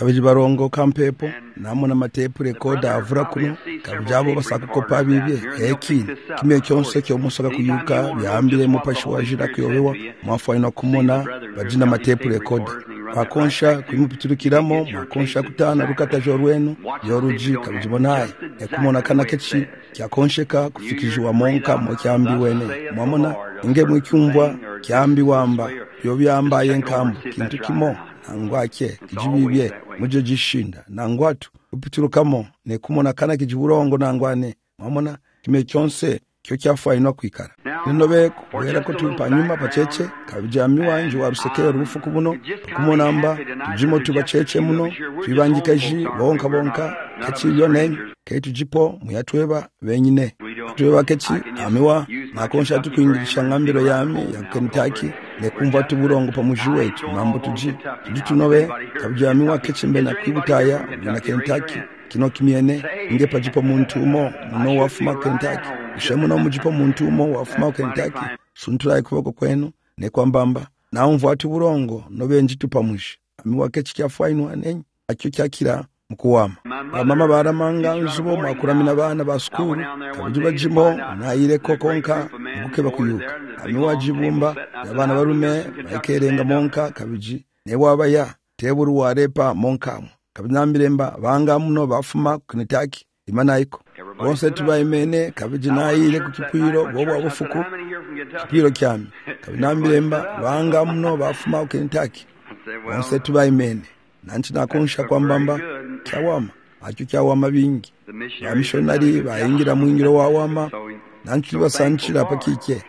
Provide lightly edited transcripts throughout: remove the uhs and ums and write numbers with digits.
kabiji barongo kampepo namona matepu rekoda avura kuno kabijabo basaka kopa bibye eki kimwe cyonse cyo musoka kuyuka byambire mupashi wajira kuyobewa mwafaina kumona bajina matepu rekoda bakonsha kwimupiturukiramo mwakonsha kutana rukata jorwenu yoruji kabijibonaye ekumona kana kechi kyakonsheka kufikijwa monka mu cyambi wene mwamona inge mu cyumva cyambi wamba yo byambaye nkambu kintu kimo nangwake kijibibye muje jishinda nangwatu upiturukamo ne kumona kana kijiburongo nangwane mwamona kime cyonse cyo cyafaina kwikara ninobe kubera ko tupanyuma pacece kabijami wanje warusekera rufu kubuno kumonamba tujimo tubacece muno twibangikaji bonka kaciyo nenye ketujipo muyatweba benyine tweba keci amewa nakonsha tukwingisha ngambiro yami ya Kentucky ne kumva tuburongo pamuji wetu mambo tunobe kabijami wa keci mbena kwibutaya na Kentucky kino kimiene ngepa jipo muntu umo no wafuma Kentucky shemu mujipo muntu umo wafuma Kentucky sunturaye kuboko kwenu ne kwambamba na umva tuburongo no benji tupamushi amiwa keci kyafainwa nenye akyo kyakira mukuwama mama baramanga nzubo mwakuramina bana ba skuru kabijuba jimo nayire kokonka gukeba kuyuka amiwa jibumba abana barume baikerenga monka kabiji ne wabaya teburu warepa monka kabinambiremba banga muno bafuma Kentucky imanayiko bonse tubayimene kabiji nayire ku kipiro bobo abufuku kipiro kyami kabinambiremba banga muno bafuma Kentucky bonse tubayimene nanchi nakonsha kwambamba kyawama akyo kyawama bingi ya missionary bayingira mwingiro wawama nanchi basanchira pakike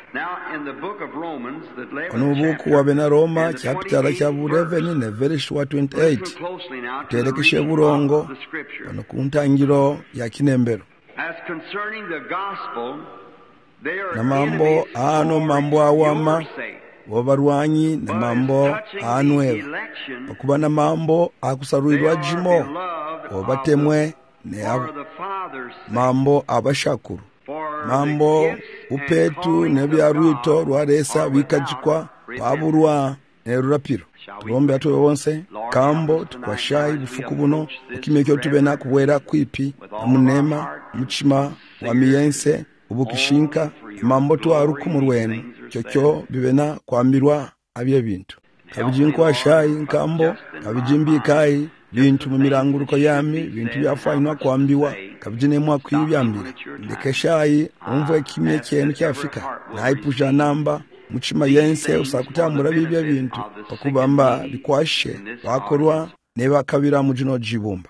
onubuku wa bena Roma chapter cha 11 ne verse 28 terekeshe burongo ono kuntangiro ya kinembero na mambo ano mambo awama wabarwanyi na mambo anwe okuba na mambo akusaruirwa jimo obatemwe ne mambo abashakuru mambo upetu ne byarwito rwaresa bikajikwa baburwa ne rurapiro tubombe atowe wonse kambo tukwashayi bufuku buno ukimekyo tubena kubwera kwipi amunema muchima wa miyense ubukishinka mambo twarukumurwenu cyocyo bibena kwambirwa abye bintu kabijinkwa shayi nkambo kabijimbikai bintu mu miranguruko yami bintu byafainwa kwambiwa kabijinemwa kwibyambira ndekeshayi umve kimye cyenu cyafika nayipuja namba muchima yense usakutambura bibye bintu bakubamba bikwashe bakorwa neba kabira mujino jibumba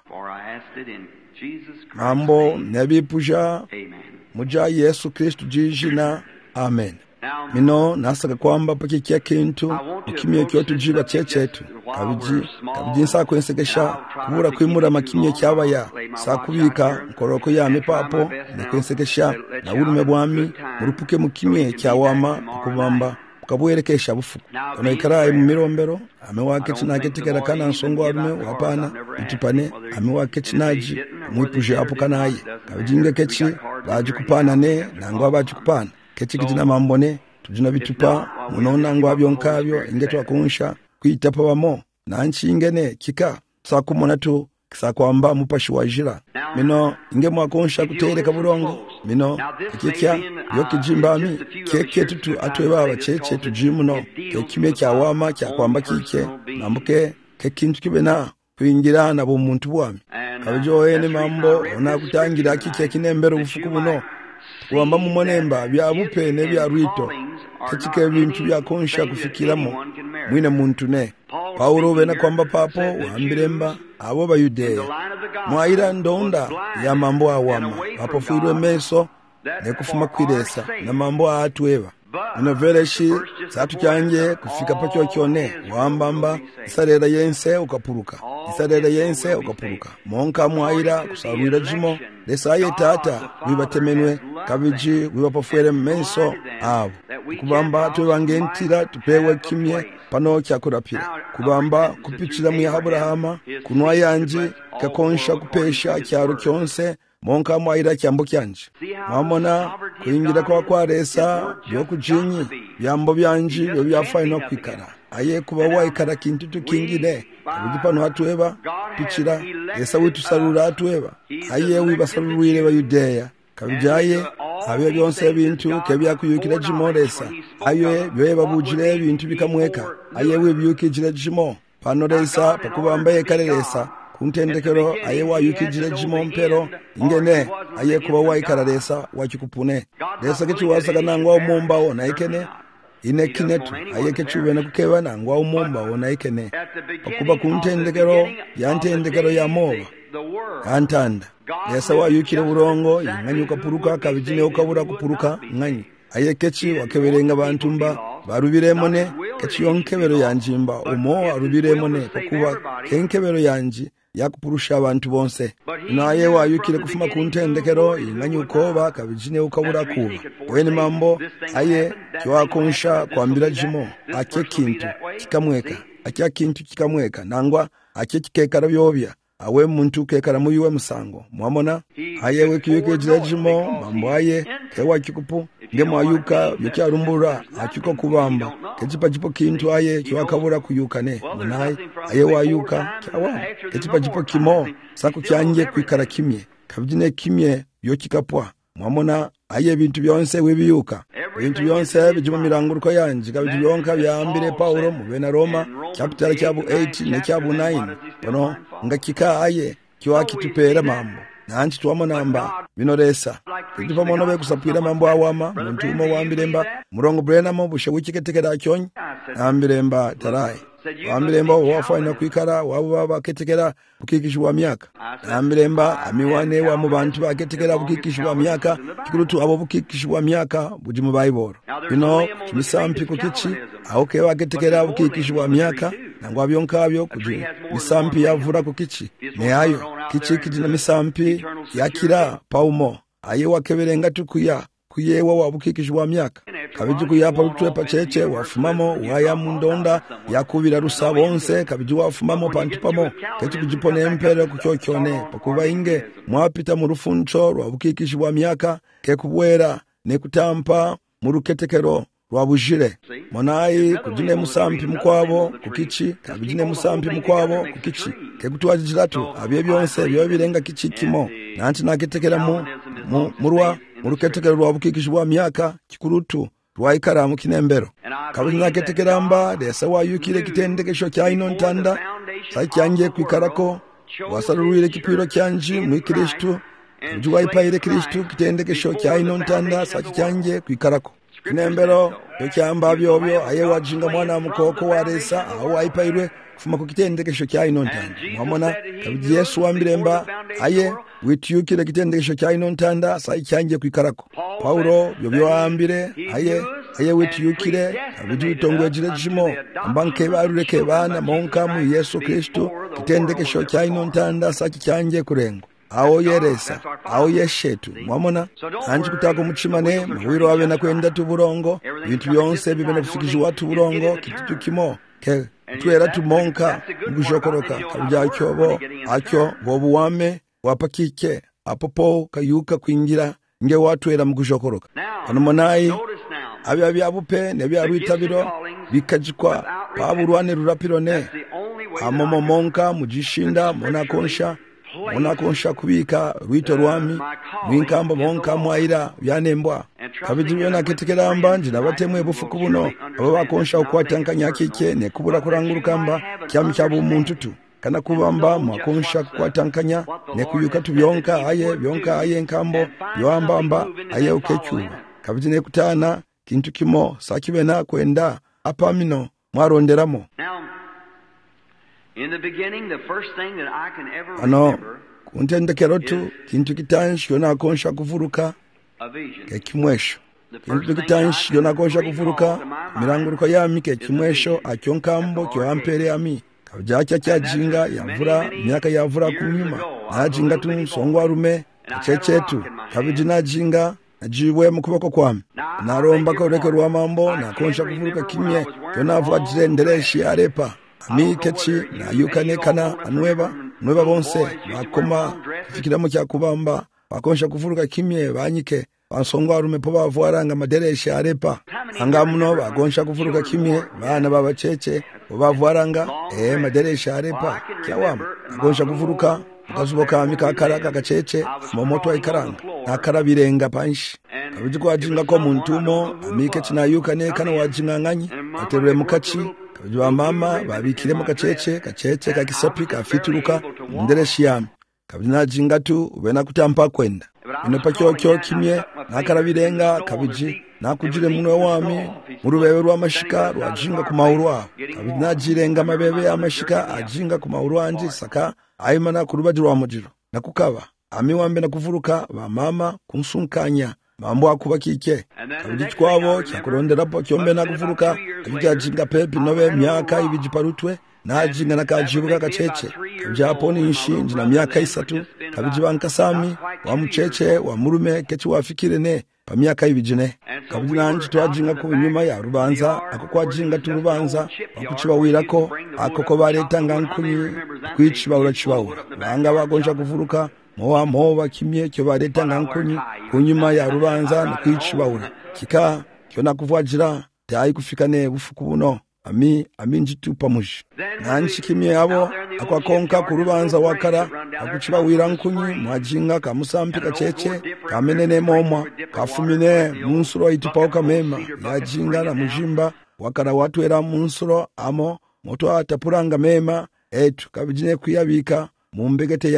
mambo nebipuja muja Yesu Kristo jijina amen mino nasaka kwamba pakikia kintu ukimye kyotu jiba chechetu kabiji sakwensekesha kubura kwimura makimye cyabaya sakubika nkoroko yame papo nekwensekesha na urume bwami murupuke mukimye cyawama kubamba ukabwerekesha bufuku ono ikaraye mu mirombero amewake cinaketikera kana nsongo arume wapana itipane amewake cinaji mwipuje apo kanaye kabijinge keci bajikupana ne nangwa bajikupana keci kitina mambone tujina bitupa munona ngwa byonkabyo ingeto akunsha kwitapa bamo nanchi ingene kika sakumona tu kisakwamba mupashi wajira mino inge mwakunsha kutereka burongo mino kikya yokijimbami keke tutu atweba abacece tujimuno kekime cyawama cyakwamba kike nambuke kekintu kibena kwingira nabo muntu bwami kabijoye ne mambo onakutangira kike kinembero bufuku buno wamba mumonemba byabupe ne byarwito kachike bintu byakonsha kufikiramo mwine muntu ne Paulo bena kwamba papo wambiremba abo bayudeya mwaira ndonda ya mambo awama apofuirwe meso ne kufuma kwiresa na mambo atweba inovereshi satu cyanje kufika pacyo cyone wambamba isarera yense ukapuruka monka mwaira kusarwira jimo lesaye tata wibatemenwe kabiji wibapofwere menso abo kubamba twangentira tupewe kimye pano cyakurapira kubamba kupicira mu Abrahama kunwa yanje kakonsha kupesha cyaro cyonse monka mwaira cyambo cyanje mwamona kuingira kwa kwaresa byo kujinyi byambo byanje byo byafaino kwikara aye kuba waikara kintu tukingine kabijipano atweba pichira esa witusarura atweba aye wibasalurire ba Yudeya kabijaye abe byonse ebintu kebyakuyukira jimoresa aye byoyeba bujire ebintu bikamweka aye webyukijire jimo panoresa pakubambaye kareresa kuntendekero aye wayukijire jimo mpero ingene aye kuba waikararesa wakikupune lesa kichiwasaga nangwa umomba ona ikene inekinetu aye kechubena kukebana ngwa umomba ona ikene pakuba kuntendekero yantendekero ya moba antanda lesa wayukire burongo inganyuka puruka kabijine ukabura kupuruka ngani aye kechi wakeberenga bantumba barubiremone kechi yonkebero yanjimba umo arubiremone pakuba kenkebero yanji yakupurusha abantu bonse naye wayukire kufuma kuntendekero inganyuko kabijine ukabura kuba weni mambo aye kiwakonsha kwambira jimo ake kintu kikamweka ake kintu kikamweka nangwa ake kikekara byobya awe muntu kekara muyiwe musango mwamona aye wekiyuke jimo mambo aye kewa kikupu ngemo ayuka byarumbura akiko kubamba kechipa jipo kintu aye kiwakabura kuyukane munaye aye wayuka kyawa kechipa jipo kimo saku cyanje kwikara kimye kabijine kimye byo kikapwa mwamona aye bintu byonse webiyuka bintu byonse bijimo miranguruko yanje kabiji byonka byambire Paulo mu bena Roma chapter cyabu 8 ne cyabu 9 bono ngakika aye kiwakitupera mambo nanchi twamonamba binoresa kitipa mono bekusapira mambo awama muntu umo wambiremba murongo brenamo bushe wikiketekera cyonyi ambiremba tarai ambiremba wafanya kwikara wabo baba ketekera bukikishwa myaka ambiremba amiwane wa mu bantu baketekera bukikishwa myaka kikurutu abo bukikishwa myaka buji mu Bible bino misampi kukichi aho ke baketekera bukikishwa myaka nangwa byonkabyo kuji misampi yavura kukichi ne ayo kichi kidina misampi yakira paumo aye wakeberenga tukuya kuyewa wabukikishwa myaka kabiji kuyapa utwepa cheche wafumamo waya mundonda yakubira rusabonse kabiji wafumamo pantupamo kechi kujipone empere kuchochone pakuba inge mwapita mu rufuncho rwabukikishwa myaka kekubwera nekutampa mu ruketekero rwabujire monayi kujine musampi mukwabo kukichi kabijine musampi mukwabo kukichi kekutwajiratu abye byonse byo birenga kichi kimo nanti naketekera mu ruketekero rwabukikishwa myaka kikurutu rwaikara mu kinembero kabijina ketekeramba lesa wayukire kitendekesho cya ino ntanda sacyanje kwikarako wasalurire kipiro cyanji mu Kristo juwa ipaire Kristo kitendekesho cya ino ntanda sacyanje kwikarako kinembero yocyamba byobyo aye wajinga mwana mukoko wa resa aho aipairwe kufuma ku kitendekesho cya ino ntanda mwamona kabiji Yesu wambiremba aye witiyukire kitendekesho cya ino ntanda sacyanje kwikarako Paulo byobyo ambire aye witiyukire kabiji bitongwe jire jimo ambanke barureke bana monka mu Yesu Kristo kitendekesho cya ino ntanda sacyanje kurengo aho yeresa aho yeshetu mwamona anji kutako muchimane mwiro wawe na kwenda tuburongo bintu byonse bibene kufikishwa watu burongo kitu kimo ke twera tumonka ngushokoroka kabya cyobo acyo bobuwame wapakike apopo kayuka kwingira nge watwera mugushokoroka kana monayi abya byabupe ne byarwitabiro bikajikwa baburwane rurapirone amomo monka mujishinda monakonsha kubika rwito rwami mwinkamba monka mwaira byanembwa kabiji byona ketekeramba njina batemwe bufuku buno abo bakonsha ukwatankanya kike ne kubura kurangurukamba cyami cyabo umuntu tu kana kubamba mwakonsha kwatankanya ne kuyuka tubyonka aye nkambo yoambamba aye ukechu kabiji ne kutana kintu kimo sakibena kwenda apamino mwaronderamo. In the beginning, the first thing that I can ever remember kuntendekero tu kintu kitanshi yona konsha kuvuruka kekimwesho kintu kitanshi yona konsha kuvuruka miranguruko yami kekimwesho acyonkambo cyoampere ami kabyacha cyajinga yavura myaka yavura kunyuma najinga tu songwa rume cecetu kabijina jinga najiwe mukuboko kwami naromba ko rekerwa mambo na konsha kuvuruka kimye yona avajire ndereshi arepa ami kechi na yukane kana anweba bonse bakoma fikiramo cya kubamba bakonsha kuvuruka kimye banyike pansongo arume po bavwaranga maderesha arepa anga muno bagonsha kuvuruka kimye bana babacheche bavwaranga maderesha arepa kyawama bagonsha kuvuruka kazubo kami kakaraka kacheche momoto aikaranga akarabirenga panshi kabiji kwajinga ko muntumo amike cinayuka ne kana wajinga nganyi aterure mukachi kabiji wa mama babikire mukacheche kacheche kakisapi kafituruka ndereshi yami kabiji najinga tu ubena kutampa kwenda inopa kyokyo kimye nakarabirenga kabiji nakujire munwe wami murubebe rw'amashika rwajinga ku mahuru aho kabiji najirenga amabebe y'amashika ajinga ku mahuru anje saka ayimana kurubaji rwa mujiro nakukaba amiwambe nakuvuruka ba mama kunsunkanya mambo akubakike kabiji twabo cyakurondera po cyombe nakuvuruka kabiji ajinga pepi nobe myaka ibijiparutwe najinga nakajibuka gacheche kabiji aponi inshinji na myaka 3 kabiji bankasami wa mucheche wa murume kechi wafikire ne pa myaka ibijine kabiji nanji twajinga ku nyuma ya rubanza akokwajinga turubanza bakuciba wirako akoko baretanga nkunyi kwici uracibaura banga bagonja kuvuruka moba kimye cyo baretanga nkunyi ku nyuma ya rubanza no kwici baura kika cyo nakuvwajira tayi kufika ne bufuku buno aminji tupa mushi nanchi kimye abo akwakonka ku rubanza wakara akuciba wira nkunyi mwajinga kamusampi kacheche kamenene momwa kafumine munsuro itipauka mema yajinga na mujimba wakara watu era munsuro amo moto atapuranga mema etu kabijine kuyabika mumbegete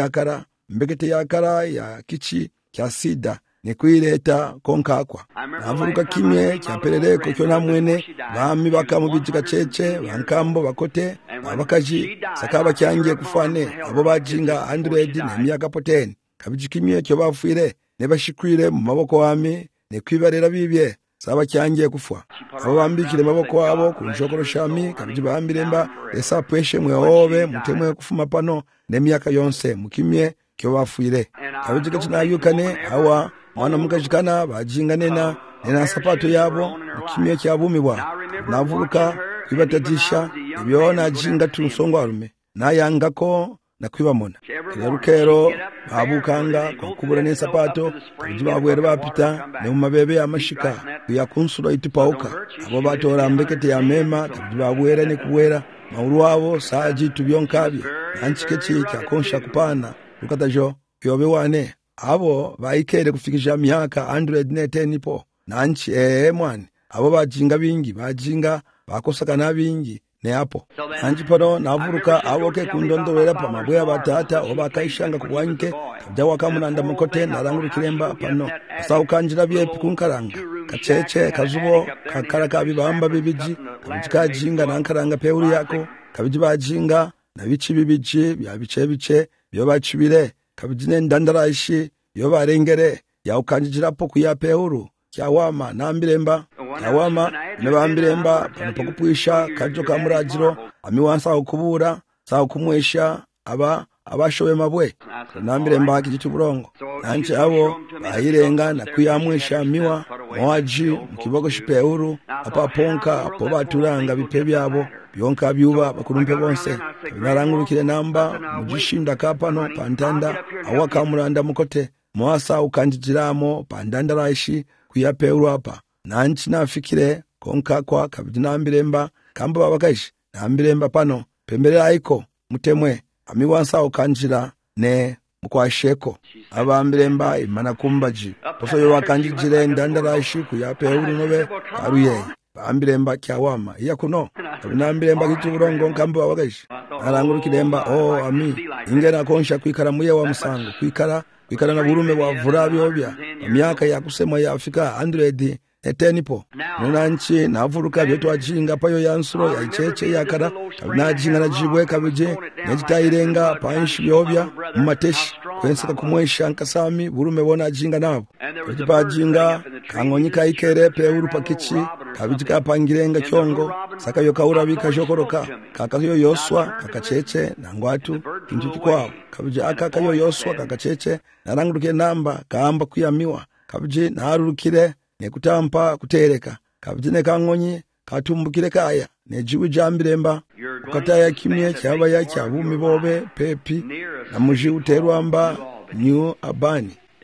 yakara ya kichi kya sida nikwireta konkakwa navuruka kimye cyapeleleko cyo namwene bami bakamubijika cheche bankambo bakote abakaji sakaba cyangiye kufane abo bajinga 100 na myaka poteni kabiji kimye cyo bafuire ne bashikwire mu maboko wami ne kwibarera bibye saba cyangiye kufwa abo bambikire maboko abo kunjokoro shami kabiji bambiremba esa peshe mweobe mutemwe kufuma pano ne myaka yonse mukimye cyo bafuire kabiji kacinayukane awa mwana mukajikana bajinga nena sapato yabo kimye cyabumibwa navuruka kwibatatisha ibyona jinga tunsongo arume nayangako nakwibamona rukero babukanga kubura ne sapato kubwere bapita ne mumabebe amashika yakunsura itipauka abo batora mbekete ya mema babwere ne kuwera mauru wabo saji tubyonkabi anchikechi cyakonsha kupana rukatajo yobe wane abo baikere kufikisha myaka 110 po nanchi mwani abo bajinga bingi bajinga bakosaka na bingi ne hapo nanchi pano navuruka abo ke kundondorera pa mabwe batata obakaishanga kubwanke jawa kamunanda mukote naranguru kiremba pano saukanjira byepi kunkaranga kacheche kazubo kakara kabibamba bibiji kabijinga nankaranga peuri yako kabiji bajinga na bici bibiji bya bice byo bacibire kabijine ndandarashi yo barengere yaukanjira po kuyapeuru cyawama nambiremba cyawama nebambiremba panopokupwisha kajo kamurajiro amiwansa ukubura sa kumwesha abashobe mabwe nambiremba kijitu burongo nanche abo bayirenga na kuyamwesha miwa mwaji mukibogo shipeuru apaponka po baturanga bipe byabo byonka byuba bakurumpe bonse narangurukire namba mujishinda kapano pantanda awakamuranda mukote mwasa ukanjijiramo pandanda raishi kuyapeuru apa nanchi nafikire konka kwa kabijinambiremba kamba babakashi nambiremba pano pembere aiko mutemwe amiwansa ukanjira ne mukwasheko abambiremba imana kumbaji poso wakanjijire ndandarashi kuyapeuru nobe karuye bambiremba kyawama yakuno nambiremba kituburongo nkamba babakashi narangurukiremba ami ingena konsha kwikara muye wa musango kwikara na burume bwa vura byobya myaka ya kusema ya Afrika 110 po nanchi navuruka byeto ajinga payo yansuro ya icheche yakara najinga najibwe kabije nejitayirenga panshi byobya mumateshi kwensaka kumwesha nkasami burume bona ajinga nabo kujipajinga kangonyika ikere peuru pakichi kabijika pangirenga kyongo sakayo kaurabika jokoroka kakayo yoswa kakacheche nangwatu kintu kwao kabije akakayo yoswa kakacheche naranguruke namba kaamba kuyamiwa kabije narurukire nekutampa kutereka kabije kangonyi katumbukire kaya nejiwe jambiremba ukataya kimye cyaba ya cyabumi bobe pepi na muji uterwamba New Abani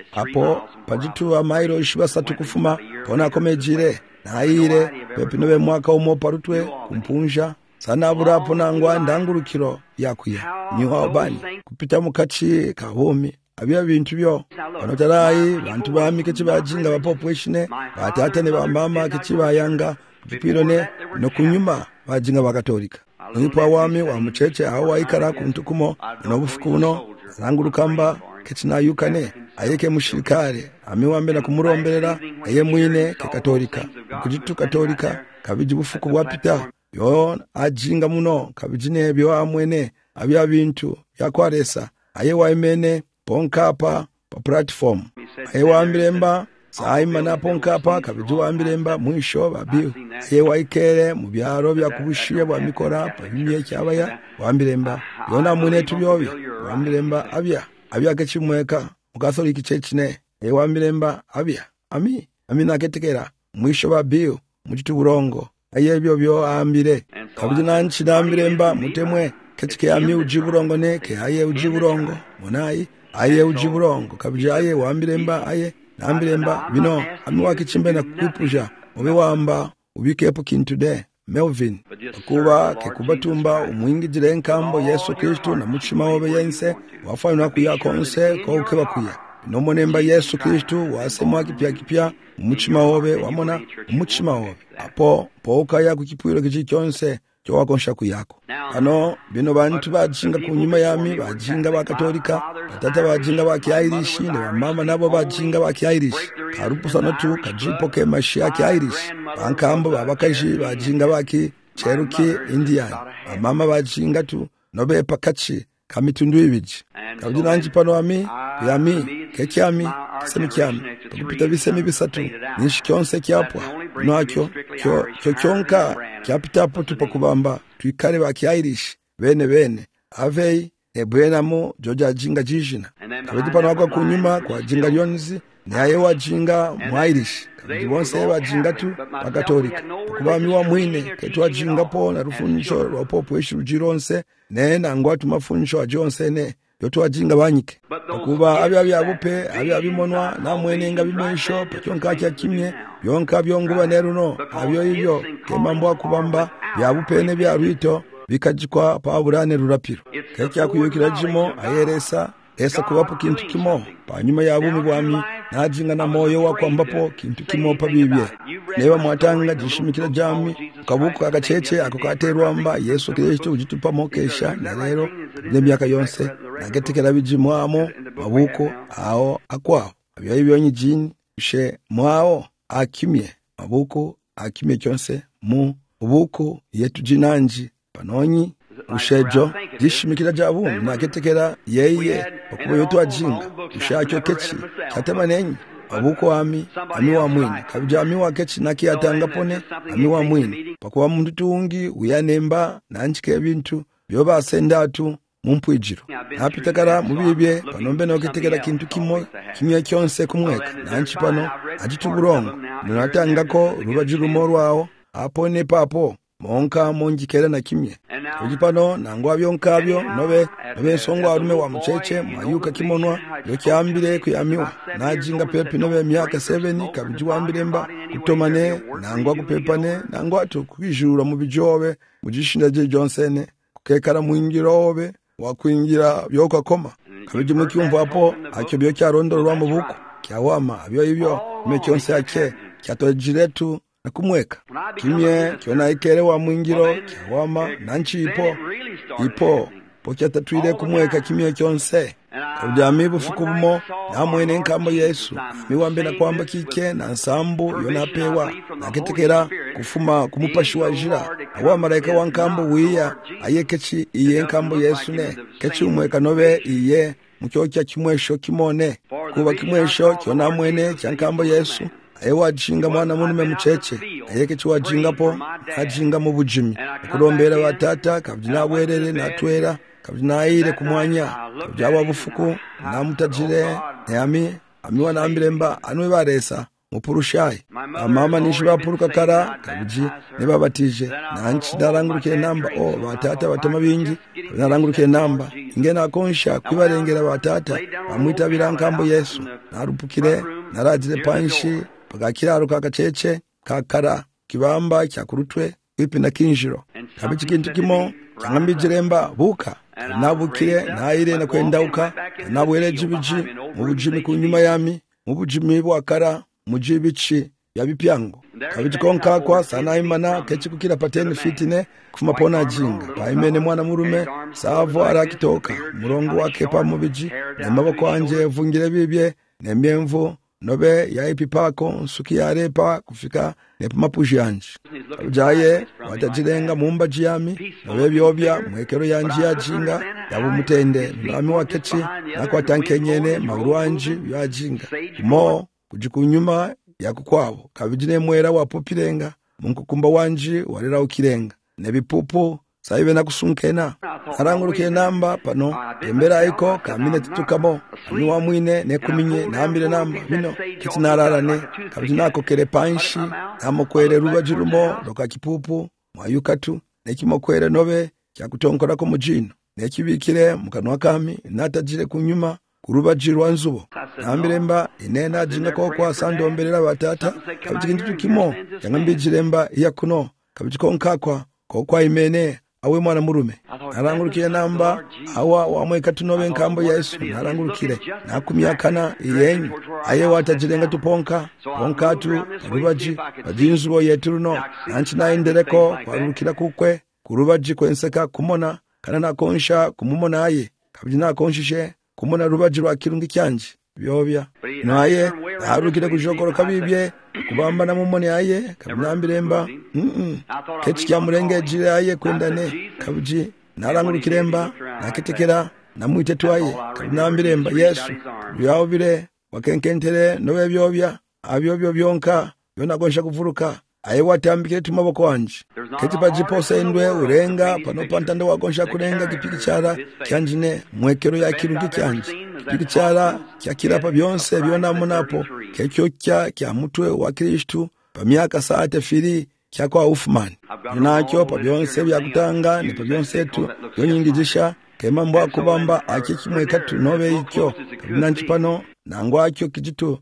apo pajituwa mailo 3 kufuma pona komejire naire pepinobe mwaka umo parutwe kumpunja sanaburapo nangwa ndangurukiro yakuya niwa obani kupita mukachi kahumi abya bintu byo banotarayi bantu bami kechibajinga bapopweshine batata ne bamama kechibayanga kipirone no kunyuma bajinga bakatolika nipa wami wa mucheche aho waikara kuntukumo nobufukuno nangurukamba kechinayukane ayeke mushirikare amiwambe na kumuromberera aye mwine ke katolika kujitu katolika kabiji bufuku bwapita yo ajinga muno kabijine byo amwene abya bintu yakwaresa aye waimene ponkapa pa platform aye wambiremba saimana ponkapa kabiji wambiremba mwisho babiu aye waikere mu byaro bya kubushiye bwa mikora pa bimye cyabaya wambiremba yona mwene tubyobe wambiremba abya kechimweka mukatholiki chechine aye wambiremba abya ami naketekera mwisho babiu muchitu burongo aye byo ambire kabiji nanchi nambiremba mutemwe kechike ami ujiburongo ne ke aye ujiburongo monayi aye ujiburongo kabiji aye wambiremba aye nambiremba bino ami wakichimbe na kupuja obe wamba ubikepo kintu de Melvin kuba kekubatumba umwingijire nkambo Yesu Kristo na muchima obe yense wafanywa kuya konse ko ukeba kuya nomonemba Yesu Kristo wasemwa kipya umuchima obe wamona umuchima obe apo poka ya kukipwiro kichi kyonse cyo wakonsha kuyako ano bino bantu bajinga kunyuma yami bajinga bakatolika batata bajinga bakiirish ne mama nabo bajinga bakiirish karupusa notu kajipoke mashia kiirish bankambo babakaji bajinga baki Cherokee Indian mama bajinga tu nobe pakachi kamitundu ibiji kabudi nanji pano yami kekyami semikyami kupita bisemi bisatu nishikyonse kyapwa nakyo kyonka kyapita potu pakubamba twikare bakiirish bene avei ebwenamo joja jinga jijina kabudi pano kwa kunyuma kwa jinga yonzi naye wajinga mwairish kabudi bonse bajinga tu bakatolika kubami wa mwine ketwa jinga po na rufunjo ropopo eshirujironse nena ngwatu mafunjo ajonse ne yoto ajinga banyike kuba abya bupe abya bimonwa na mwene nga bimwesho pakyonka kya kimye byonka byonguba neruno abyo ibyo kemambo akubamba bya bupe ne bya rito bikajikwa pa burane rurapiro kekya kuyukira jimo ayeresa kubapo kintu kimo panyuma ya bumi bwami najinga na moyo wakwambapo kintu kimo pabibye neba mwatanga jishimikira jami kabuko agacheche akokaterwamba Yesu Kristo ujitupa mokesha na lero nemyaka yonse nagetekera bijimwamo mabuko ao akwao abyo ibyo nyijini she mwao akimye mabuko akimye kyonse mu ubuko yetu jinanji panonyi ushejo jishimikira jabu nagetekera yeye okubo yoto ajinga ushakyo kechi katemanenyi abuko ami wa mwini kabija ami wa kechi naki atanga pone ami wa mwini pakuwa mundu tungi uyanemba nanchike bintu byoba asendatu mumpwijiro napitakara mubibye panombe noketekera kintu kimwe kyonse kumweka nanchi pano ajituburongo nonatangako rubajirumo rwawo apone papo monka monjikera na kimye ujipano nangwa byonkabyo nobe nsongwa arume wa mucheche mayuka kimonwa yokyambire kuyamiwa najinga pepe nobe myaka 7 kabijiwambiremba kutomane nangwa kupepane nangwa tukwijura mu bijobe mujishinda je Johnsene kukekara mwingirobe wakwingira byokwa koma kabiji mukyumva hapo akyo byo cyarondorwa mu buko kyawama abyo ibyo mekyonse ake kyatojiretu nakumweka kimye kyona ikere wa mwingiro kyawama nanchi ipo pokyata twire kumweka kimye kyonse kabijami bufukubumo namwene nkambo Yesu miwambe na kwamba kike na nsambu yonapewa naketekera kufuma kumupashi wa jira awa malaika wa nkambo wiya ayekechi iye nkambo Yesu ne kechi umweka nobe iye mukyokya kimwesho kimone kuba kimwesho kyona mwene cyankambo Yesu ewa jinga mwana munume mucheche ayeke chiwa jinga po ajinga mu bujimi kurombera batata kabjina bwerere natwera kabjina ire kumwanya kabjaba bufuku namutajire yami amiwa nambiremba anwe baresa mupurushayi amama nishira puruka kara kabiji nibabatije nanchi narangurukiye namba batata batama bingi narangurukiye namba ingena akonsha kwibarengera batata bamwitabira nkambo Yesu narupukire narazire panshi pagakiraro kakacece kakara kibamba cyakurutwe kwipina kinjiro kabiki kintu kimo cyangambijiremba buka nabukire naire na kwendauka nabwereje biji mu bujimi kunyuma yami mu bujimi bwakara mujibichi yabipyango kabiki konka kwa sana imana kechikukira pateni fitine kufumapona jinga paimene mwana murume savo arakitoka murongo wake pa mubiji nemaboko anje vungire bibye nemyemvu nobe yaipipako nsuki yarepa kufika nepumapushi yanje jaye watajirenga mumba jiyami nobe byobya mwekero yanje yajinga yabumutende mwami wakechi nakwatankenyene maguru wanje yajinga mo kujikunyuma yakukwabo kabijine mwera wapopirenga munkukumba wanje warera ukirenga nebipupu saibe nakusunkena arangurukiye namba pano embera iko kamine titukamo ni wamwine nekuminye nambire namba bino kitinararane kabijinako kere panshi namokwere rubajirumo doka kipupu mwayukatu nekimokwere nobe kyakutonkora ko mujino nekibikire mukanwa kami natajire kunyuma kurubajirwa nzubo nambiremba inena jinga ko kwa sandomberera batata kabikintu tukimo yangambijiremba yakuno kabikonkakwa ko kwa imene awe mwana murume narangurukiye namba awa wamweka tunobe nkambo Yesu narangurukire nakumyakana iyenyu aye watajirenga tuponka ponkatu rubaji bajinzubo yeturuno nanchi naendereko kwarukira kukwe kurubaji kwenseka kumona kana nakonsha kumumona aye kabijina konshishe kumona rubaji rwa kirungi cyanje byobya naye harukire kujokoroka bibye kubamba na mumone aye kabinambiremba kechi kya murengejire aye kwendane kabiji narangurukiremba nakitekera namwite twaye kabinambiremba Yesu byawbire wakenkentere nobe byobya abyobyo byonka byonagonsha kuvuruka aye watambikire tumaboko wanje keti pajipose ndwe urenga pano pantande wagonsha kurenga kipiki cyara kyanjine mwekero ya kirungi cyanje kipiki cyara kyakirapa byonse byona munapo kecyo kya mutwe wa Kristo pamyaka saate firi kyakwa ufman nakyo pa byonse byakutanga ne pa byonse tu yonyingijisha kema mbwa kubamba akikimwekatu nobe ikyo nanchi pano nangwakyo kijitu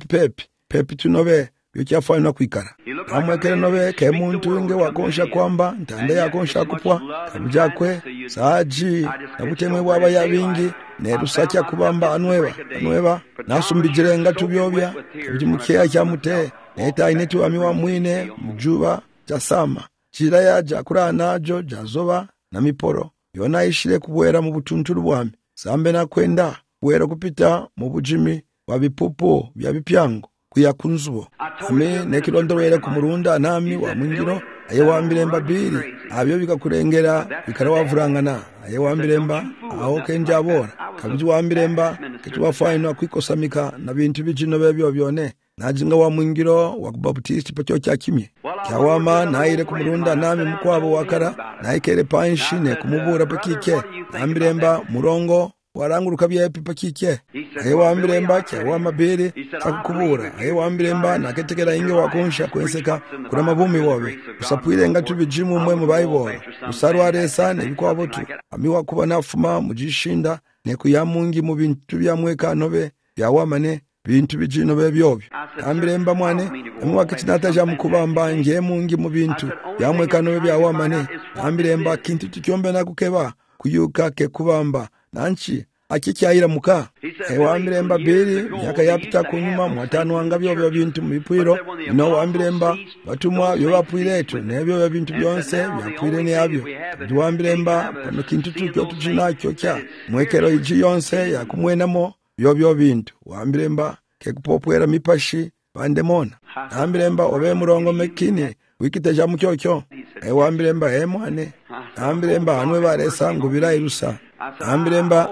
pepi tunobe yokyafana kwikara amwekere nobe ke muntu nge wakonsha kwamba ntande yakonsha kupwa kabujakwe saji nabutemwe bwaba yabingi ne rusakya kubamba anweba nasumbijirenga tubyobya kabijimukya cyamute neta inetu amiwa mwine mujuba jasama chira yaja kuranajo jazoba na miporo yona ishire kubwera mu butunturu bwami sambe nakwenda bwera kupita mu bujimi wabipupu bya bipyango kuyakunzubo ame nekirondorera kumurunda nami wa mwingiro aye wambiremba biri abyo bikakurengera bikarawavurangana aye wambiremba aho kenjabora kabiji wambiremba kitwafayina kwikosamika na bintu bijino bebyo byone najinga wa mwingiro wa kubaptisti pacyo cyakimye cyawama naire kumurunda nami mukwabo wakara naikere panshi ne kumubura pakike ambiremba murongo waranguruka byepi pakike aye wambiremba cyawa mabere akukubura aye wambiremba naketekera inge wakonsha kwenseka kura mabumi wobe usapwire ngatu bijimu mwe mu bayibora usarwaresa ne bikwabo tu amiwa kuba nafuma mujishinda ne kuyamungi mu bintu byamweka nobe yawamane bintu bijino bebyobyo ambiremba mwane amwa kitinata ja mukubamba nge mungi mu bintu yamweka nobe byawamane ambiremba kintu tukyombe nakukeba kuyuka ke kubamba nanchi akikyayira muka wambiremba biri myaka yapita kunyuma mwatano wanga byobyo bintu mupwiro no wambiremba batumwa yobapwiretu nebyo bintu byonse byapwire ne yabyo wambiremba pano kintu tukyo tujinakyo kya mwekero iji yonse yakumwenamo byobyo bintu wambiremba kekupopwera mipashi bandemona ambiremba obe murongo mekini wikiteja mukyokyo wambiremba mwane ambiremba anwe baresa ngubira irusa ambiremba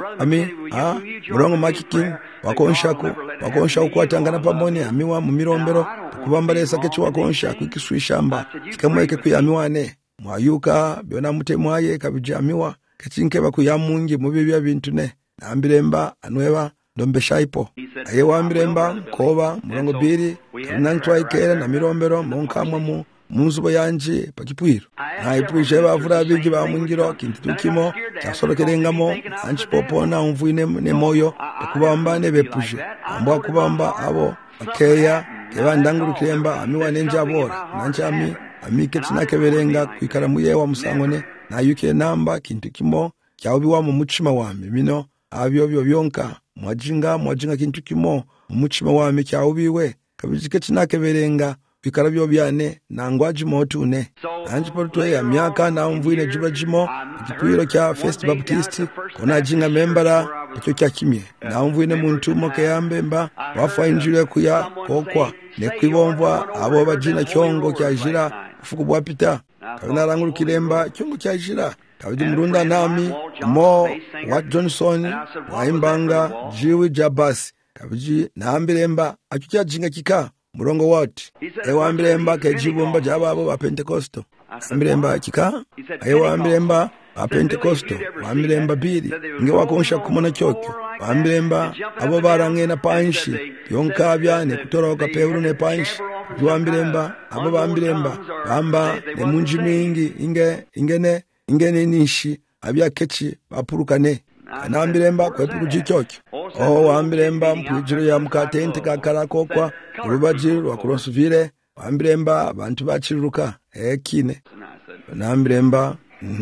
murongo makiki wakonsha ukwatangana pamone amiwa mu mirombero kubamba lesa kecho wakonsha kwikiswishamba kikamweke kuyamiwane mwayuka byona mutemwaye kabijamiwa kechinke bakuyamungi mu bibya bintu ne ambiremba anweba ndombeshaipo aye wambiremba koba murongo biri nanchwaikera na mirombero monkamwa munzubo yanje pakipwiro naipwishe bavura bigi bamwingiro kintu tukimo cyasorokerengamo anchipopona umvuine nemoyo kubamba nebepuje ambwa kubamba abo akeya kebandangurukemba amiwane njabora nanchami amike tinakeberenga kwikara muyewa musangone nayuke namba kintu kimo cyawubiwa mu muchima wame bino abyo byonka mwajinga kintu kimo mu muchima wame cyawubiwe kabijike tinakeberenga bikara byo byane nangwaji motune anje portwe ya myaka na umvuine juba jimo igipiro kya First Baptist kona jinga membara cyo kya kimye na umvuine muntu moke yambemba wafa injire kuya kokwa ne kwibomva abo bajina cyongo kya jira fuku bwa pita kabina ranguru kilemba cyongo kya jira kabidi murunda nami mo wa Johnson wa imbanga jiwi jabasi kabiji nambiremba akya jinga kika murongo wati ewambiremba kejibumba jababo ba Pentecosto ambiremba kika ewambiremba ba Pentecosto wambiremba biri nge wakonsha kumona cyokyo wambiremba abo barange na panshi yonkabya ne kutoroka Petro ne panshi wambiremba abo bambiremba bamba ne munji mingi ingene nishi abya kechi bapurukane anambiremba kwepuru cyokyo wambiremba mpwijiro ya mukatente kakara kokwa urubaji rwa kurosuvire wambiremba abantu baciruka ekine nambiremba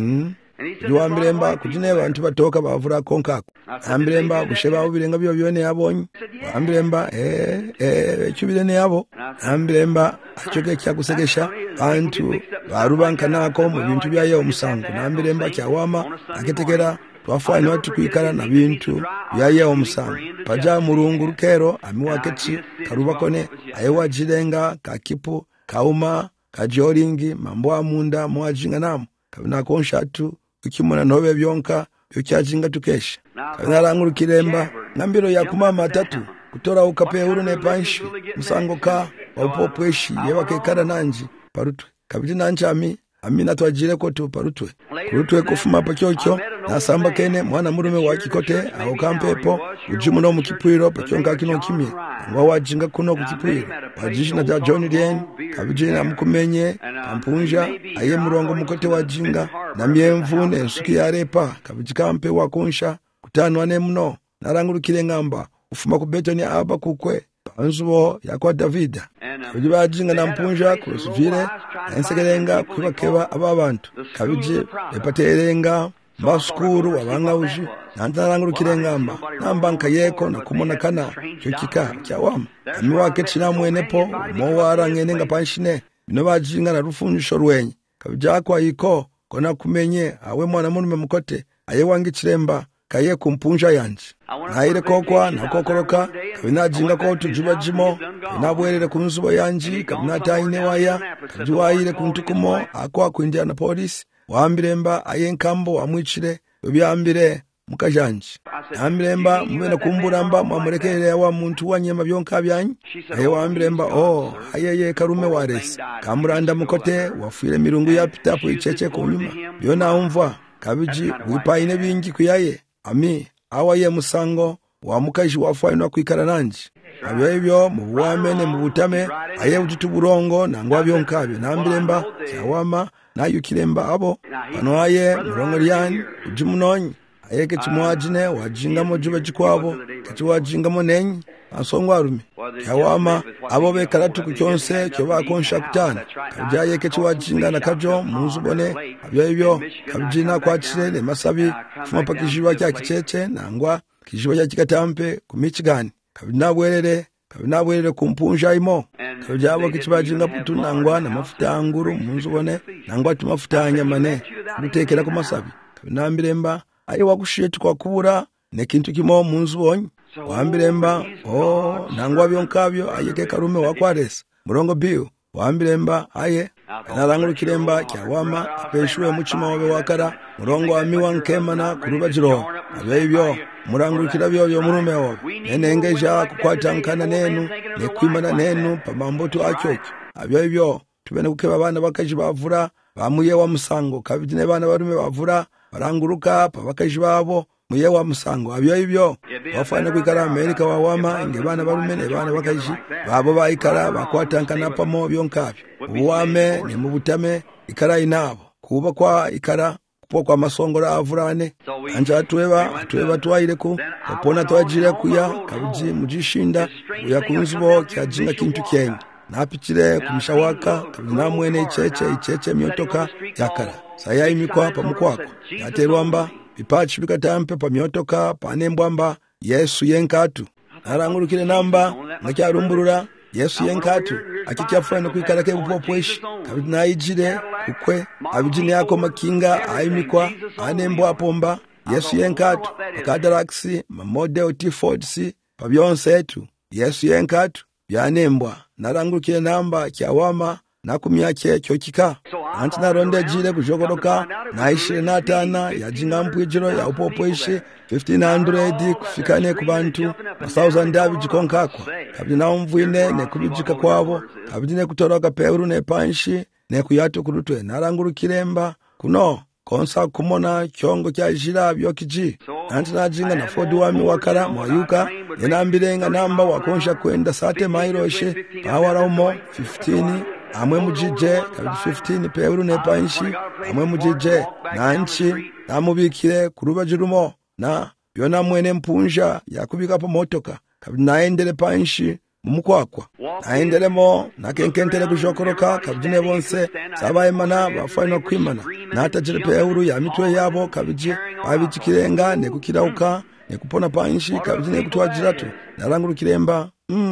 wambiremba kujine abantu batoka bavura konkako nambiremba gusheba ubirenga byo byone yabonye wambiremba cyubirene yabo nambiremba achoke cyagusegesha abantu barubanka nako mu bintu byaye umusango nambiremba cyawama aketekera twafanya watu kuikara na bintu byaye umusango paja murungu rukero amiwakeci karubakone ayewa jirenga kakipu kauma kajoringi mambo amunda mwajinga namu kabina konshatu ukimona nobe byonka byocyajinga tukesha kabina ranguru kiremba nambiro yakumama 3 kutora ukapehuru ne panshi musango ka opopweshi yewakekara nanji parutwe kabidi nanjami amina twajire ko tu parutwe kurutwe kufuma pacyocyo nasamba kene mwana murume wa kikote aho kampepo ujimu no mukipwiro pacyonka kino kimye ngo wajinga kuno kukipwiro wajishina ja John Dien kabijina mukumenye ampunja aye murongo mukote wajinga na myemvune nsuki yarepa kabijikampe wakonsha kutanwa ne mno narangurukire ngamba ufuma ku betoni aba kukwe anzubo yakwa Davida kabiji bajinga na mpunja kurusuvire ensegerenga kubakeba ababantu kabiji epaterenga baskuru wabanga uji nantarangurukire ngamba nambanka yeko na kumona kana cyokika cyawama amiwake china mwenepo mowara ngene ngapanshine no bajinga na rufunisho rwenye kabija kwa iko kona kumenye awe mwana munume mukote aye wangi chiremba kaye kumpunja yanje naire kokwa nakokoroka kabinajinga ko tujuba jimo nabwerere kunzubo yanji kabinataine waya kajuwaire kuntukumo akwa kwindia na police wambiremba ayenkambo amwicire byambire mukajanje ambiremba mubena kumburamba mwamurekerera wa muntu wanyema byonka byanyi aye wambiremba ayeye karume waresi kamuranda mukote wafire mirungu ya pitapo icheche kunyuma byona umva kabiji wipaine bingi kuyaye ami awaye musango wa mukaji wafaino kwikara nanji abyo ibyo mu buwamene mu butame aye ututuburongo nangwa byonkabyo nambiremba cyawama nayukiremba abo bano aye murongo lyani ujimunonyi aye kechimwajine wajingamo juba jikwabo kechiwajingamo nenyi asongwarume cyawama abo bekaratu kucyonse cyo bakonsha kutana kajaye kechiwajinga na kajo muzubone abyo ibyo kabjina kwachire masabi fuma pakijwa cya kicheche nangwa kijwa cya kikatampe kumichigani kabinabwerere kumpunja imo kabjabo kichibajinga putunangwa na mafuta anguru muzubone nangwa tumafuta nyamane gutekera ku masabi kabinambiremba ayi wakushiye kwa kubura ne kintu kimo muzubonye wambiremba nangwa byonkabyo ayeke karume wakwaresa murongo biyo wambiremba aye narangurukiremba cyawama apeshuwe muchima wabe wakara murongo wa miwa nkemana kurubajiro abebyo murangurukira byo murume wawe nenengeja kukwatankana nenu nekwimana nenu pamamboto acyoki abebyo tubene kukeba abana bakaji bavura bamuye wa musango kabidine bana barume bavura baranguruka pabakaji babo muye wa musango abyo ibyo wafana kwikala Amerika wawama inge bana balumene bana bakaji babo baikala bakwatankana pamo byonkabyo uwame ne mubutame ikala inabo kuba kwa ikala kwa masongora avurane anja atweba twaireko opona twajire kuya kabiji mujishinda uya kunzibo kyajinga kintu kyenye napitire kumshawaka kabina mwene icheche myotoka yakala saya imikwa pamukwako yaterwamba bipachi bikatampe pamyotoka panembwamba Yesu yenkatu narangurukire namba nakyarumburura Yesu yenkatu akikyafana kwikala ke bupopweshi kabina ijire kukwe abijini yako makinga aimikwa anembwa pomba Yesu yenkatu akadaraksi mamodel T-Fords pabyonse etu Yesu yenkatu byanembwa narangurukire namba kyawama nakumyake kyokika anti naronde jire kujogoroka naishire natana yajinga mpwijiro ya upopweshi 1500 kufikane ku bantu 1000 abijikonkakwa kabina umvwine ne kubijika kwabo kabine kutoroka peuru ne panshi ne kuyato kurutwe narangurukiremba kuno konsa kumona kyongo kya jira byokiji anti najinga na Ford wami wakara mwayuka yenambirenga namba wakonsha kwenda sate mairoshe pawaraumo 15 amwe mujije kabiri 15 peuru ne panshi amwe mujije nanchi namubikire kurubajirumo na byona mwene mpunja yakubika po motoka kabiri naendele panshi mumukwakwa naendelemo nakenkentele kujokoroka kabine bonse sabayemana bafana kwimana natajire peuru ya mitwe yabo kabiji abijikirenga ne kukirauka ne kupona panshi kabine kutwajiratu narangurukiremba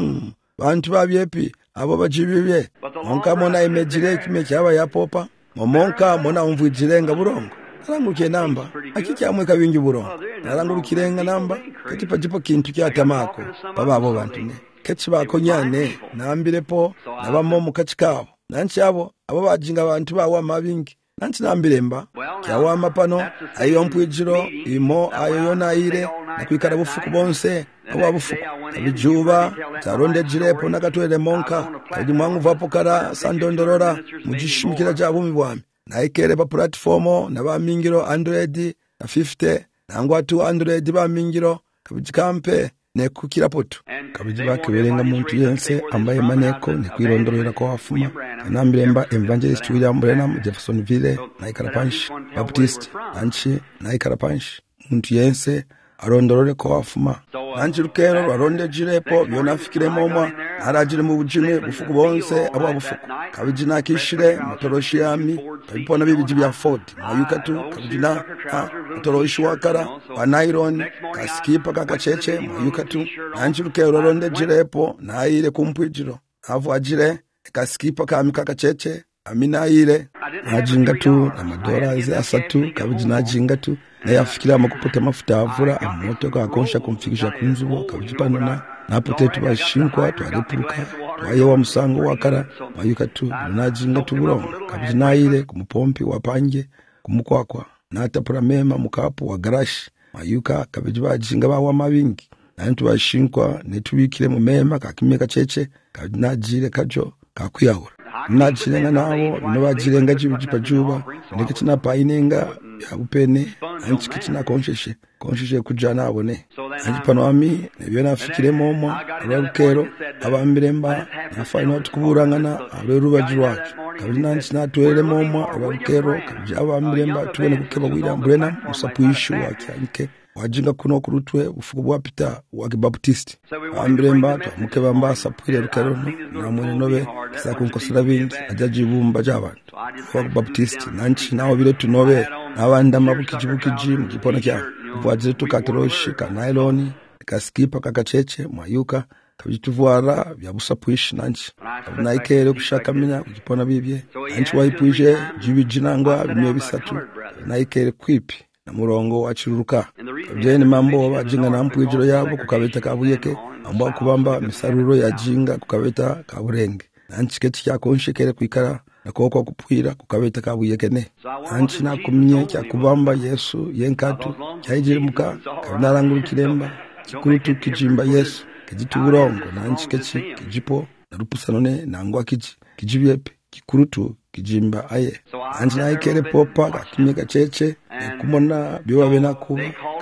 bantu babyepi abo bajibibye monka mona imejire kime cyaba yapopa momonka mona umvujirenga burongo narangurukiye namba akicyamwe kabingi burongo narangurukirenga namba katipa jipo kintu cyatamako bababo bantu ne kechi bakonyane nambirepo nabamo mukachikabo nanchi abo bajinga abantu bawa mabingi nanchi nambiremba kyawama pano ayo mpwijiro imo ayo yonaire nakwikara bufuku bonse abo bufuku abijuba taronde jirepo nakatwele monka kadi mwangu vapo kara sandondorora mujishimikira jabo mibwami naikere ba platformo nabamingiro 100 na 50 nangwa 200 bamingiro kabijikampe ne kukira poto kabiji bakeberenga muntu yense ambaye maneko ne kwirondorera ko afuma kanambiremba evangelist William Branham Jeffersonville na Ikarapansh Baptist anchi na Ikarapansh muntu yense arondorere ko afuma anchi rukero baronde jirepo byonafikire momwa arajire mu bujime bufuku bonse abo bufuku kabiji nakishire motoroshi yami kabipona bibiji bya Ford mayukatu kabijina motoroshi wakara wa nylon kaskipa kakacheche mayukatu anchi rukero ronde jirepo naire kumpwijiro avo ajire kaskipa kamika kacheche amina ile ajingatu amadolari asatu kabijina ajingatu nayafikira makupota mafuta avura amotoka akonsha kumfikisha kunzubo kabijipanona napotetu bashinkwa twalipuruka twayewa musango wakara mayukatu najinga tuburongo kabijinaire kumupompi wapanje kumukwakwa natapura mema mukapu wa garashi mayuka kabijibajinga bawa mabingi nantu bashinkwa netubikire mu mema kakimeka cheche kabijinajire kajo kakuyahura nachirenga nabo nobajirenga jipajuba ndikitsina painenga yakupene anchikitsina konsheshe kujana abone anchipano ami nebyo nafikire momo abakero abambiremba nafana tukuburangana aberubajirwacu kabina nsinatwere momo abakero kabjabambiremba tubone kukeba William Branham musapuishu wakyanke wajinga kuno kurutwe ufuku bwa Peter wa Baptist ambiremba mukeba mbasa pwire rukero na mwene nobe sakunkosera bingi ajajibumba jabantu wa Baptist nanchi nawo bire tunobe abanda mabukijibukiji mukipona kya bwajire tukatoroshi ka nylon kaskipa kakacheche mwayuka kabituvuara bya busapuishi nanchi naikere kushakamenya kukipona bibye nanchi waipuje jibijinangwa bimwe bisatu naikere kwipi na murongo wachiruruka kabjeni mambo bajinga na mpwijiro yabo kukabeta kabuyeke amba kubamba misaruro ya jinga kukabeta kaburenge nanchiketi cyakonshekere kwikara nakoko kupwira kukabeta kabuyeke ne nanchi nakumye cyakubamba Yesu yenkatu cyayijirimuka kabinarangurukiremba kikurutu kijimba Yesu kijituburongo nanchiketi kijipo narupusanone nangwa kijibyepe kikurutu kijimba aye anji naikere popa kakimye gacheche kumona biwa benakuba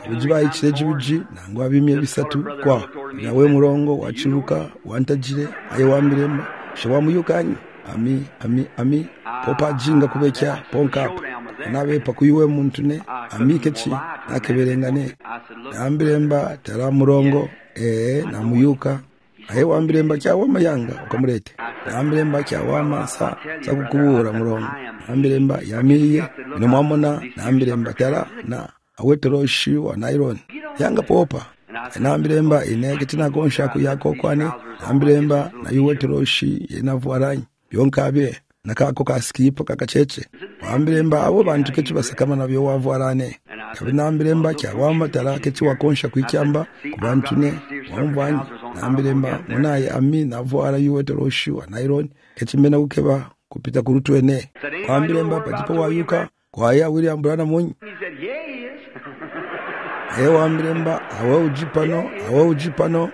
kabijiba ichire jibiji nangwa bimye bisatu kwa nawe murongo wachiruka wantagire aye wamiremba shewa muyukanye ami popa jinga kubekya ponka nawe pakuyuwe muntu ne amikechi nakeberengane ambiremba tara murongo namuyuka aye wambiremba kyawa mayanga ukamurete ambiremba kyawa masa sakukubura murongo ambiremba yamiye nomamona ambiremba tara na awetoroshi wa nairon yanga popa ambiremba ineke tina gonsha kuyako kwani ambiremba na yuwetoroshi yenavwaranyi yonkabe nakako kaskipo kakacheche ambiremba abo bantu kechi basakama nabyo wavwarane kabinambiremba kyawama tara kechi wakonsha kwikyamba kubantu ne wamvanyi ambiremba munaye ami navwara yuwetoroshi wa nairon kechi mena ukeba kupita kurutwene ambiremba patipo wayuka kwaya William Brana munyi wambiremba awe ujipano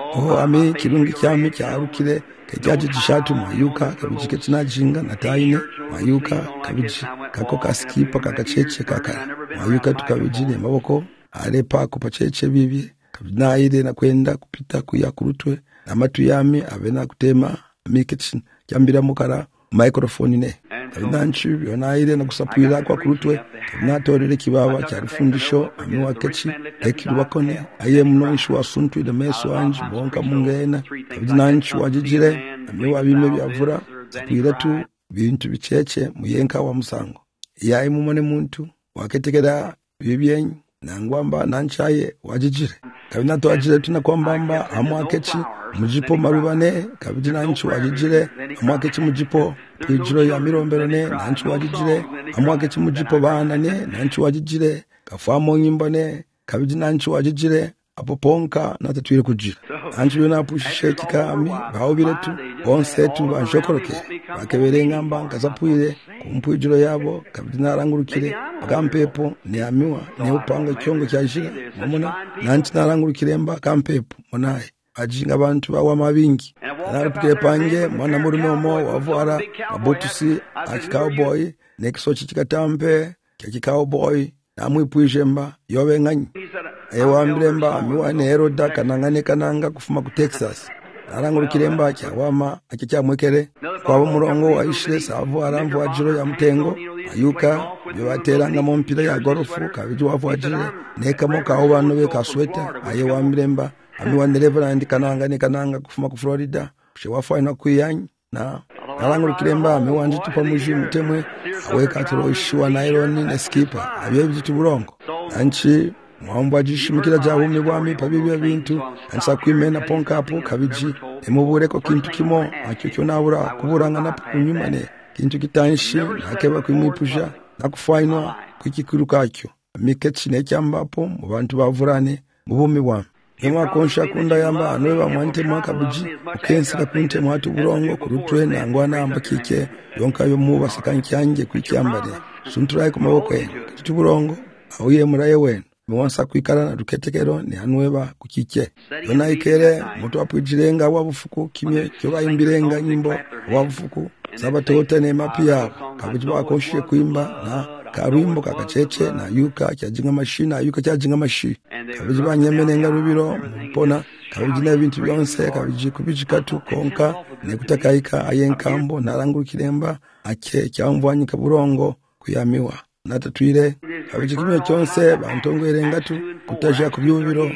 ami kirungi kyami kyarukire kejaje jishatu mayuka kabijike tinajinga nataine mayuka kabiji kako kaskipa kakacheche kaka mayuka tukabijine maboko arepa kupacheche bibi kabinaire na kwenda kupita kuyakurutwe amatu yami abena kutema mikitchen kyambira mukara microphone ne kabinanchi yonaire na kusapwira kwa kurutwe natorere kibaba cyarifundisho amiwa kechi ekirwakone aye mnonshi wasuntu de meso anji bonka mungena kabinanchi wajijire amiwa bimwe byavura zapwira tu bintu bicheche muyenka wa musango yayi mumone muntu waketekera bibyenyi nangwamba nanchaye wajijire kabinato ajire tuna kwambamba amwakechi mujipo marubane kabinanchi wajijire amwakechi mujipo pijiro ya miromberene nanchi wajijire amwakechi mujipo banane nanchi wajijire kafamo nyimbane kabinanchi wajijire apoponka natatwire kujira nanchi yona pushishe kikami baobiretu bonsetu banshokoroke bakeberenga mbanga zapwire kumpujiro yabo kabinarangurukire bakampepo ne amiwa ne upanga kyongo cyashira mumona nanchi narangurukire mba kampepo monaye ajinga abantu bawa mabingi narupike pange mwana muri momo wavara mabotusi akicowboy nekisochi kikatampe kikicowboy namwipwijemba yobe nganyi ewambiremba miwa neroda kananga kufuma ku Texas narangurukiremba cyawama akicyamwekere kwabo murongo waishire savu aramvu ajiro ya mutengo ayuka byobateranga mu mpira ya golfu kabiji wavu ajire nekamo kaho bantu be kasweta aye wambiremba amiwa Reverend kananga kufuma ku Florida shewafaina kuyanyi na narangurukiremba amiwanje tupa muji mutemwe aweka turoishiwa naironi ne skipper abye burongo anchi mwamba jishimikira jabumye bwami pabibya bintu ansa kwimena ponka apo kabiji emubure ko kintu kimo akyo nabura kuburanga na kunyumane kintu kitanshi nakeba kwimipusha nakufainwa kwikikuru kakyo miketsi nekyambapo mu bantu bavurane mubumi bwami Ema konsha kunda yamba anwe bamwante mwakabiji ukensi kakunte mwatu burongo kurutwe nangwana amba kike yonka yo muba sakankyanje kwikyambare sunturai ku maboko ye kitu burongo awuye muraye wenu mwansa kwikara na duketekero ni anweba kukike yona ikere mutu apwijirenga wabufuku kimye kyoba imbirenga nyimbo wabufuku sabatota ne mapia kabiji bakoshe kuimba na karwimbo kakacheche na yuka kyajinga mashina yuka kyajinga mashi kabiji banyemenenga rubiro mpona kabiji na bintu byonse kabiji kubijikatu konka ne kutakaika ayenkambo narangurukiremba ake cyamvwanyi kaburongo kuyamiwa natatwire kabiji kimwe cyonse bantongwerenga tu kutaja ku byubiro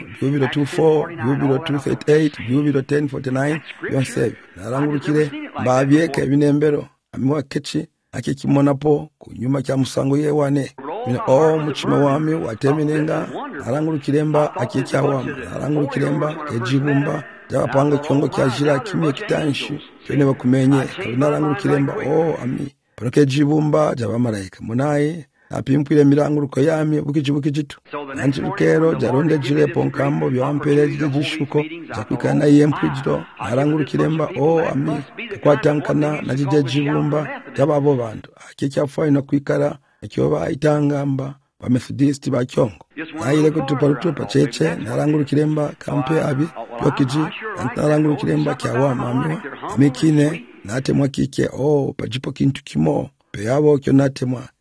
24 byubiro 238 byubiro 1049 byonse narangurukire babyeke binembero amiwa kechi ake kimonapo kunyuma kya musango yewane muchima wami watemenenga arangurukiremba ake cyawa arangurukiremba kejibumba yapanga cyongo cyajira kimye kitanshi cyone bakumenye kabinarangurukiremba ami proke jibumba jabamaraika munaye apimpwire miranguruko yami bukijitu nanji rukero jaronde jire ponkambo byampere jishuko zakwikana yempwijiro arangurukiremba ami kwatankana najije jibumba jababo bantu akicyafaye no kwikara cyoba itangamba ba Methodist ba Kyongo ayire kutuparutupa cheche narangurukiremba kampe abi yokiji narangurukiremba kyawa mami amikine natemwa kike pajipo kintu kimo peyabo kyo natemwa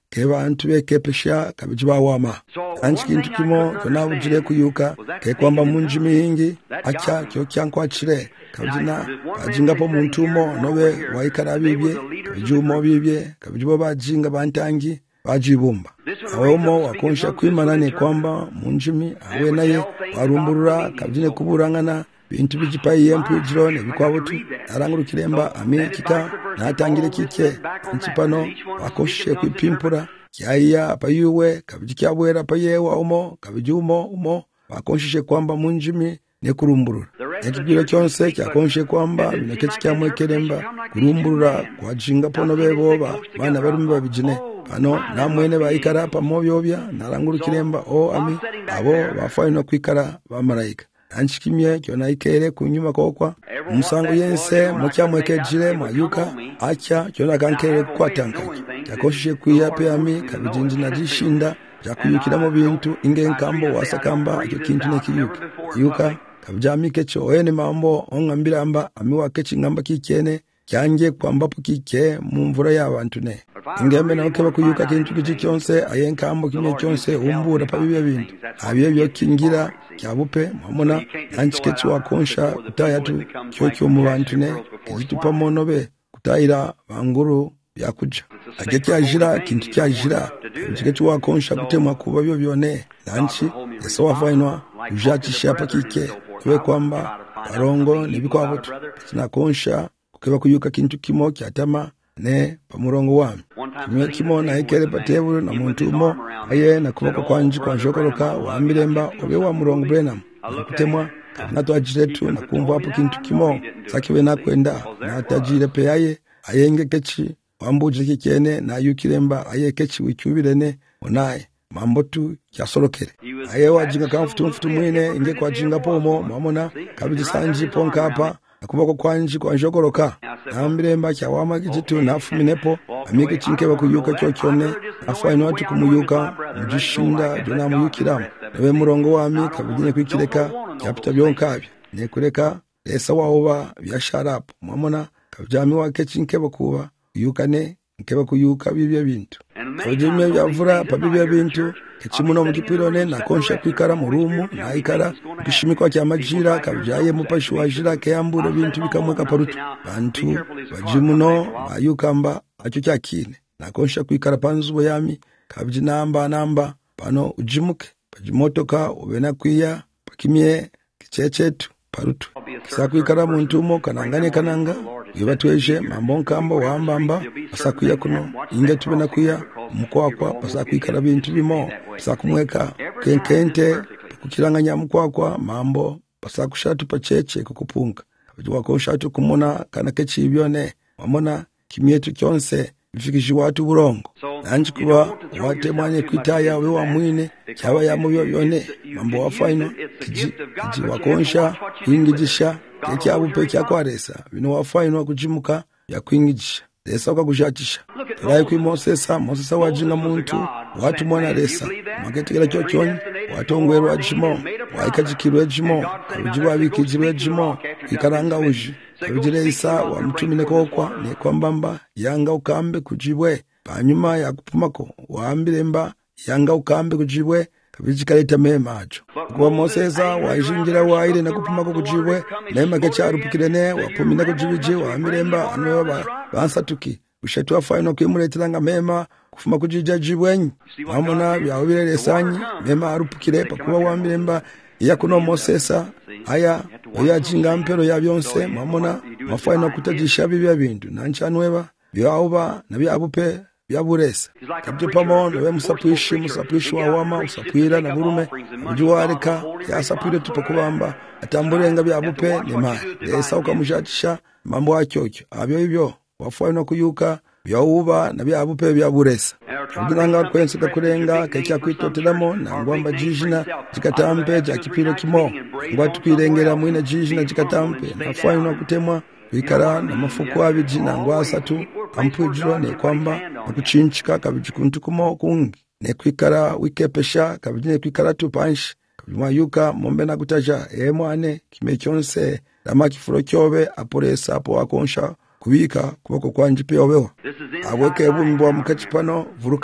ke bantu bekepesha kabijiba wama anchi kintu kimo kyona bujire kuyuka ke kwamba munji mingi acha kyo kyankwachire kabijina bajingapo muntumo nobe waikara bibye kabijumo bibye kabijibo bajinga bantangi bajibumba awomo wakonsha kwimana ne kwamba munjimi awe naye warumburura kabijine kuburangana bintu bijipaye yempu jirone bikwabutu arangurukiremba amikika natangire kike nchipano wakoshe kwipimpura kyaiya apayuwe kabijikyabwera payewa umo kabijumo umo wakonshe kwamba munjimi ne kurumburura ekibiro kyonse kyakonshe kwamba binake kikyamwekeremba kurumburura kwajinga pono beboba bana barumi babijine pano namwene baikara pamobyobya narangurukiremba ami abo bafaino kwikara bamarayika anchikimye kyona ikere kunyuma kokwa musango yense mukyamwekejire mwayuka acha kyona kankere kwatanga yakoshe kuya peami kabijinji najishinda yakuyukira mu bintu ingenkambo wasakamba icyo kintu nekiyuka yuka kabijamike cyo ene mambo ongambiramba amiwake chingamba kikene cyange kwambapo kike mu mvura y'abantu ne ingembe naoke bakuyuka kintu kiki cyonse ayenkambo kimwe cyonse umbura pabiye bintu abiye byo kingira kyabupe mamona anchike cyo konsha kutayatu cyo mu bantu ne kizitupa monobe kutayira banguru yakuja ageke ajira kintu cyajira kike cyo konsha kutemwa kuba byo byone lanchi yeso wafainwa ujachisha pakike kwe kwamba barongo nibikwabutu kinakonsha kukeba kuyuka kintu kimo kyatama ne pamurongo wami kimwe kimo na ikere patebu na muntu umo aye na kuboko kwanji kwa jokoroka wamiremba obe wa murongo Brenham kutemwa nato ajiretu na kumva hapo kintu kimo sakiwe na kwenda na tajire pe ayenge kechi wambuje kikene na yukiremba aye kechi wikyubirene onaye mambotu kyasolokere aye wajinga kamfutu mwine inge kwa jinga pomo mamona kabiji sanji ponka hapa akuboko kwanji kwa njogoroka nambiremba kyawama kijitu nafuminepo amike chinkeba kuyuka cyocyone afaino ati kumuyuka mujishinda jona muyukiramu nawe murongo wami kabijine kwikireka cyapita byonkabi nekureka esa waoba byasharapo mamona kabijami wake chinkeba kuba yukane nkeba kuyuka bibye bintu kabijime byavura pabibye bintu kichimuno mukipirone na konsha kwikara mu rumu na ikara kishimikwa kya majira kabijaye mupashi wajira keyambura bintu bikamweka parutu bantu bajimuno bayukamba acho cyakine na konsha kwikara panzubo yami kabijinamba pano ujimuke pajimotoka ubena kwiya pakimye kichechetu parutu kisakwikara muntu kananga ibatweje mambo nkamba wambamba asakwiya kuno inge tubena kwiya mukwakwa pasakwikara bintu bimo pasakumweka kenkente kukiranganya mukwakwa mambo pasakushatu pacheche kukupunga wakoshatu kumona kana kechibyone mamona kimyetu kyonse bifikije watu burongo nanji kuba wate mwanye kwitaya we wa mwine cyaba yamubyo byone mambo wafaino kiji wakonsha kwingijisha kyabupe kyakwaresa bino wafaino kujimuka yakwingijisha lesa ukakujatisha terayi kwi Mosesa wajinga muntu watu mwana lesa maketekela chochonyi watongwerwa jimo waikajikirwe jimo kabijiwa bikijirwe jimo ikaranga uji kabijire isa wa mtumine kokwa ne kwambamba yanga ukambe kujibwe panyuma ya kupumako waambiremba yanga ukambe kujibwe kabijikaleta mema acho kwa Mosesa waishingira waile na kupumako kujibwe nema kecharupukirene wapumina kujibije waambiremba anoba bansatuki ushatu afaino kwimuretiranga mema kufuma kujijajibwenyi mamona byawirere sanyi mema arupukire pakuba waambiremba yakuno Mosesa aya oyajinga mpero ya byonse mamona mafaino kutajisha bibya bintu nanchanweba byauba na byabupe byaburesa kabyo pamono we musapishi wa wama usapira na burume ujuwareka yasapire tupakubamba atamburenga byabupe ne mai lesa ukamujatisha mambo acyocyo abyo ibyo wafaino kuyuka byauba na byabupe byaburesa kugiranga kwense kakurenga kecya kwitotelamo na ngwamba jijina jikatampe ja kipiro kimo ngwatupirengera mwine jijina jikatampe na faino kutemwa wikara na mafuku abijina ngwasatu ampujiro ne kwamba kuchinchika kabijikuntu kumo kungi ne kwikara wikepesha kabijine kwikara tupanshi kabimayuka mombe na kutaja mwane kimekyonse lama kifuro kyobe apuresa apo wakonsha kubika kuboko kwanji peobeho aweke bumbo mukachipano vurukai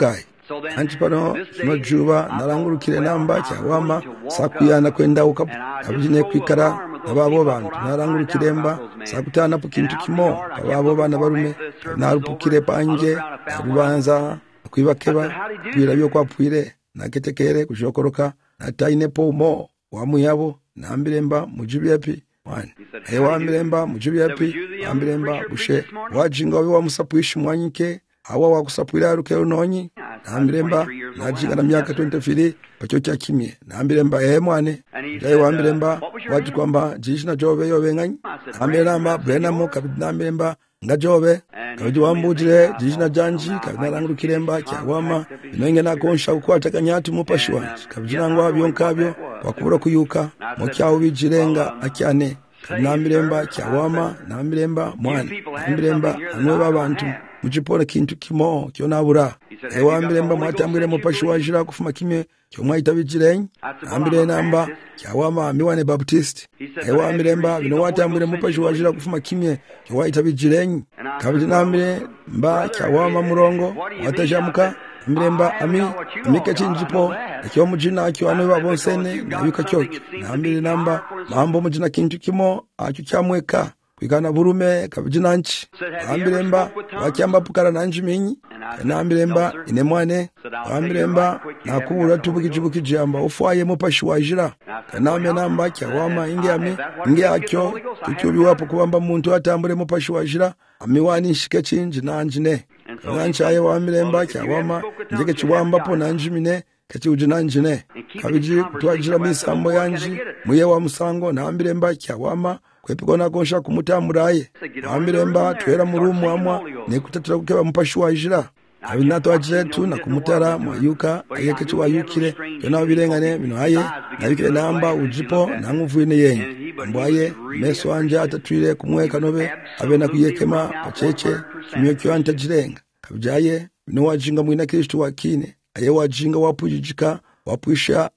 anti pano sinojuba narangurukire namba cyawama sakuyana kwenda ukapu abijine kwikara nababo bantu narangurukire mba sakutana po kintu kimo ababo bana barume narupukire panje rubanza kwibakeba kwira byo kwapwire naketekere kushokoroka nataine pomo wamuyabo nambiremba mujubiyapi mwana wambiremba mujubiyapi wambiremba bushe wajinga wa musapwishi mwanyike hawa wakusapwira rukero nonyi nambiremba najinga na miaka 22 pacho cha kimye nambiremba mwane dai wambiremba wati kwamba jishina jobe yobenganyi nambiremba brenamo kabinambiremba ngajobe kabiji wambujire jishina janji kabinarangurukiremba cyawama inenge nakonsha ukwata kanyati mupashi wanje kabijinangwa byonkabyo wakubura kuyuka mu cyawo bijirenga acyane kabinambiremba cyawama nambiremba mwana nambiremba anwe babantu mujipora kintu kimo cyo nabura wambiremba mwatambire mupashi wajira kufuma kimwe cyo mwahita bijirenyi nambire namba cyawama miwane baptist wambiremba bino watambire mupashi wajira kufuma kimwe cyo wahita bijirenyi kabije nambire mba cyawama murongo watajamuka miremba amike chinjipo cyo mujina cyo ane babonsene nabika cyo nambire namba mambo mujina kintu kimo acyo cyamweka kwikana burume kabijinanchi ambiremba wakyamba pukara nanjiminyi nambiremba inemwane ambiremba nakubura tubukijibuki jamba ufwaye mupashi wajira kaname namba cyawama inge akyo tucyubi wapo kubamba muntu atambure mupashi wajira amiwani shike chinji nanjine kananchaye wambiremba cyawama njeke chiwamba po nanjimine kati ujinanjine kabiji kutwajira misambo yanji muye wa musango nambiremba cyawama kwepikona konsha kumutamburaye ambiremba twera murumu amwa nekutatira kukeba mupashi wajira abinato ajetu na kumutara mwayuka ayeke chiwayukire yona birengane bino aye nabikire namba ujipo nanguvuine yenye mbwaye meso anje atatwire kumweka nobe abena kuyekema pacheche kimyo kyo antajirenga kabijaye bino wajinga mwina Kristo wakine aye wajinga wapujijika wapwisha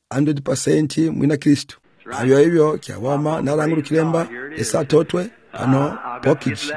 100% mwina Kristo ayo hivyo cyawama narangurukiremba esatotwe ano pokage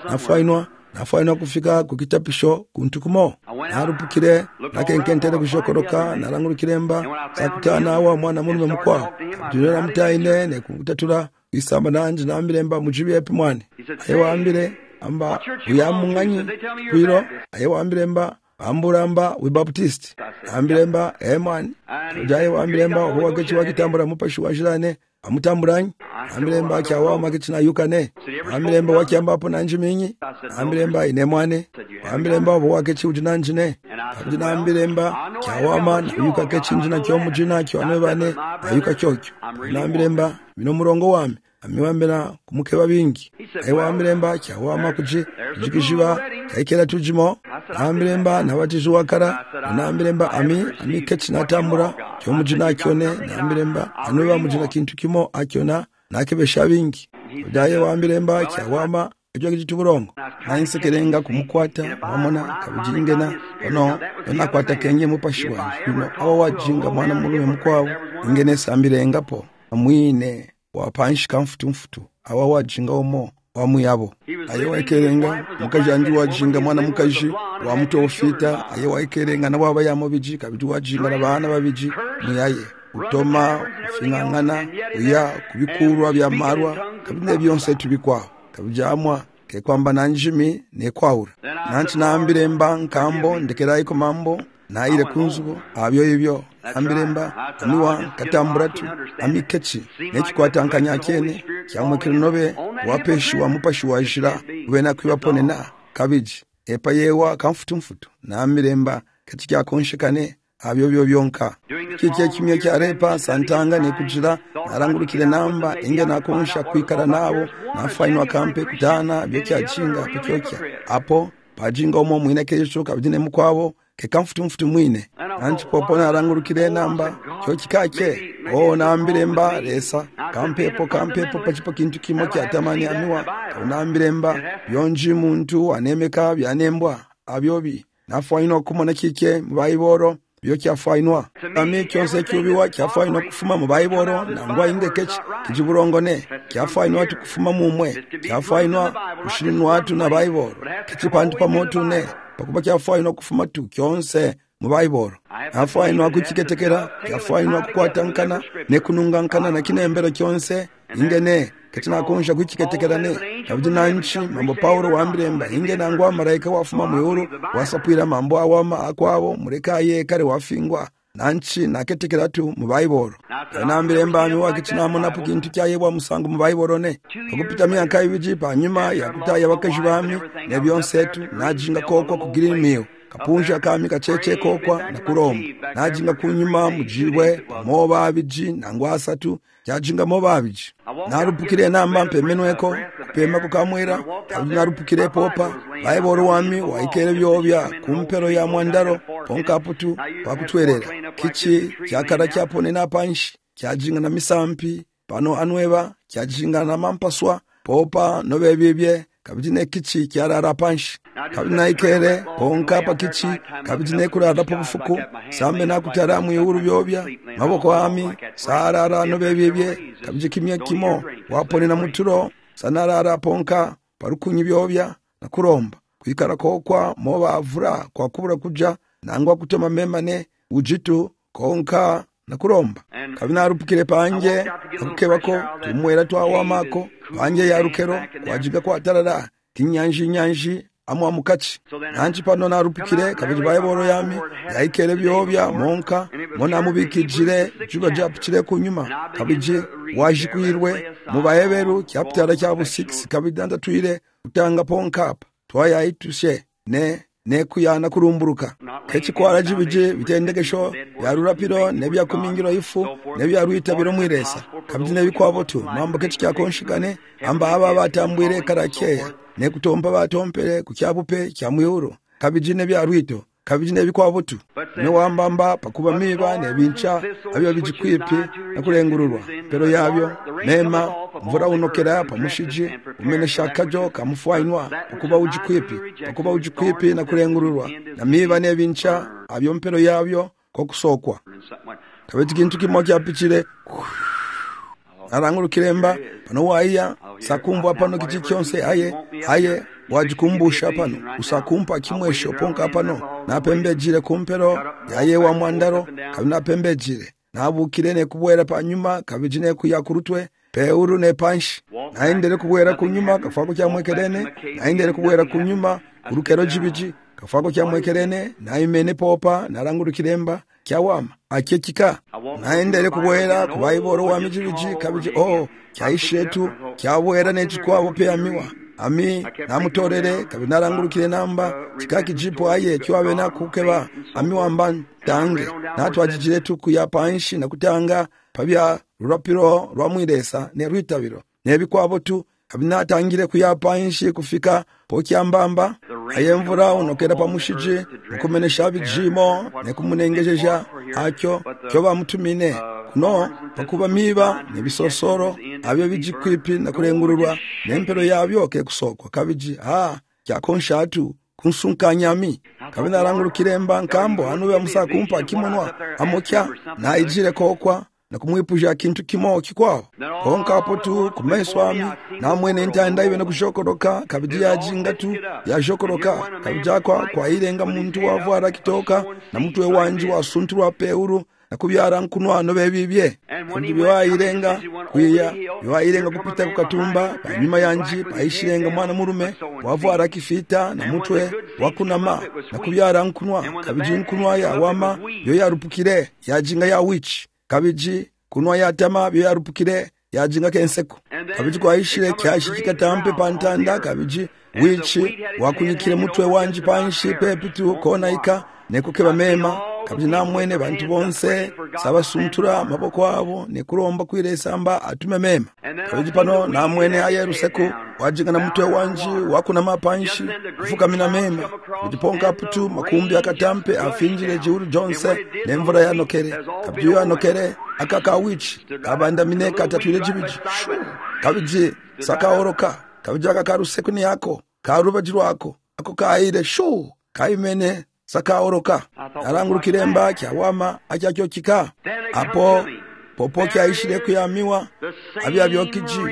nafainwa kufika kukitapisho kuntukumo narupukire nakenkentere kushokoroka narangurukiremba sakutana wa mwana munume mukwa tunera mutaine nekutatura isamba nanje nambiremba mujibi epi mwane ayo ambire amba uyamunganyi kwiro ayo ambiremba amburamba we baptist ambiremba man jaye ambiremba huwakechi wakitambura mupashi wajirane amutamburanyi ambiremba cyawama kicina yukane ambiremba wakyambapo nanjiminyi ambiremba inemwane ambiremba huwakechi ujinanjine kabjina ambiremba cyawama yuka kechinjina cyo mujina cyo anebane ayuka cyokyo ambiremba bino murongo wame amiwambera kumukeba bingi ewa ambiremba cyawama kuji jikishiba ekera tujimo ambiremba nabatizu wakara ambiremba ami kecina tambura cyo mujina cyone ambiremba anwe mujina kintu kimo acyona nakebesha bingi daye wambiremba cyawama ebyo gituburongo nansekerenga kumukwata wamona kabujingena ono nakwata kenye mupashi wanje aho wajinga mwana murume mukwawo ingene sambirenga po amwine wapanshika mfutu awa wajinga omo wamuyabo ayo waikerenga mukajanji wajinga mwana mukaji wa mto ofita ayo waikerenga nabo abayamo biji kabiti wajinga nabana babiji muyaye utoma fingangana uya kubikurwa bya marwa kabine byonse tubikwa kabijamwa ke kwamba nanjimi ne kwaura nanti nambiremba nkambo ndekeraiko mambo naire kunzugo abyo ibyo ambiremba amiwa katamburatu amikechi nekikwata nkanyakene cyamwe kirinobe wapeshi wa mupashi wajira ubena kwibapone na kabiji epa yewa kamfutumfutu nambiremba kachikya konshikane abyo byonka kike kimye cya repa santanga ne kujira narangurukire namba inge nakonsha kwikara nabo nafainwa kampe kutana byo cyachinga kucyokya apo pajinga omo mwine kesho kabjine mukwabo ke kamfutumfutu mwine anti popona arangurukire namba cyo kikake nambiremba resa kampepo pachipo kintu kimo cya tamani amiwa nambiremba yonji muntu anemeka byanembwa abyobi nafainwa kumona kike mubayiboro byo cyafainwa ami cyose cyubiwa cyafainwa kufuma mu bayiboro nangwa indekeci kijiburongone cyafainwa tukufuma mumwe cyafainwa kushirinwa watu na bayiboro kichipantu pamotu ne pakuba cyafainwa kufuma tu kyonse mu Bible afainwa kuchiketekera yafainwa kukwatankana nekunungankana na kinembero kyonse ingene ketina kunsha kuchiketekerane kabidi nanchi mambo Paulo wambiremba ingene ngwa malaika wafuma muyuru wasapwira mambo awama akwabo mureka ye kare wafingwa nanchi naketekeratu mu Bible nambiremba anywa kitinamo napo kintu cyayebwa musango mu Bible ne okupita myaka ibiji panyuma yakutaya bakaji bami nebyonsetu najinga koko ku Green Mill kapunja kami kacheche kokwa na kuromba najinga kunyuma mujiwe moba abiji nangwasatu jajinga moba abiji narupukire namba mpemenweko kupema kukamwera narupukire popa Bible wami waikere byobya kumpero ya mwandaro ponkaputu pakutwerera kichi cyakara cyapone napanshi cyajinga na misampi pano anweba cyajinga na mampaswa popa nobebibye kabijine kichi kyarara panshi kabina ikere ponka pakichi kabijine kurara pofuku sambe nakutara mu yuru byobya maboko ami sarara nobebibye kabijikimye kimo wapone na muturo sanarara ponka parukunyi byobya na kuromba kwikara kokwa moba avura kwa kubura kuja nangwa kutema memane ujitu konka na kuromba kabina rupukire panje akukebako tumwera twawamako panje ya rukero kwajiga kwa tarara kinyanji amwa mukachi nanchi pano narupukire kabiji Bible yami yaikere byobya monka mona mubikijire juba japchire kunyuma kabiji wajikwirwe mu bayeberu chapter cyabu 6 kabidanda tuire utanga ponkapa twaya itushe ne kuyana kurumburuka kechi kwara jibije bitendegesho yarurapiro nebya kumingiro ifu nebya ruitabiro mwiresa kabine bikwabotu mambo kechi kyakonshikane amba aba batambwire karakeya ne kutomba batompere kukyabupe kyamuyuro kabijine bya ruito kabijine bikwabotu ne wambamba pakuba miba ne bincha abyo bijikwipi nakurengururwa pero yabyo mema mvura unokera pamushiji umene shakajo kamufwainwa pakuba ujikwipi nakurengururwa na miba ne bincha abyo mpero yabyo kokusokwa kabiti kintu kimoja pichire arangurukiremba pano waiya sakumbu pano kichi kyonse aye wajikumbusha pano usakumpa kimwesho ponka pano napembejire kumpero yaye wa mwandaro kabina pembejire nabukire ne kubwera panyuma kabijine kuyakurutwe peuru ne panshi naendere kubwera kunyuma kafako kya mwekerene naendere kubwera kunyuma kurukero jibiji kafako kya mwekerene naimene popa narangurukiremba kyawama akekika naendere kubwera ku Bible wa mijibiji kabiji kyaishetu kyabwera nechikwabo pe amiwa ami namutorere kabinarangurukire namba kikaki jipo aye cyawe nakukeba amiwamba tange natwajijire tukuya panshi nakutanga pabya rurapiro rwamwiresa ne rwitabiro nebikwabo tu kabinatangire kuyapanshi kufika pokyambamba ayemvura unokera pamushije mukumenesha bijimo nekumunengejeja akyo cyo bamutumine kuno pakuba miba nebisosoro abyo bijikwipi nakurengururwa nempero yabyo ke kusokwa kabiji kyakonshatu kunsunkanyami kabinarangurukiremba nkambo anu ya musa kumpa kimonwa amokya na ijire kokwa na kumwipuja kintu kimo kikwao konka potu kumeswami na mwene ntanda ibe nakushokoroka kabiji yajinga tu yashokoroka kabija kwa irenga muntu wavara kitoka na mtu wanji wa sunturwa peuru na kubyara nkunwa no bebibye kandi biwayirenga kwiya biwayirenga kupita kukatumba nyuma yanji paishirenga mwana murume wavara kifita na mutwe wakunama na kubyara nkunwa kabiji nkunwa ya wama yo yarupukire yajinga ya witch kabiji kunwa yatama byo yarupukire yajinga kenseku kabiji kwaishire kyashikika tampe pantanda kabiji wichi wakunyikire mutwe wanji panshi pepitu konaika nekukeba mema kabiji namwene bantu bonse sabasuntura maboko abo nekuromba kwiresamba atume mema kabiji pano namwene ayeruseku wajinga na mutwe wanji wakuna mapanshi kufuka mina mema kujiponga putu makumbi akatampe afinjire jiuru jonse nemvura ya nokere kabiji ya nokere akaka wichi kabanda mineka tatwile jibiji kabiji sakaoroka kabiji akakaruseku ni yako karubajiro ako ako kaire kaimene sakaoroka arangurukiremba kyawama akyakyo kika apo popo kyayishire kuyamiwa abya byokiji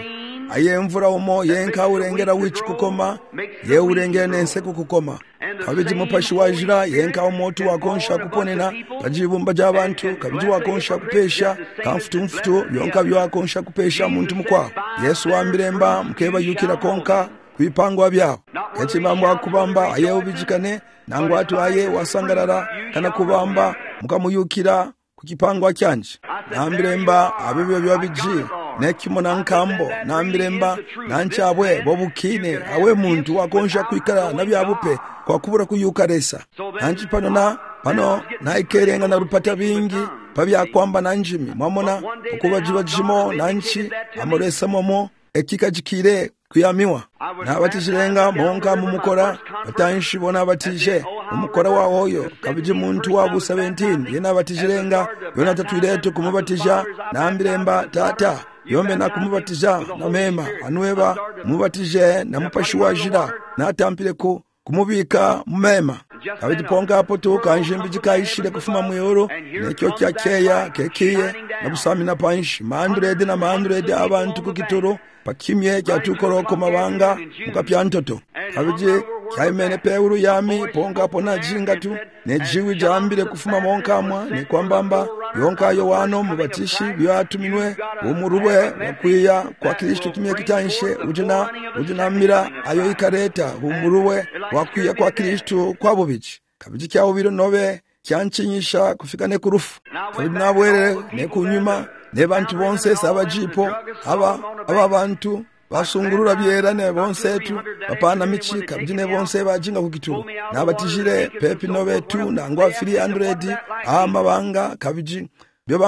aye mvura umo yenka urengera wichi kukoma ye urengera nense kukoma kabiji mupashi wajira yenka umotu wakonsha kuponena pajibumba jabantu kabiji wakonsha kupesha kamfutu yonka byakonsha kupesha muntu mukwa Yesu wambiremba mkeba yukira konka kwipangwa byao kachimambo akubamba aye ubijikane nangwa atu aye wasangarara kana kubamba mukamuyukira kukipangwa kyanje nambiremba abebyo byabiji nekimona nkambo nambiremba nanchabwe bobukine awe muntu wakonsha kwikara nabyabupe kwa kubura kuyukaresa nanchi pano naikerenga na rupata bingi pabya kwamba nanjimi mwamona okuba jibajimo nanchi amoresa momo ekikajikire kuyamiwa nabatijrenga monka mumukora batanshi bona batije umukora wa hoyo kabije muntu wa 17 yena batijrenga yona tatuiretu kumubatija nambiremba tata yombe na kumubatija na mema anueba mubatije na mupashi wajira na tampire ko kumubika mumema kabije ponga hapo tu kanjimbi jikaishire kufuma muyoro nekyo kyakeya kekiye na busamina panshi mandrede na mandrede abantu kukitoro pakimye kyatukoroko mabanga mukapyantoto kabije kyaimene peuru yami ponga pona jingatu nejiwi jambire kufuma monkamwa ne kwambamba yonka yo wano mubatishi byatuminwe umurubwe wakwiya kwa Kristo kimye kitanshe ujina mira ayo ikareta umurubwe wakwiya kwa Kristo kwa bubichi kabije kyawo biro nobe kyanchinyisha kufika ne kurufu kabije nabwere ne kunyuma ne bantu bonse sabajipo aba bantu basungurura byera ne bonse tu bapana michi kabije ne bonse bajinga kukituru nabatijire pepi nobe tu nangwa 300 amabanga kabije byo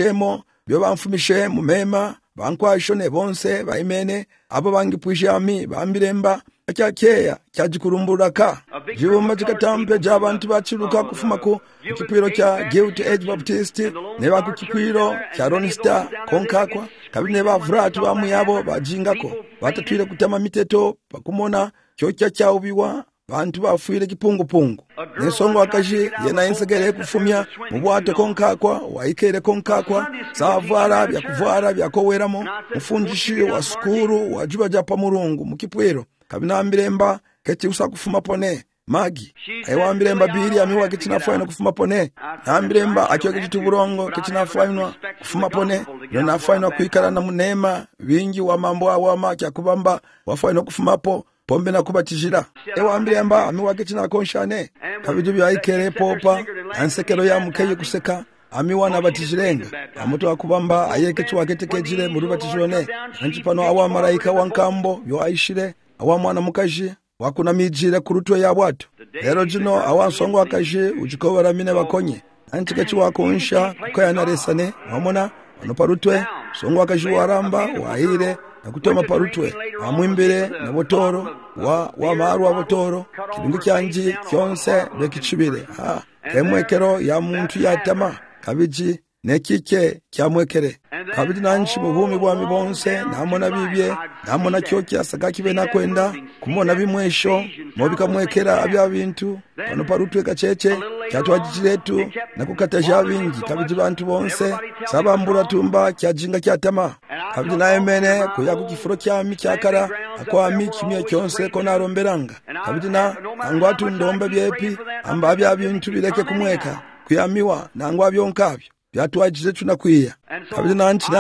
bamfumishe mu mema bankwasho ne bonse baimene abo bangipwishami bambiremba akyakeya kyajikurumburaka jibuma jikatampe jabantu bachiruka kufuma ku kipiro kya Guilt Age Baptist ne bakukipiro kya Ronista konkakwa kabine bavuratu bamuyabo bajingako batatwire kutama miteto bakumona kyokya kyaubiwa bantu bafuire kipungupungu nesongo akaji yena insegere kufumya mubwato konkakwa waikere konkakwa savara byakuvara byakoweramo mufundishi wa skuru wajuba japa murungu mukipwero kabinambiremba keti usa kufuma pone magi aiwambiremba biri amiwa kitinafwana kufuma pone ambiremba akyo kitituburongo kitinafwana kufuma pone yonafwana kuikara na munema wingi wa mambo awama kyakubamba wafwana kufumapo pombe na kubatijira ewambiremba amiwa kitinakonshane kabiju byaikere popa ansekero ya mukeye kuseka amiwa na batijirenga amuto akubamba ayeke chwaketekejire muri batijone anchipano awa malaika wankambo yo aishire awa mwana mukaji wakuna mijire kurutwe ya bwato lero jino awansongo akaji uchikobara mine bakonye anchikachi wakonsha kukaya naresane wamona anoparutwe songo akaji waramba waire na kutoma parutwe amwimbire na botoro wa maru wa botoro kidungu kyanji kyonse bekichibire emwekero ya muntu yatama kabiji nekike kyamwekere kabidi nanchi mubumi bwa mibonse namona bibye namona kyokya sakakibe nakwenda kumona bimwesho mobika mwekera abya bintu bano parutwe kacheche kyatwajiretu nakukataja bingi kabidi bantu bonse sabambura tumba kyajinga kyatama kabidi naemene kuya kukifuro kyami kyakara akwami kimye kyonse kona romberanga kabidi na angwatu ndombe byepi amba abya bintu bireke kumweka kuyamiwa nangwa byonkabyo byatwajize tunakwiya kabiri nanchi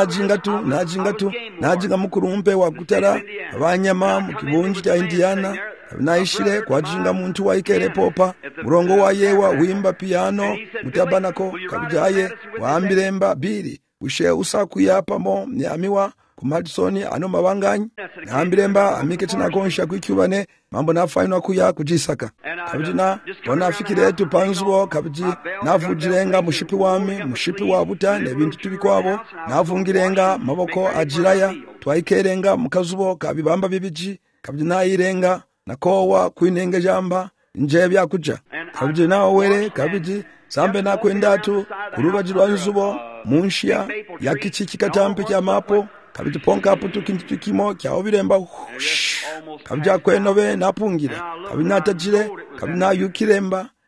najinga mukurumpe wa kutara abanyama mu kibunji cha Indiana naishire kwajinga muntu waikere popa murongo wa yewa wimba piano mutabanako kabijaye waambiremba biri ushe usakuyapa mo nyamiwa kumadisoni ano mabanganyi naambiremba amike tinakonsha kwikubane mambo nafainwa kuya kujisaka kabiji na bonafikire tu panzubo kabiji navujirenga mushipi wami mushipi wa buta nebintu tubikwabo navungirenga maboko ajiraya twaikerenga mukazubo kabibamba bibiji kabiji nairenga nakowa kuinenge jamba nje byakuja kabiji nawo were kabiji sambe nakwendatu kurubajirwa nzubo munshia yakichi katampe kya mapo kabiti ponka putu kintu kimo kya obiremba kabija kwenobe napungira kabinatajire kabina yukiremba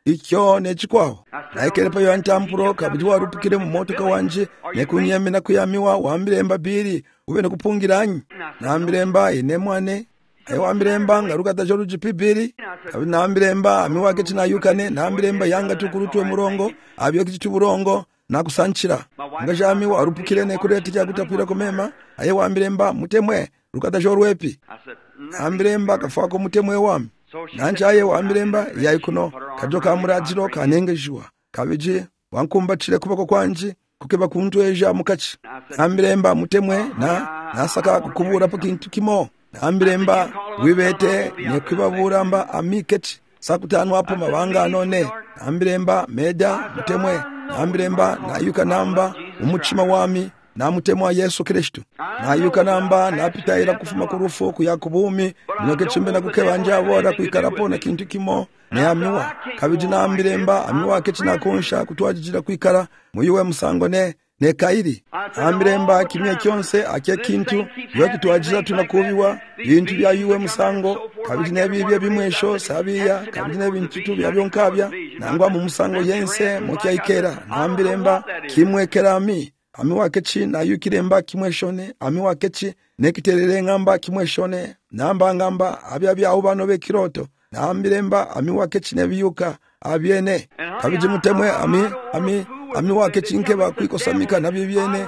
ikyo nechikwawo naikerepa yoantampuro kabiti warupukire mumotoka wanje nekunyeme nakuyamiwa wambilemba biri uve nekupungiranyi nambilemba ine mwane aiwambilemba ngarukata choruchipibiri kabiti nambilemba ami wake tinayukane nambilemba yanga tukurutwe murongo avyo kichitu burongo nakusanchira ngashamiwa arupukire nekureti chakutapira komema aiwambilemba mutemwe rukata chorwepi nambilemba kafako mutemwe wami nanchaye wambilemba yai kuno kajoka muradziro kanenge jua kabiji wankumbatire kubako kwanji kukeba kuntu eja mukachi nambilemba mutemwe nasaka kukubura pakintu kimo nambilemba wibete nekwibaburamba amiketi sakutanu apo mabanga anone nambilemba meja mutemwe nambilemba nayuka namba umuchima wami na mutemwa wa Yesu Kristo nayuka namba napitaira kufuma kurufu kuyakubumi nokechimbe na kukebanja bora kwikarapo na kintu kimo ne amiwa kabiji nambilemba amiwa kechina konsha kutwajira kwikara muyuwe musango ne kairi ambilemba kimye kyonse akye kintu yokitwajira tunakubiwa bintu bya yuwe musango kabiji nebibye bimwesho sabiya kabiji nebintu bya byonkabya nangwa mu musango yense mukyaikera nambilemba kimwekerami ami wakechi na yukiremba kimweshone ami wakechi nekiterere ngamba kimweshone namba ngamba abya ubano be kiroto nambilemba ami wakechi nebiyuka abyene kabiji mutemwe ami wakechi nkeba kwikosamika nabibyene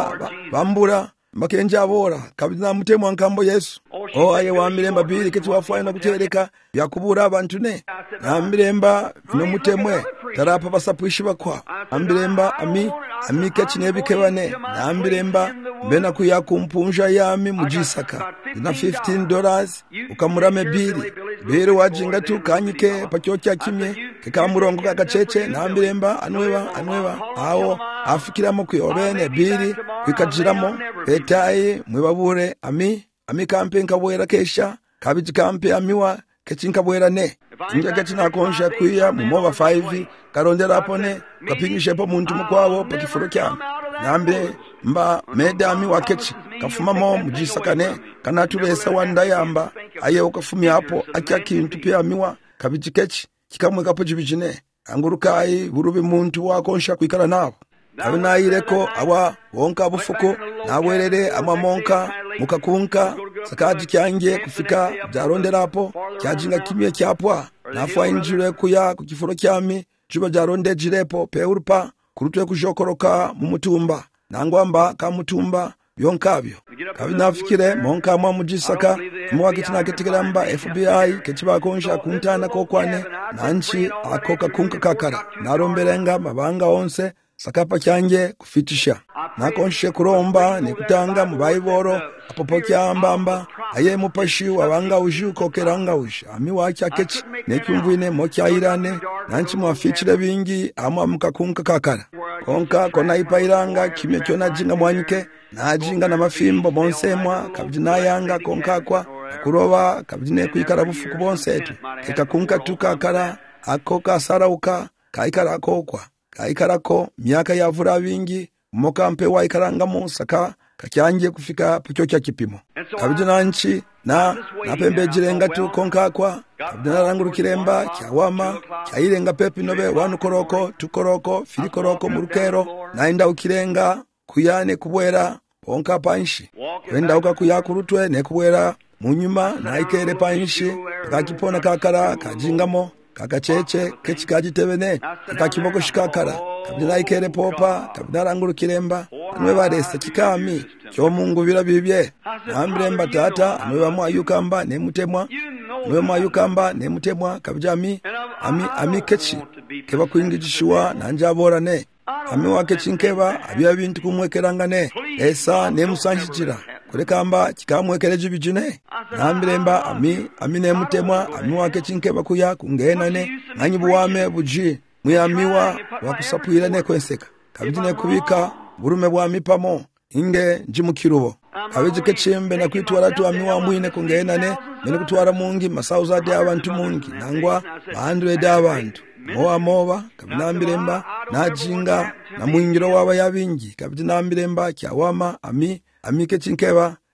bambura makenja bora kabiji na mutemwa nkambo Yesu aye wambilemba bili keti wafanya kutereka yakubura abantu ne nambilemba no mutemwe tarapa basapuishi bakwa ambilemba ami kechi nebikebane nambilemba bena kuyakumpunja yami mujisaka na $15 ukamurame biri wajinga tu kanyike pakyocha kimye kikamurongo kakacheche nambilemba anweba awo afikiramo kuyobene biri kwikajiramo etai mwebabure ami kampe nkabwera kesha kabiji kampe amiwa kechinkabwera ne inja konsha kuya mumoba 5 karondera apone kapingishe po muntu mukwabo pakifuro kyame nambe mba medami wakechi kafumamo mujisakane kana tubesa wanda yamba aye ukafumi hapo akya kintu pia amiwa kabiji kechi kikamwe kapo jibijine angurukai burubi muntu wakonsha kwikala nabo abinayireko awa wonka bufuko nawerere amamonka mukakunka sakaji kyange kufika jaronderapo kyajinga kimye kyapwa nafwa injire kuya kukifuro kyami juba jaronde jirepo peurupa kurutwe kujokoroka mu mutumba nangwamba ka mutumba yonkabyo kabinafikire monka mwa mujisaka mwakiti ketigamba FBI kechiba konsha kuntana kokwane nanchi akoka kunka kakara naromberenga mabanga onse sakapa kyange kufitisha nakonshe kuromba nekutanga mu Bible apopo kyambamba aye mupashi wabanga uju kokeranga uju ami wacha kechi nekyumvine mokyairane nanchi mwafichire bingi amwa mukakunka kakara konka kona ipairanga kimye kyona jinga mwanyike najinga na mafimbo bonsemwa kabjina yanga konka kwa kuroba kabjine kuikara bufuku bonsetu ekakunka tukakara akoka sarauka kaikara kokwa kaikarako miaka yavura bingi mokampe waikaranga musaka kakyange kufika pucho kya kipimo kabijina nchi na napembejirenga tu konkakwa kabijina rangurukiremba kyawama kyayirenga pepi nobe wanu koroko tukoroko filikoroko murukero nainda ukirenga kuyane kubwera onka panshi kwenda ukakuyakurutwe nekubwera munyuma naikere panshi kakipona kakara kajingamo kakacheche kechikajitebene kakiboko shikakara kabina ikere popa kabina ranguru kiremba nwe barese kikami cyo mungu birabibye nambremba tata nwe mwayukamba ne mutemwa nwe mwayukamba ne mutemwa kabjami ami kechi keba kwingijishwa nanjabora ne ami wakechinkeba abya bintu kumwekerangane esa ne musanjira kurekamba kikamwekereje bijine nambremba ami ne mutemwa ami wakechinkeba kuya kungenane nanyibuwame buji muyamiwa wakusapwira ne kwenseka kabijine kubika burume bwa mipamo inge njimukirubo kabije kechembe na kwitwara tu amiwa mwine kungenane mene kutwara mungi masauza de abantu mungi nangwa 100 abantu mowa kabinambiremba najinga na mwingiro waba yabingi kabinambiremba kyawama ami kechinkeba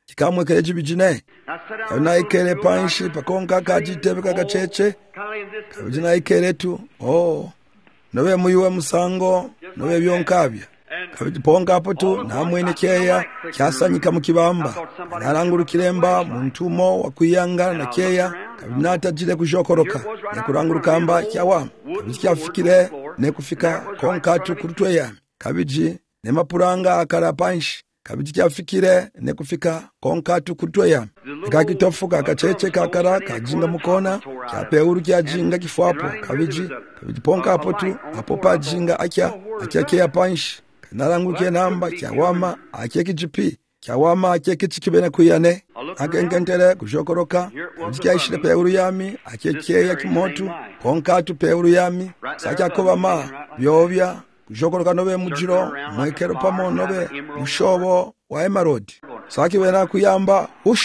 kikamwekere chibijine kabinaikere panshi pakonka kachitebe kakacheche kabijinaikere tu nobe muyuwe musango nobe byonkabya kabiponga apo tu namwene keya kyasanyika mu kibamba narangurukiremba mu ntumo wakwiyanga na keya kabinatajire kujokoroka nekurangurukamba kyawa kabikyafikire nekufika konkatu kurutwe yami kabiji nemapuranga akara panshi kabiji kyafikire nekufika konkatu kurutwe yami kakitofuka akacheche kakara kajinga mukona kyapeuru kyajinga kifuapo kabiji ponga apo tu apo pajinga akya keya panshi naranguke namba kyawama akekijipi kyawama akekichikibene kuyane akenkentere kujokoroka ndikyashire peuru yami akekeya kimotu konkatu peuru yami sakyakobama byobya kujokoroka nobe mujiro mwekero pamo nobe mushobo wa emerald sakibena kuyamba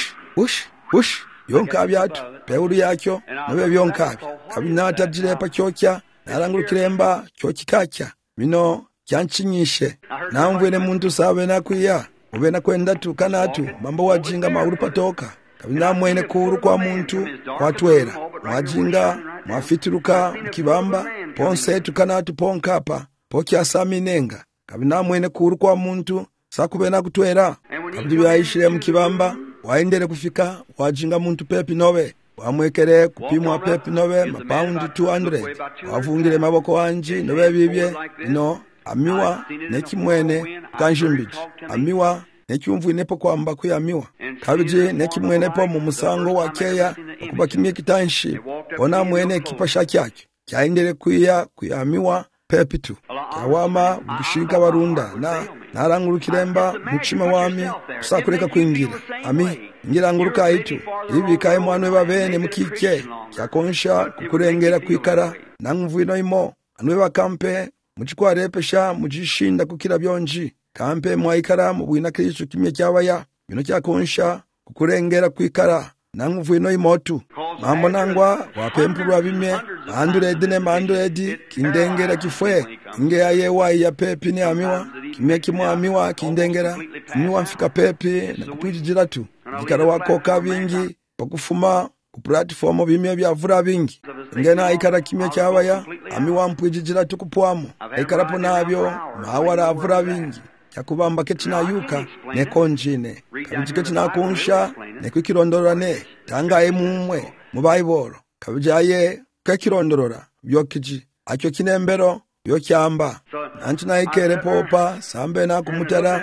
ush yonkabyatu peuru yakyo nobe byonkabya kabinata jirepa kyokya narangukiremba kyokikakya mino kyanchinyishe namvwene muntu sabe nakwiya ubena kwenda tukanatu mambo wajinga mauru patoka kabina mwene kuru kwa muntu kwatwera mwajinga mwafituruka mkibamba ponse tukanatu ponkapa pokyasaminenga kabina mwene kuru kwa muntu sakubena kutwera kabidi byayishire mkibamba waendere kufika wajinga muntu pepi nobe wamwekere kupimwa pepi nobe mapaundi 200 wavungire maboko wanji nobe bibye no amiwa nekimwene kanjumbichi amiwa nekyumvu inepo kwamba kuyamiwa kabiji nekimwenepo mu musango wa keya okuba kimye kitanshi ona mwene kipasha kyakyo kyaendere kuyamiwa pepitu kyawama gushika barunda narangurukiremba muchima wami kusakureka kwingira ngiranguruka itu ibi kaye mwanwe babene mukike kyakonsha kukurengera kwikara namvwino imo anwe bakampe muchikwarepesha mujishinda kukira byonji kampe mwaikara mu bwina Kristo kimye cyabaya bino cyakonsha kukurengera kwikara namvwino imotu mambo nangwa wapempurwa bimye manduredi manduredi kindengera kifwe inge yaye wayi ya pepi ni amiwa kimye kimwamiwa kindengera amiwa mfika pepi na kupwijira tu dikara wako kabingi pakufuma ku platform bimye byavura bingi ngena ikara kimye cyabaya amiwa mpwijira tu kupwamo ikarapo nabyo mawara avura bingi yakubamba ketina yuka nekonjine kabijike tinakunsha nekwikirondorane tangaye mumwe mu Bible kabijaye kwekirondorora byokiji akyo kinembero byokyamba nanti naikere popa sambe na kumutara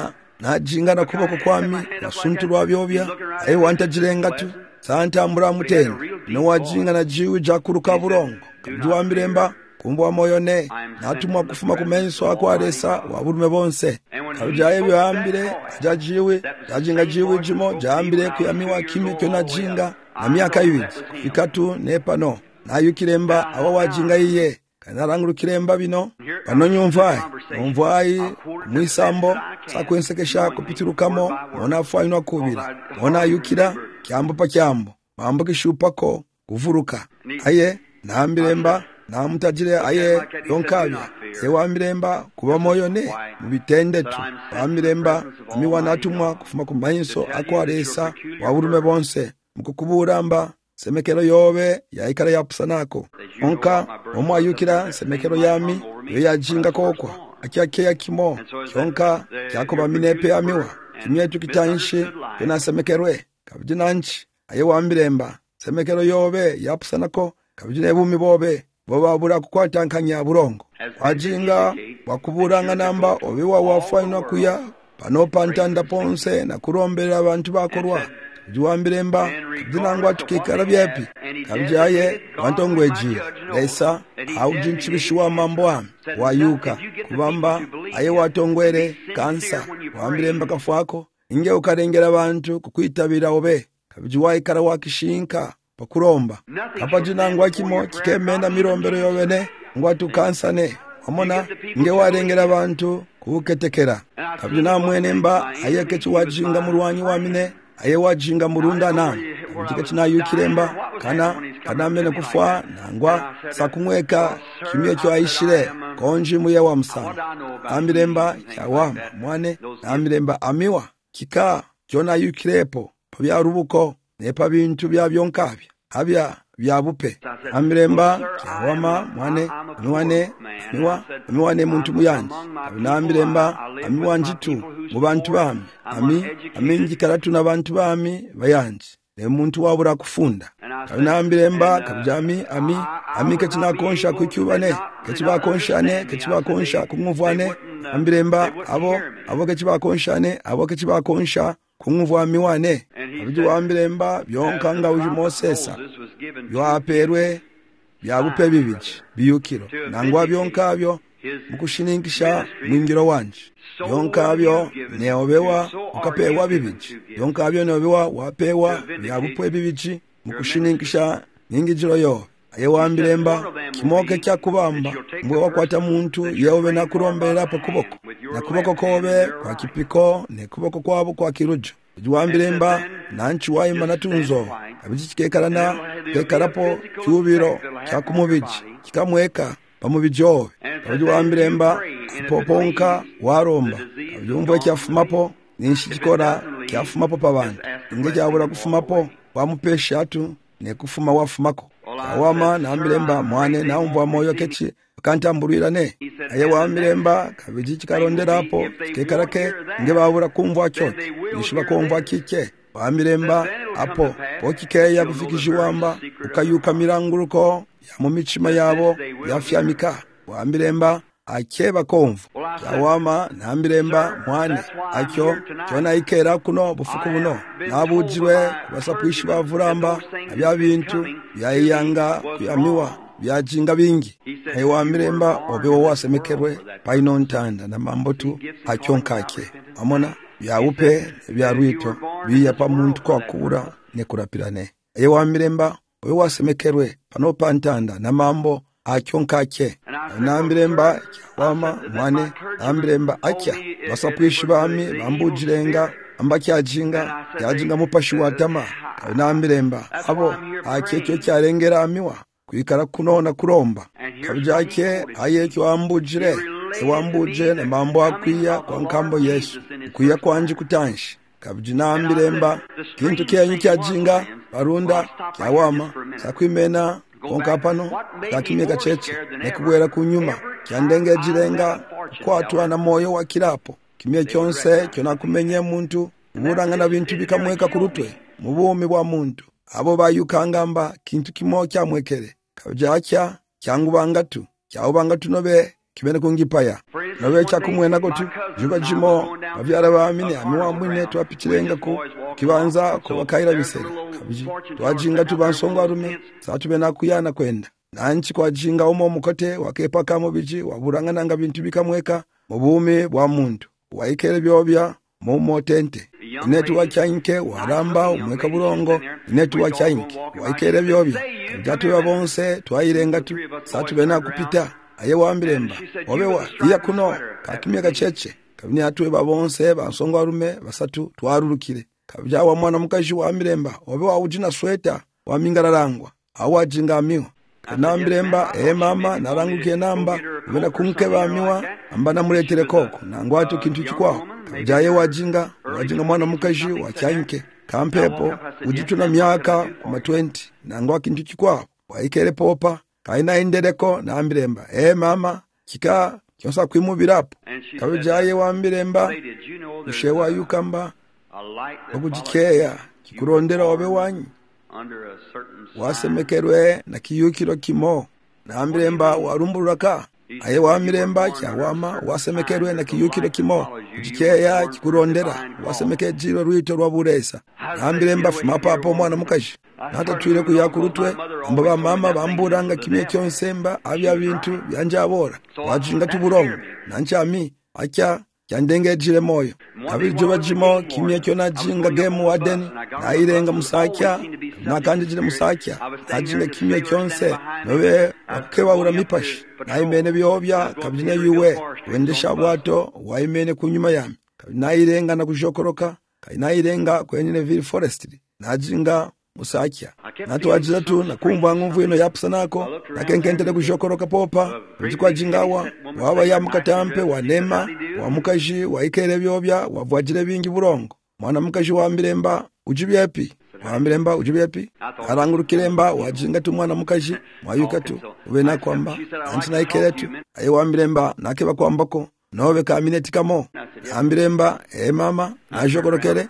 na jinga na kuboko kwami nasunturwa byobya ayi wantajirenga tu santa mbura muteni no wajinga na jiwe jakuruka burongo kabiwambiremba kumbwa moyone natumwa kufuma kumenso akwaresa waburume bonse kabijaye byambire ajajiwe ajinga jiwe jimo jambire kuyamiwa kimye kyona jinga na myaka ibiri ikatu nepano nayukiremba awa wajinga iye kanarangurukiremba bino pano nyumvayi mwisambo sakwensekesha kupitirukamo ona fayino kubira ona yukira kyambo pa kyambo mambo kishupako kuvuruka aye nambiremba namutajire aye yonkabya ewambiremba kuba moyone mubitende tu wambiremba amiwa natumwa kufuma kumayinso akwaresa waburume bonse mukukuburamba semekero yobe yaikara yapusanako onka omwayukira semekero yami yo yajinga kokwa akyakeya kimo kyonka kyakoba minepe amiwa kimyetu kitanshi kena semekerwe kabijinanchi aye wambiremba semekero yobe yapusanako kabijine bumi bobe bababura kukwatankanya burongo wajinga wakuburanga namba obiwa wafayina kuya pano pantanda ponse na kurombera abantu bakorwa juwambiremba dinangwa tukikara byepi kabjaye wantongweji lesa aujinchibishwa mambo am wayuka kubamba aye watongwere kansa wambiremba kafwako inge ukarengera abantu kukwitabira obe kabjiwaye kara wakishinka pakuromba kapa jinangwa kimo kikemenda mirombero yobene ngwa tukansane omona nge warengera abantu kuketekera kabjina mwenemba ayekechi wajinga murwanyi wamine aye wajinga murunda na kikechina yukiremba kana mene kufwa nangwa sakumweka kimye cyo ayishire konji muye wa musanga amiremba yawa mwane amiremba amiwa kika kyona yukirepo pabya rubuko nepa bintu bya byonkabya abya byabupe ambiremba kyawama mwane muntu muyanje abinambiremba amiwanjitu mu bantu bami aminjikaratu na bantu bami bayanje ne muntu wabura kufunda abinambiremba kabjami kachina kukyubane kachibakonsha kumuvane ambiremba abo kachibakonsha kumuvami wane abiju ambiremba byonkanga uju Mosesa byaperwe byabupe bibiji biyukiro nangwa byonkabyo mukushiningisha mwingiro wanje byonkabyo neobewa ukapewa bibiji byonkabyo neobewa wapewa byabupwe bibiji mukushiningisha nyingijiro yo ayewambiremba kimoke kya kubamba mbwe wakwata muntu yewe nakurombera po kuboko na kuboko kobe kwa kipiko ne kuboko kwabo kwa kirujo juwambiremba nanchi wayima natunzo abijikekarana kekarapo cyubiro cyakumubiji kikamweka pamubijo juwambiremba poponka waromba abyumva cyafumapo ninshi kikora cyafumapo pabantu inge cyabura kufumapo wamupeshatu ne kufuma wafumako awama nambiremba mwane naumva moyo kechi kantamburirane ayewambiremba kabiji kikaronderapo kekarake nge babura kumva cyote nishiba kumva kike wambiremba apo pokikeya kufikishiwamba ukayuka miranguruko ya mu micima yabo yafyamika wambiremba akeba komvu yawama nambiremba mwane akyo cyona ikera kuno bufuku buno nabujiwe basapuishi bavuramba abya bintu byayanga kuyamiwa byajinga bingi ayewambiremba obewo wasemekerwe paino ntanda na mambotu akyonkake amona byawupe byarwito biya pa muntu kwakura ne kurapirane ayewambiremba obewo wasemekerwe pano pantanda na mambo akyonkake nambiremba wama mwane nambiremba akya basapuishi bami bambujirenga ambakyajinga yajinga mupashi watama nambiremba abo akekyo cyarengera amiwa kwikara kunona kuromba kabjake ayekyo wambujire wambuje na mambo akwiya kwa nkambo Yesu kuya kwanje kutanshi kabjinambiremba kintu kyenyi kyajinga barunda kyawama sakwimena konkapano kakimye gacheche nekubwera kunyuma kyandengejirenga kwatwa na moyo wa kirapo kimye kyonse kyonakumenye muntu uburanga bintu bikamweka kurutwe mu bumi bwa muntu abo bayukangamba kintu kimo kyamwekere kabjakya cyangubangatu cyawubangatu nobe kibene kungipaya nobe cyakumwena gotu juba jimo bavyara bamini amiwamwine twapikirenga ku kibanza ko bakaira bisera kabiji twajinga tubansongo arume satubena kuyana kwenda nanchi kwajinga umo mukote wakepa kamo biji waburanga nanga bintu bikamweka mu bumi bwa muntu waikere byobya mu motente inetu wacyanke waramba umweka burongo inetu wacyanke waikere byobya byatu babonse twayirenga tu satubena kupita ayewambiremba obewa iya kuno kakimye gacheche kabini atwe babonse bansongo arume basatu twarurukire kabjawa mwana mukaji wambiremba obewa ujina sweta wamingararangwa awajinga amiwa nambiremba mama naranguke namba bena kumke bamiwa ambana muretere koko nangwatu kintu kikwaho kabjaye wajinga mwana mukaji wacyanke kampepo ujituna myaka kuma 20 nangwa kintu kikwaho waikere popa kaina indereko nambiremba mama kika kyonsa kwimubirapo kabjaye wambiremba ushewa yukamba okujikeya kikurondera obe wanyi wasemekerwe na kiyukiro kimo nambiremba warumburaka aye wamiremba cyawama wasemekerwe na kiyukiro kimo kujikeya kikurondera wasemekejiro rwito rwaburesa nambiremba fumapapo mwana mukashi hata tuire kuyakurutwe ambaba mama bamburanga kimye cyonsemba abya bintu byanjabora wajinga tuburongo nanchami akya kyandengejire moyo abirjo bajimo kimye cyo najinga game warden nairenga musakya nakandijire musakya ajinga kimye cyonse nobe akewa uramipashi naimene byobya kabyine yuwe wendesha bwato waimene kunyuma yami nairenga na kujokoroka kainairenga kwenye ville forestry najinga musakya natu ajira tu nakumva ngumvu ino yapsa nako nakenkentele kujokoroka popa bijikwa jingawa waba ya mukatampe wanema wa mukaji waikere byobya wavwajire bingi burongo mwana mukazi wambiremba ujibyepi wambiremba ujibyepi arangurukiremba wajingatu mwana mukazi mwayukatu ubena kwamba antina ikeretu aye wambiremba nakeba kwambako nobe ka mineti kamo ambiremba mama najokorokere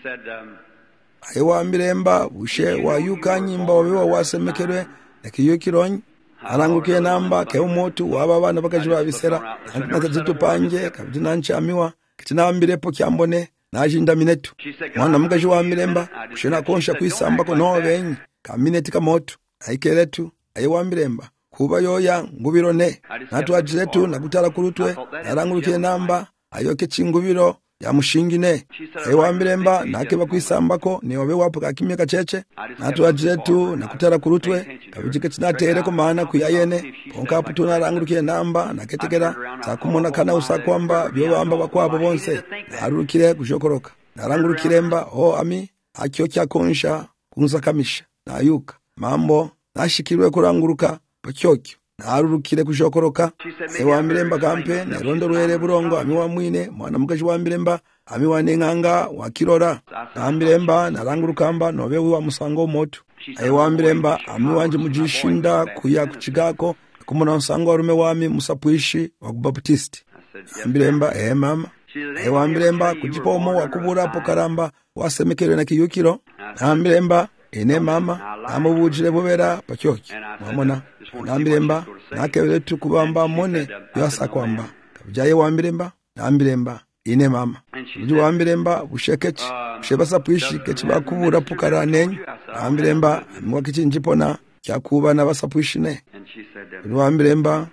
aye wambiremba bushe wayuka nyimba wabewa wasemekerwe nakiyukironyi arangurukiye namba ke umotu waba bana bakaji babisera natazitu panje kabdina nchamiwa kitinambirepo kyambone najinda minetu mwana mukaji wambiremba kushena konsha kwisamba ko nobenyi ka mineti kamotu ayikeretu aye wambiremba kuba yoya ngubirone natwajiretu nakutara kurutwe arangurukiye namba ayoke chingubiro ya mushingine aye wambiremba nakeba kwisambako niyobe wapo kakimye kacheche natwajiretu nakutara kurutwe kabijike chinatereko maana kuyayene ponkapu tunarangurukiye namba naketekera sakumona kana usakwamba byo bamba bakwabo bonse narukire kushokoroka narangurukiremba ami akyo kyakonsha kunsakamisha nayuka mambo nashikirwe kuranguruka pakyokyo narurukire kushokoroka aye wambiremba kampe nerondo rwere burongo amiwa mwine mwana mukaji wambiremba amiwa nenganga wakirora wambiremba narangurukamba nobe wa musango moto aye wambiremba amiwanje mujishinda kuya kuchigako kumona musango warume wami musapwishi wa Baptist wambiremba mama aye wambiremba kujipomo wakubura pokaramba wasemekerwe na kiyukiro wambiremba ene mama amubujire bubera pakyoki mwamona nambiremba nakebeletu kubamba mone yasa kwamba kabjaye wambiremba nambiremba ine mama uji wambiremba bushekechi bushebasa puishi kechi bakubura pukara nenyu nambiremba mwakichi njipona kyakuba na basapuishi ne wambiremba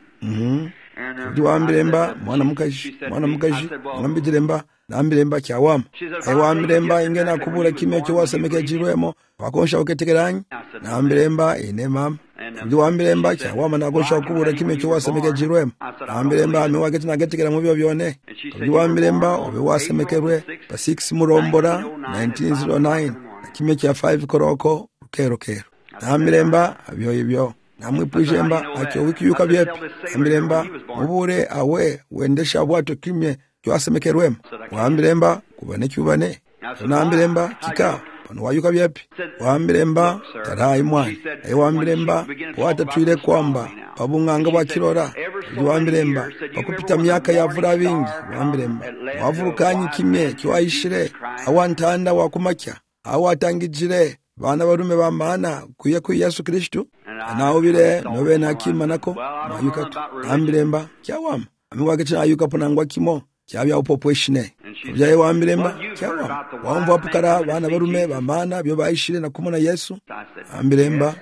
uji wambiremba mwana mukaji ngambijiremba nambiremba kyawama aye wambiremba ingena kubura kimya cyo wasemeke jirwemo wakonsha uketekeranyi nambiremba ine mama uji wambiremba kyawama nakonsha kubura kimya cyo wasemeke jirwemo nambiremba amiwaketi nagetekera mu byo byone uji wambiremba obe wasemekerwe pa 6 murombora 1909 kimya cya 5 koroko kero nambiremba abyo ibyo namwipujemba akyo wikiyuka byepi nambiremba mubure awe wendesha bwato kimye kyasemekerwemo wambiremba kubane cyubane nambiremba kika pano wayuka byepi wambiremba tarayi mwana aye wambiremba watatwire kwamba pabunganga bakirora wambiremba bakupita myaka yavura bingi wambiremba wavurukanyi kimye cyayishire awantanda wakumakya awatangijire bana barume bamana kuye ku Yesu Kristo nawo bire nobe nakimanako mayukatu ambiremba kyawama amiwake ayuka ponangwa kimo kyabya upopweshine byaye wambiremba kyawama wamva pukara bana barume bamana byo bayishire nakumona Yesu ambiremba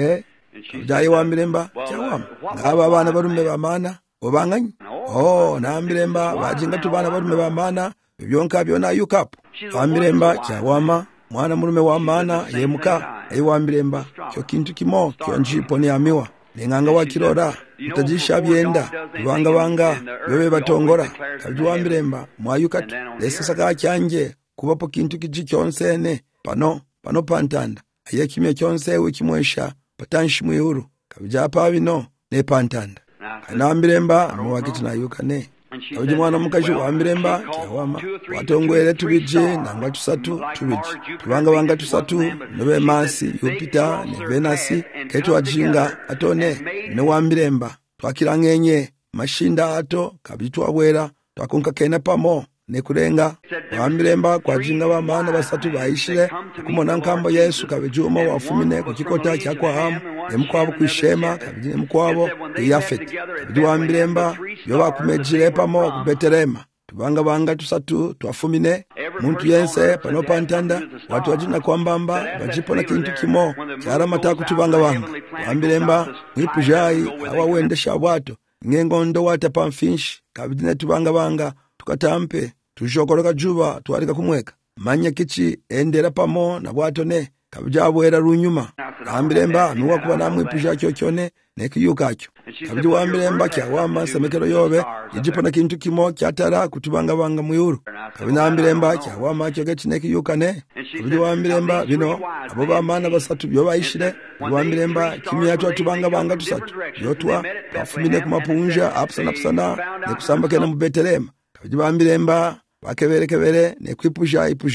byaye wambiremba kyawama ngaba bana barume bamana obanganyi nambiremba bajinga tubana barume bamana byonka byona yukapo ambiremba kyawama mwana murume wa maana yemuka aye wambiremba kyo kintu kimo kyo njipo ni amiwa nenganga wakirora utajisha byenda banga bebe batongora kabji wambiremba mwayukatu lesasaka cyanje kubapo kintu kiji kyonsene pano pantanda aye kimye kyonse wikimwesha patanshi mwihuru kabja pa bino ne pantanda nambiremba mwakiti nayukane kabji mwana mukaji wambiremba kyawama watongwere tubije nangwa tusatu tubije banga tusatu nobe masi Jupiter ne Venus ketu ajinga atone ne wambiremba twakirangenye mashinda ato kabitwa bwera twakonka kena pamo ne kurenga wambiremba kwajinga bamana basatu bayishire kumona nkambo Yesu kabijuma wafumine ku kikota cyakwa hamu emkwabo kwishema kabije mkwabo yafet wambiremba yo bakumejire pamo ku Betelema banga tusatu twafumine muntu yense pano pantanda watu wajina kwambamba bajipona kintu kimo cyara mataku tubanga wambiremba mwipujai awa wendesha bwato ngengondo wata pamfinshi kabidine tubanga tukatampe tujokoroka juba twarika kumweka manya kichi endera pamo na bwato ne kabijabwera runyuma ambiremba nuwa kuba namwipusha cyone nekiyukacyo kabiji wambiremba kyawama semekero yobe yijipona kintu kimo cyatara kutubanga muyuru kabinambiremba kyawama cyo nekiyukane kabiji wambiremba bino abo bamana basatu byo bayishire wambiremba kimya cyo tubanga tusatu yotwa bafumine kumapunja apsana nekusamba kena mu Betelema kabiji wambiremba bakeberekebere nekwipusha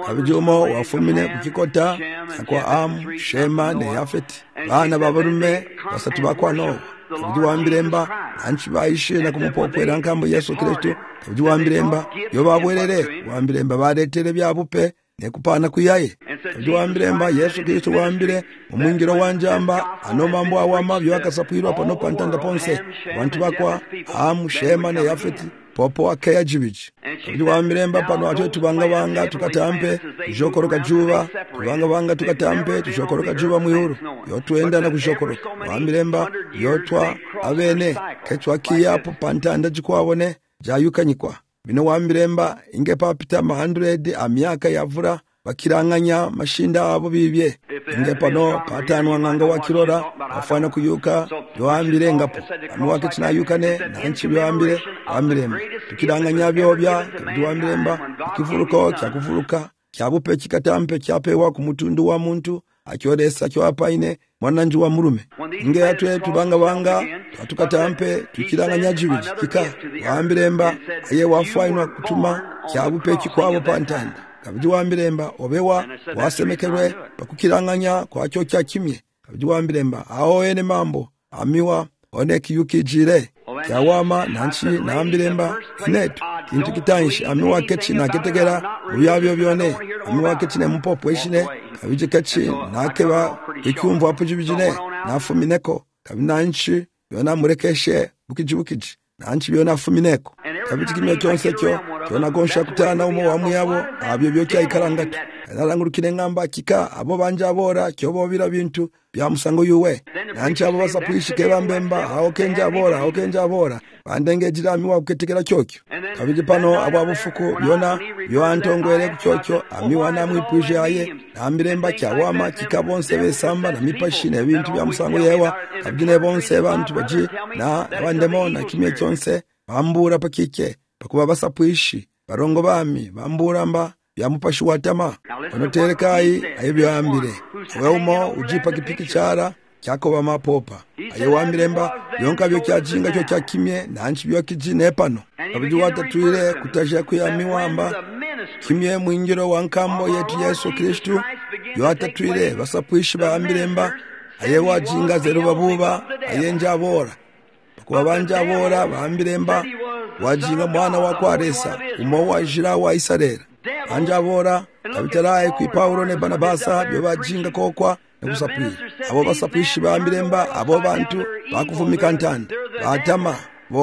kabijumo wafumine kukikota kwa Amu, Shema ne Yafeti bana babarume basatu bakwano kabijuwambiremba anchi baishe na kumupopwera nkambo Yesu Kristo kabijuwambiremba yo babwerere wambiremba baretere byabupe nekupana kuyaye kabijuwambiremba Yesu Kristo wambire omwingiro wanjamba ano mambo awama byakasapwirwa pano pantanda ponse abantu bakwa Amu, Shema ne Yafeti popo akeya jibiji kabijuwambiremba pano atwe tubanga tukatampe tujokoroka juba tubanga tukatampe tujokoroka juba mwihuru yotuenda na kujokoroka wambiremba yotwa abene kechwa kiyapo pantanda jikwabone jayukanyikwa bino wambiremba inge papita 100 amyaka yavura bakiranganya mashinda abo bibye inge pano patanwa nganga wakirora afana kuyuka yoambire ngapo amwake tinayukane nanchi yoambire wambiremba tukiranganya byobya kabijuwambiremba kivuruko kyakuvuruka kyabupe kikatampe kyapewa ku mutundu wa muntu akyoresa kyapaine mwananji wa murume inge atwe tubanga tukatampe tukiranganya jibiji kika wambiremba aye wafainwa kutuma kyabupe kikwabo pantanda kabijuwambiremba obewa wasemekerwe bakukiranganya kwa cyo kya kimye kabijuwambiremba aho ene mambo amiwa oneki yukijire kyawama nanchi nambiremba inetu kintu kitanshi amiwa kechi na ketegera ubyabyo byone amiwa kechi ne mupopweshine kabije kechi nakeba ikumva apujibijine nafumineko kabinanchi yona murekeshe bukijibukiji nanchi byona fumineko kabije kimya cyonse cyo cyona gonsha kutana umo wamuyabo abyo byo cyayikarangatu narangurukire ngamba kika abo banje abora cyobo bira bintu byamusango yuwe nanchi abo basapwishike bambemba aho kenja abora bandengejira amiwa kuketekera cyokyo kabije pano abo abufuku byona byo antongwere kucyokyo amiwa namwipuje aye nambiremba cyawama kikabonse besamba na mipashine ebintu byamusango yewa kabine bonse bantu baji na bandemo na kimye cyonse bambura pakike pakuba basapwishi barongo bami bambura mba byamupashi watama onoterekai ayebyambire weumo ujipa kipiki chara cyakoba mapopa ayewambiremba yonka byo cyajinga cyo cyakimye nanchi byo kijine pano abiju watatwire kutasha kuyamiwamba kimye mwingiro wankambo yetu Yesu Kristo yo watatwire basapwishi baambiremba ayewajinga zeru babuba ayenjabora kwa banja bora baambiremba wajinga mwana wa kwaresa umo wajira wa Isarera banja bora kabitaraye ku Paulo ne Barnabasa byo bajinga kokwa nekusapwira abo basapwishi baambiremba abo bantu bakuvumika ntanda batama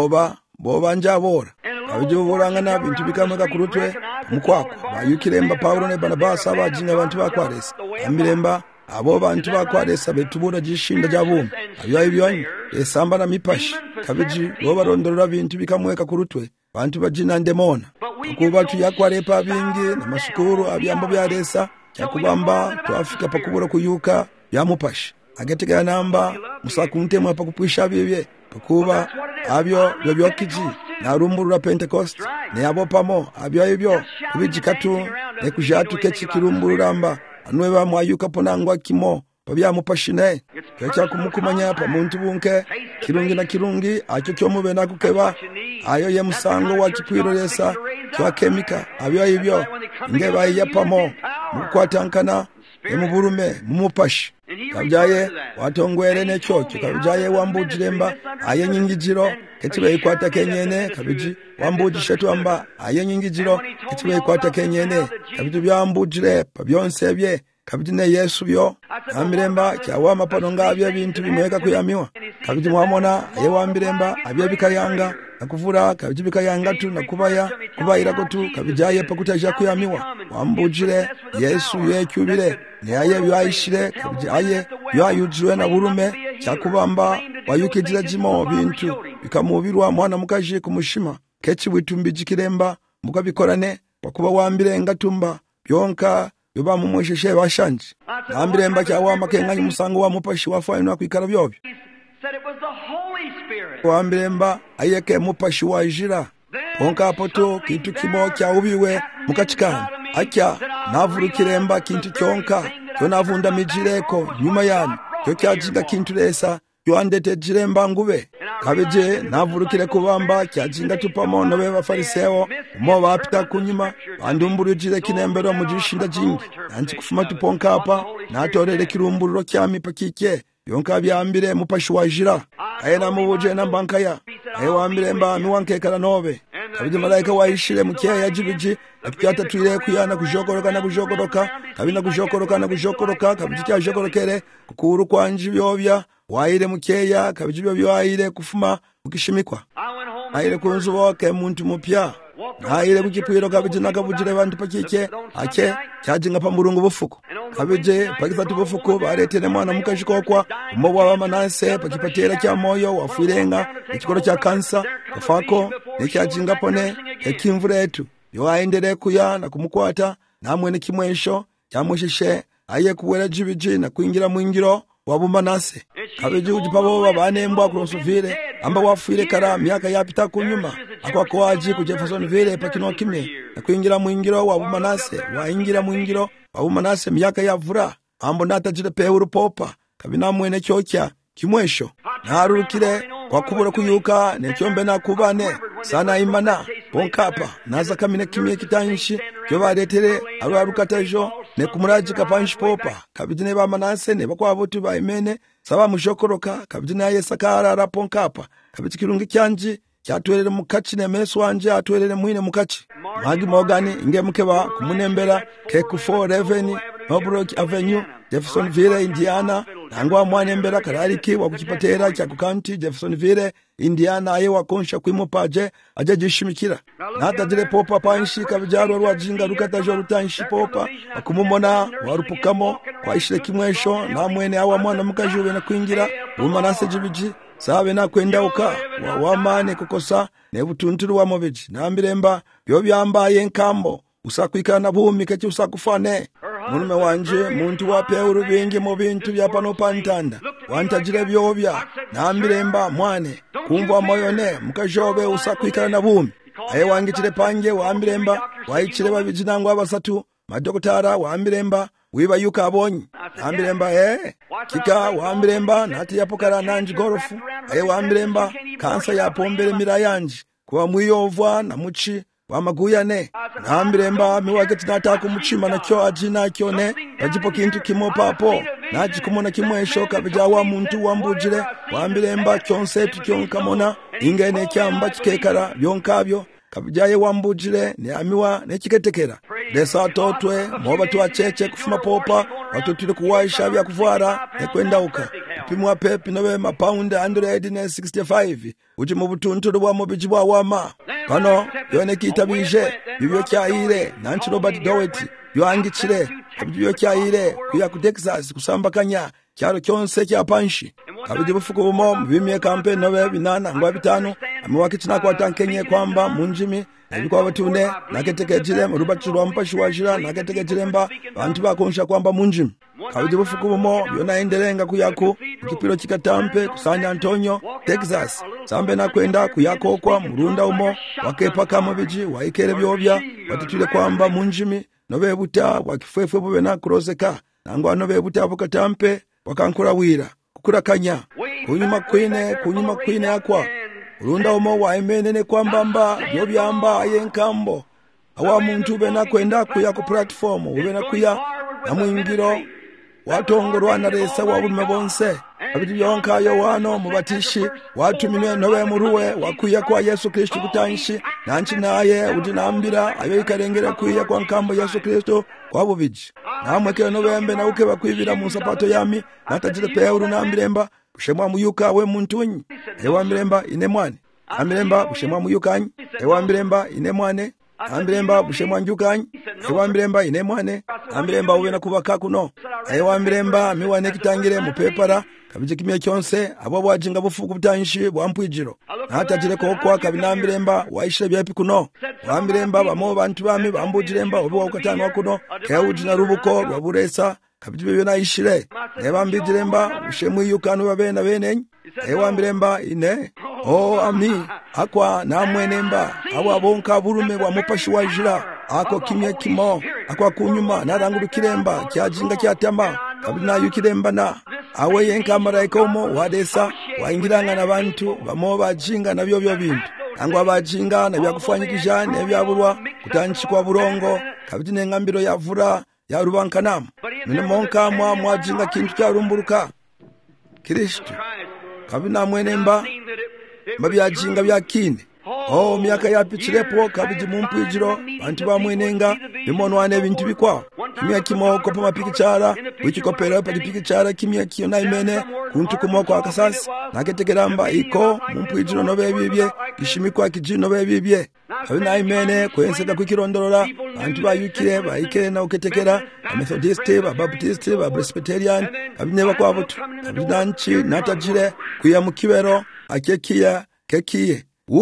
boba njabora abije borangana bintu bikamaka kurutwe mukwako bayukiremba Paulo ne Barnabasa bajinga abantu bakwaresa ambiremba abo bantu bakwaresa betubura jishinda jabumwe abyaye byanyu esamba na mipashi kabiji bo barondorera bintu bikamweka kurutwe bantu bajina ndemona kuba tuyakwarepa bingi na mashukuru abyambo byaresa cyakubamba twafika pakubura kuyuka yamupashi agetega namba musakunte mwa pakupwisha bibye pakuba abyo byokiji na rumburu la Pentecost ne abo pamo abyo ibyo kubijikatu ne kujatu kechi kirumburu ramba anweba mwayuka ponangwa kimo pabyamupashine kecha kumukumanya pa muntu bunke kirungi acyo cyomube nakukeba ayo ye musango wa kikwiroresa kwa kemika abyo ibyo ngeba yapamo mukwatankana emuburume mumupashi kabjaye watongwere ne cyocyo kabjaye wambujiremba aye nyingijiro ketibe ikwata kenyene kabiji wambujishetu amba aye nyingijiro ketibe ikwata kenyene kabiji byambujire pabyonse bye kabiji ne Yesu byo amiremba cyawa mapanonga bya bintu bimweka kuyamiwa kabiji mwamona aye wambiremba abye bikayanga nakuvura kabiji bikayanga tu kubayira ko tu kabijaye pakutaja kuyamiwa wambujire Yesu yecyubire ne aye byayishire kabiji aye byayujwe na burume cyakubamba wayukijira jimo bintu bikamubirwa mwana mukaje kumushima kechi witumbijikiremba mukabikorane bakuba wambire ngatumba byonka yoba mumwesheshe bashanje ambiremba cyawa makenganyi musango wa mupashi wafaino kwikara byobyo wambiremba ayeke mupashi wajira onka poto kintu kimo cyaubiwe mukachikana akya navurukiremba kintu cyonka yonavunda mijireko nyuma yani cyo cyajiga kintu lesa yoandete jiremba ngube kabije navurukire kubamba kyajinga tupamo nobe bafariseo mo bapita kunyuma bandumburujire kinembero mujishinda jingi nanchi kufuma tuponka hapa natorere kirumbururo kyami pakike yonka byambire mupashi wajira ayena mubuje na bankaya ayewambire mba miwankekala nobe kabije malaika waishire mukeya jibiji akyata tuire kuyana kujokoroka na kujokoroka kabina kujokoroka na kujokoroka kabije kyajokorokere kukuru kwanji byobya waire mukeya kabije byo waire kufuma ukishimikwa aire kunzu woke muntu mupya aire kukipwiro kabije nakabujire bantu pakike ake cyajinga pamburungu bufuko kabije pakitatu bufuko baretere mwana mukashikokwa umbo wa Manase pakipatera kya moyo wafirenga ikikoro kya kansa kafako nekyajinga pone ekimvura yetu yo aendere kuya na kumukwata namwe ne kimwesho cyamwishishe aye kuwera jibiji na kuingira mwingiro wabu Manase kabije ujipabo babanembwa kurosuvire amba wafire kara miaka yapita kunyuma akwakoaji ku Jeffersonville pakino kimwe na kuingira mwingiro wabu Manase waingira mwingiro wabu Manase miaka yavura ambo natajire peuru popa kabina mwene cyokya kimwesho narukire kwa kubura kuyuka necyombe nakubane sana imana bonkapa naza kamine kimye kitanshi cyo baretere ararukatajo ne kumuraji kapanshi popa kabijine ba Manase ne bakwabutu ba imene saba mushokoroka kabijine yesakara raponkapa kabikirungi cyanji cyatwerere mukaci ne meso wanje atwerere mwine mukaci magi mogani ingemukeba kumunembera keku 411 Mobrook Avenue Jeffersonville Indiana nangwa mwanembera karariki wa kukipatera cya county Jeffersonville Indiana aye wakonsha kwimopaje aje jishimikira natajire popa panshi kabijaro rwajinga rukatajo rutanshi popa akumumona warupukamo kwaishire kimwesho na mwene awa mwana mukajube na kuingira Manase jibiji sabe na kwenda uka wamane kukosa ne butunturu wa mobiji nambiremba byo byambaye nkambo usakwikana bumi kati usakufane murume wanje muntu wape urubingi mu bintu bya pano pantanda wantajire byobya nambiremba mwane kumva moyone mukajobe usakwikana bumi aye wangitire pange wambiremba waichire babijinangwa abasatu madokotara wambiremba wiba yuka abonyi wambiremba kika wambiremba nati yapokara nanji gorofu aye wambiremba kansa yapombere mirayanji kwa mwiyovwa na muchi wamaguyane nambiremba miwageti nataka muchima na kyo ajina kyone bajipo kintu kimopapo naji kumona kimwesho kabijawa muntu wambujire wambiremba kyonse tukyonkamona ingene kyamba kikekara byonkabyo kabijaye wambujire ne amiwa ne kiketekera desa totwe moba tuacheche kufuma popa watutire kuwaisha bya kuvara ne kwenda uka pimwa pepi nobe mapound 165 uji mu butunturu bwa mubiji bwa wama kano yone kitabije bibyo cyahire nanchi Robert Dowett yoangicire bibyo cyahire kuya ku Texas kusambakanya cyaro cyonse cya panshi kabije bufuko bumo bimye campaign nobe binana ngwa bitano amwakicina kwa tankenye kwamba munjimi nabikwa batune naketekejire mu rubacu rwa mpashi wajira naketekejire mba bantu bakonsha kwamba munjimi kabije bufuko bumo yona endelenga kuyako kipiro kikatampe kusanya Antonio Texas sambe na kwenda kuyako kwa murunda umo wakepa kama biji waikere byobya batutire kwamba munjimi nobe buta wakifefwe bube na kuroseka nangwa nobe buta bukatampe wakankura wira kukurakanya kunyuma kwine akwa urunda umo waimenene kwamba mba byobyamba yenkambo awa muntu bena kwenda kuya ku platform ubena kuya na mwingiro watongorwa na resa wa bume bonse abidi byonka yo wano mubatishi watumine nobe muruwe wakuya kwa Yesu Kristo kutanshi nanchi naye udinambira ayo ikarengera kuya kwa nkambo Yesu Kristo kwa bubiji namwe ke novembe na uke bakwibira mu sapato yami natajire pe urunambiremba kushemwa muyuka we muntunyi ewa miremba ine mwane amiremba kushemwa muyukanyi ewa miremba ine mwane ambiremba bushemwa njukanyi ewa miremba ine mwane ambiremba ubena kubaka kuno ewa miremba miwane kitangire mu pepara kabije kimye cyonse abo bwajinga bufuku butanshi bwampwijiro natajire ko kwa kabinambiremba waishire byapi kuno wambiremba bamo bantu bami bambujiremba obo wakatano wakuno kewujina rubuko rwaburesa kabije byo naishire nebambijiremba ushemwe yukano babena benenyi ewambiremba ine ami akwa namwenemba abo abonka burume wa mupashi wajira ako kimye kimo akwa kunyuma narangurukiremba kyajinga kyatamba kabina yukiremba na awe yenka marayika omo wadesa waingiranga na bantu bamo bajinga na byo bintu angwa bajinga na byakufanyikija ne byabulwa kutanchikwa burongo kabiti n'engambiro yavura ya rubankanamu none monka mwajinga kintu kya rumburuka Kristo kabina mwenemba babyajinga byakine myaka yapichirepo kabiji mumpwijiro bantu bamwenenga bimonwane ebintu bikwa kimya kimoko pa mapikichara wikikopera pa pikichara kimya kiyo na imene kuntu kumoko akasasi naketekeramba iko mumpwijiro nobe bibye ishimikwa kijino bebibye abina imene kwenseka kwikirondorora bantu bayukire bayikere na uketekera Methodist ba Baptist ba Presbyterian abine bakwabutu abidanchi natajire kuya mukibero akekiya kekiye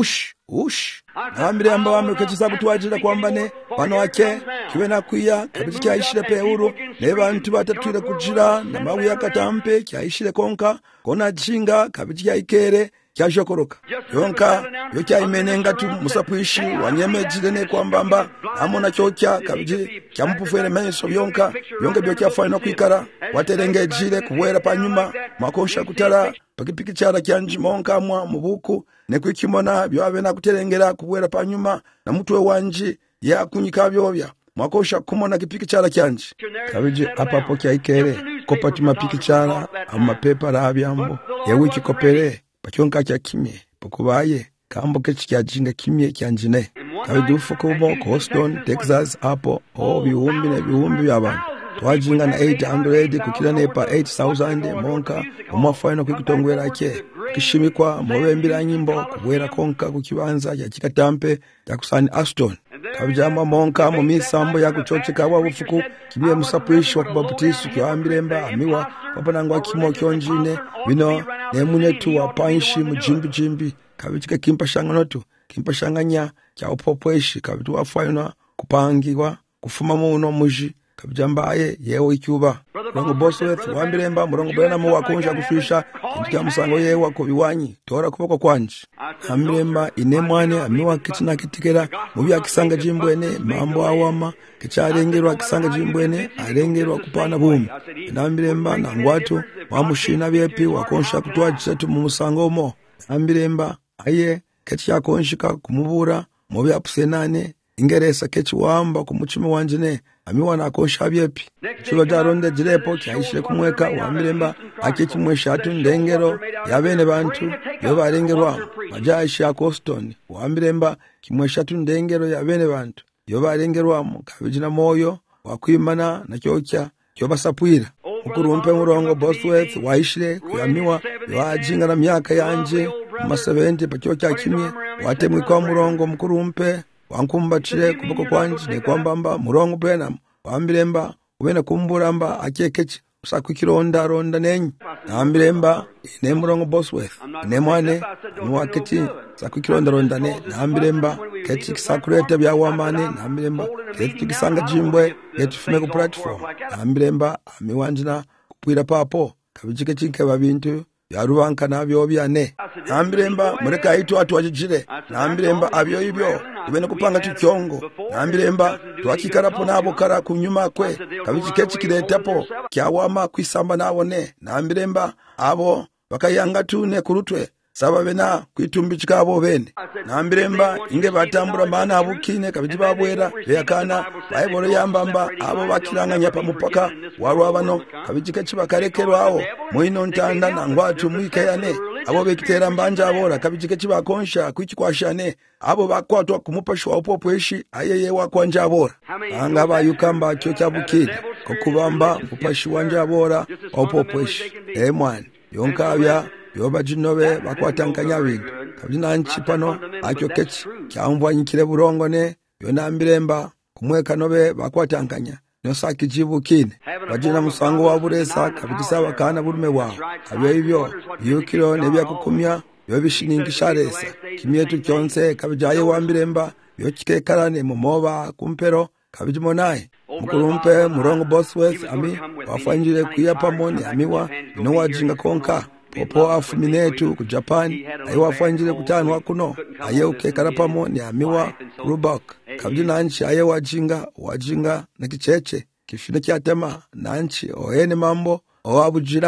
ush nambire amba wame kechisa kutwajira kwambane bano ake kiwe na kuya kabiti kyaishire peuru ne bantu batatwire kujira na mawu yakatampe kyaishire konka kona jinga kabiti kyayikere kyashokoroka yonka yokyaimenenga tu musapuishi wanyemejire ne kwambamba amona kyokya kabiti kyamupufere menso yonka byo kyafana kwikara waterengejire kubwera panyuma makosha kutara pakipiki chara kyanji monka mwa mubuku nekwikimona byabe na kuterengera kubwera panyuma na mutwe wanji ya kunyika byobya mwakosha kumona kipiki chara kyanji kabije apapo kyaikere kopati mapiki chara amapepa rabyambo yewiki kopere pakyonka kya kimye pokubaye kambo kechikyajinga kimye kyanjine kabidufu kubo Boston Texas apo bihumbi na bihumbi byabantu twajinga na 800 kukira nepa 8000 monka omwafana kwikitongwera kye kishimikwa mubembira nyimbo kubwera konka kukibanza ya kikatampe yakusani Aston kabijama monka mu misambo ya kuchocheka wa bufuku kimye musapuishi wa kubaptishi kyambiremba amiwa papanangwa kimo kyonjine bino nemunyetu wa panshi mujimbi kabichika kimpashanganotu kimpashanganya kya upopweshi kabitu wafana kupangiwa kufuma muno muji kabijambaye yewe ikyuba murongo Bosworth wambiremba murongo bwena mu wakonja kufisha kintu musango yewe wako biwanyi tora kuboko kwanje ambiremba inemwane amiwa kitina kitikera mubi akisanga jimbwene mambo awama kicharengerwa akisanga jimbwene arengerwa kupana bumi nambiremba na ngwatu wamushina byepi wakonsha kutwajisa tu mu musango mo ambiremba aye kecha konshika kumubura mubi apusenane ingeresa kechi wamba kumuchime wanjine amiwa nakosha byepi chiba jaronde jirepo kyaishire kumweka wamiremba akechi mweshatu ndengero yabene bantu yo barengerwa majaisha Boston wamiremba kimweshatu ndengero yabene bantu yo barengerwa kabijina moyo wakwimana na kyokya kyo basapwira ukurumpe murongo Bosworth waishire kuyamiwa wajinga na myaka yanje masabente pakyokya kimye watemwe kwa murongo mukurumpe wankumbachire kuboko kwanje ne kwambamba murongo bena wambiremba ubena kumburamba akekechi usakukironda ronda nenyi nambiremba ne murongo Bosworth ne mwane mwaketi sakukironda ronda ne nambiremba kechi kisakurete bya wamane nambiremba kechi kisanga jimbwe yetufume ku platform nambiremba amiwanjina kupwira papo kabijike chinke babintu yarubanka nabyo byane nambiremba mureka yitu atwajijire nambiremba abyo ibyo ubene kupanga tukyongo nambiremba twakikarapo nabo kara kunyuma kwe kabijikechi kiretapo kyawama kwisamba nabone nambiremba abo bakayanga tune kurutwe saba bena kwitumbichika abo bene nambiremba inge batambura mana abukine kabiji babwera yakana bayibolo yambamba abo bakiranganya pa mupaka warwa bano kabijikechi bakarekerwawo muino ntanda nangwatu mwikayane abo bekitera mbanja abora kabijikechi bakonsha kwikikwashane abo bakwatwa kumupashwa opopweshi ayeye wakwanja abora anga bayukamba cyo cyabukide kokubamba upashi wanja abora opopweshi mwana yonkabya yoba jinobe bakwatankanya bintu kabina nchipano akyo kechi kyamvanyikire burongone yonambiremba kumweka nobe bakwatankanya nosaki jibukine bajina musango wa buresa kabitisa bakana burume wao abyo ibyo yukiro nebya kukumya yobishiningisharesa kimyetu kyonse kabijaye wambiremba yokikekarane mumoba kumpero kabijimonaye mukurumpe murongo Bosworth ami wafanjire kuyapamoni amiwa no wajinga konka popo afuminetu ku Japan ayo wafanjire kutanwa kuno ayo kekarapamo ni amiwa Rubak kabdi nanchi ayo wajinga na kicheche kifine kyatema nanchi ohene mambo owabujira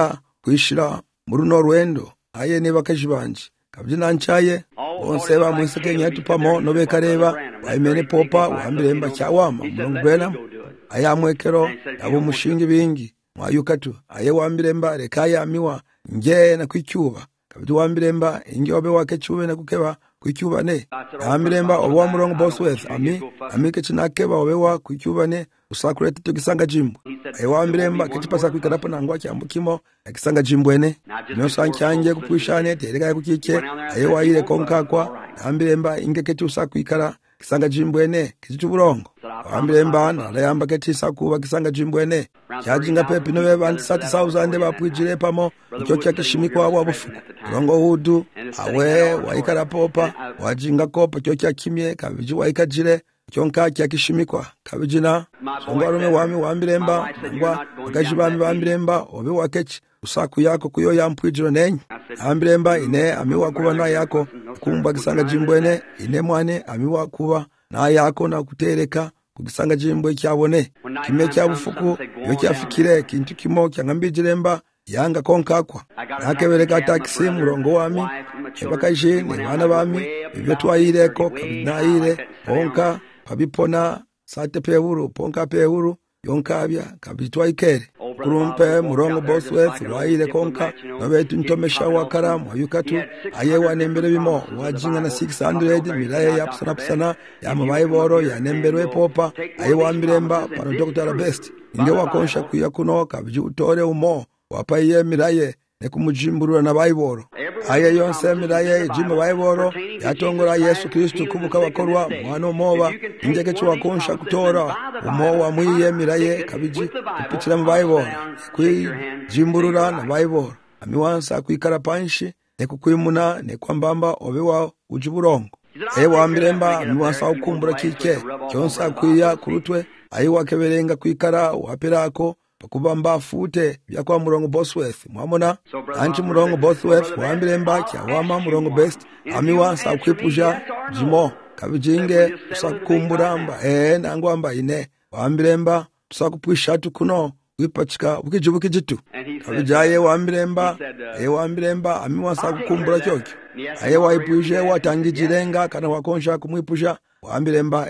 kwishira muri runo rwendo aye niba kajibanje kabye nancaye bonse bamwiseke nyatu pamo no bekareba bayimene popa wambiremba cyawama mulungu bena ayamwekero abo mushinga bingi mwayukatu aye wambiremba rekaya miwa nge na kwicyuba kabye wambiremba inge obe wake cyube na kukeba kwicyuba ne wambiremba obo mulungu Bosworth amike cinakeba obe wa kwicyuba ne usakurete tugisanga jimbo aye wambiremba kitipasa kwikarapo nangwa cyambukimo akisanga jimbwene no sancyange kupwishane tereka kukike aye wayire konkakwa wambiremba inge keti usakwikara kisanga jimbwene kichuburongo wambiremba nayamba keti sakuba kisanga jimbwene cyajinga pepe no bandi 30,000 bapwijire pamo cyo cyakishimikwa abo bufuko rongo hudu awe waikara popa wajinga kopa cyo cyakimye kabiji waikajire cyonka cyakishimikwa kabijina songwarume wami wambiremba ngwa bakajibami bambiremba obe wakechi usaku yako kuyo yampwijiro nenye ambiremba ine amiwa kuba na yako kumba kisanga jimbwene ine mwane amiwa kuba na yako na kutereka kugisanga jimbwe cyabone kimwe cyabufuku yo cyafikire kintu kimo cyangambijiremba yanga konkakwa nakebereka taxi murongo wami bakajine bana bami ibyo twayireko kabinayire ponka pabipona sate pehuru ponka pehuru yonkabya kabitwaikere kurumpe murongo Bosworth wayire konka nabetu ntomesha wakara mwayukatu ayewa nembere bimo wajinga na 600 miraye yapsana yamabayiboro yanemberwe popa ayewa mbiremba pano Dr. Best inde wakonsha kuya kuno kabiji utore umo wapaye miraye nekumujimburura na bayiboro aye yonse miraye jimbo bayiboro yatongora Yesu Kristo kubuka bakorwa mwana moba ingeke cyo wakonsha kutora umo wa mwiye miraye kabiji kupitira mu bayiboro kwi jimburura na bayiboro amiwansa kwikara panshi nekukwimuna nekwambamba obe wa ujiburongo wambiremba amiwansa ukumbura kike cyonsa kwiya kurutwe ayi wakeberenga kwikara wapirako bakubamba fute byakwa murongo Bosworth mwamona anti murongo Bosworth wambiremba cyawama murongo Best amiwansa kwipuja jimo kabijinge usakumburamba nangwamba ine wambiremba tusakupwishatu kuno wipachika ukijibukijitu kabijaye wambiremba wambiremba amiwansa kukumbura cyokyo aye waipuje watangijirenga kana wakonsha kumwipusha wambiremba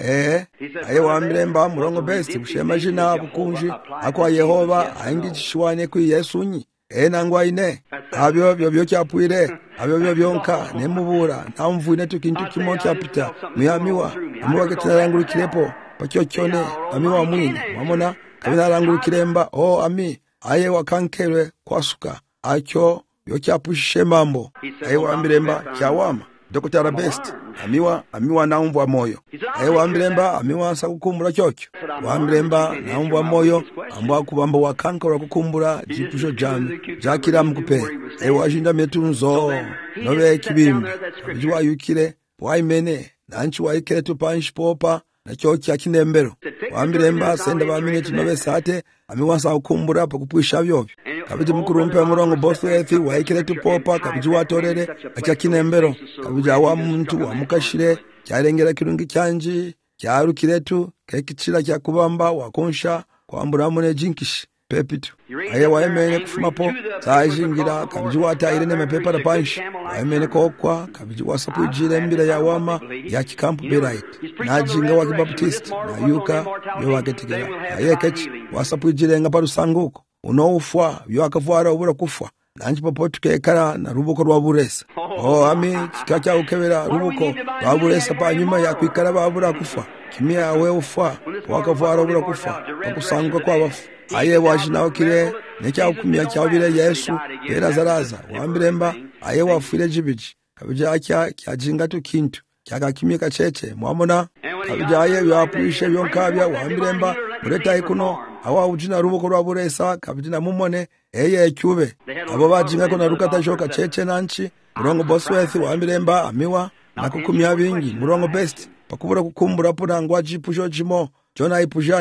aye wambiremba murongo Best bushema jina bukunji akwa Yehova angishwane ku Yesunyi nangwa ine abyo byo cyapwire abyo byonka nemubura ntamvuine tukintu kimo cyapita muyamiwa amiwa ketarangurikirepo pacyo cyone amiwa mwini wamona kabinarangurikiremba ami aye wakankerwe kwasuka acyo yo cyapushe mambo aye wambiremba cyawama Dr. Best amiwa naumva moyo aye wambiremba amiwa nsa kukumbura cyokyo wambiremba naumva moyo ambwa kubamba wakankora kukumbura jipusho jami jakira mkupe aye wajinda metunzo nobe kibimbi kabijwa yukire waimene nanchi waikere tupanshi popa na cyokya kinembero wambiremba senda bamineti nobe sate amiwansa kukumbura pakupwisha byobyo kabiji mukurumpe murongo Bosworth waikire tupopa kabiji watorere acha kinembero kabiji wa muntu wa mukashire cyarengera kirungi cyanji cyarukiretu kekicira cya kubamba wakonsha kwambura mune jinkish pepitu aye waemene kufumapo sajingira kabiji watayire ne mapepa da punch waemene kokwa kabiji wasapujire mbira ya wama ya kikampu Berite najinga wa Baptist na yuka yo waketigera aye kechi wasapujire nga parusanguko unoufwa yo akavwara ubura kufwa nanji popotu kekara na rubuko rwa buresa ami kikacha ukebera rubuko rwa buresa pa nyuma ya kwikara babura kufa kimya yawe ufa wakavwara ubura kufa bakusanguka kwa bafu aye wajinaho kire necya ukumya cyabire Yesu yerazaraza wambiremba aye wafire jibiji kabija cyajinga to kintu cyagakimika cece mwamona kabija aye yapwishe byonkabya wambiremba mureta ikuno awa ujina rubuko rwa buresa kabijina mumone cyube abo bajinga ko narukata shoka cece nanchi murongo Bosworth wambiremba amiwa nakukumya bingi murongo Best pakubura kukumbura pura ngwa jipusho jimo jona ipujane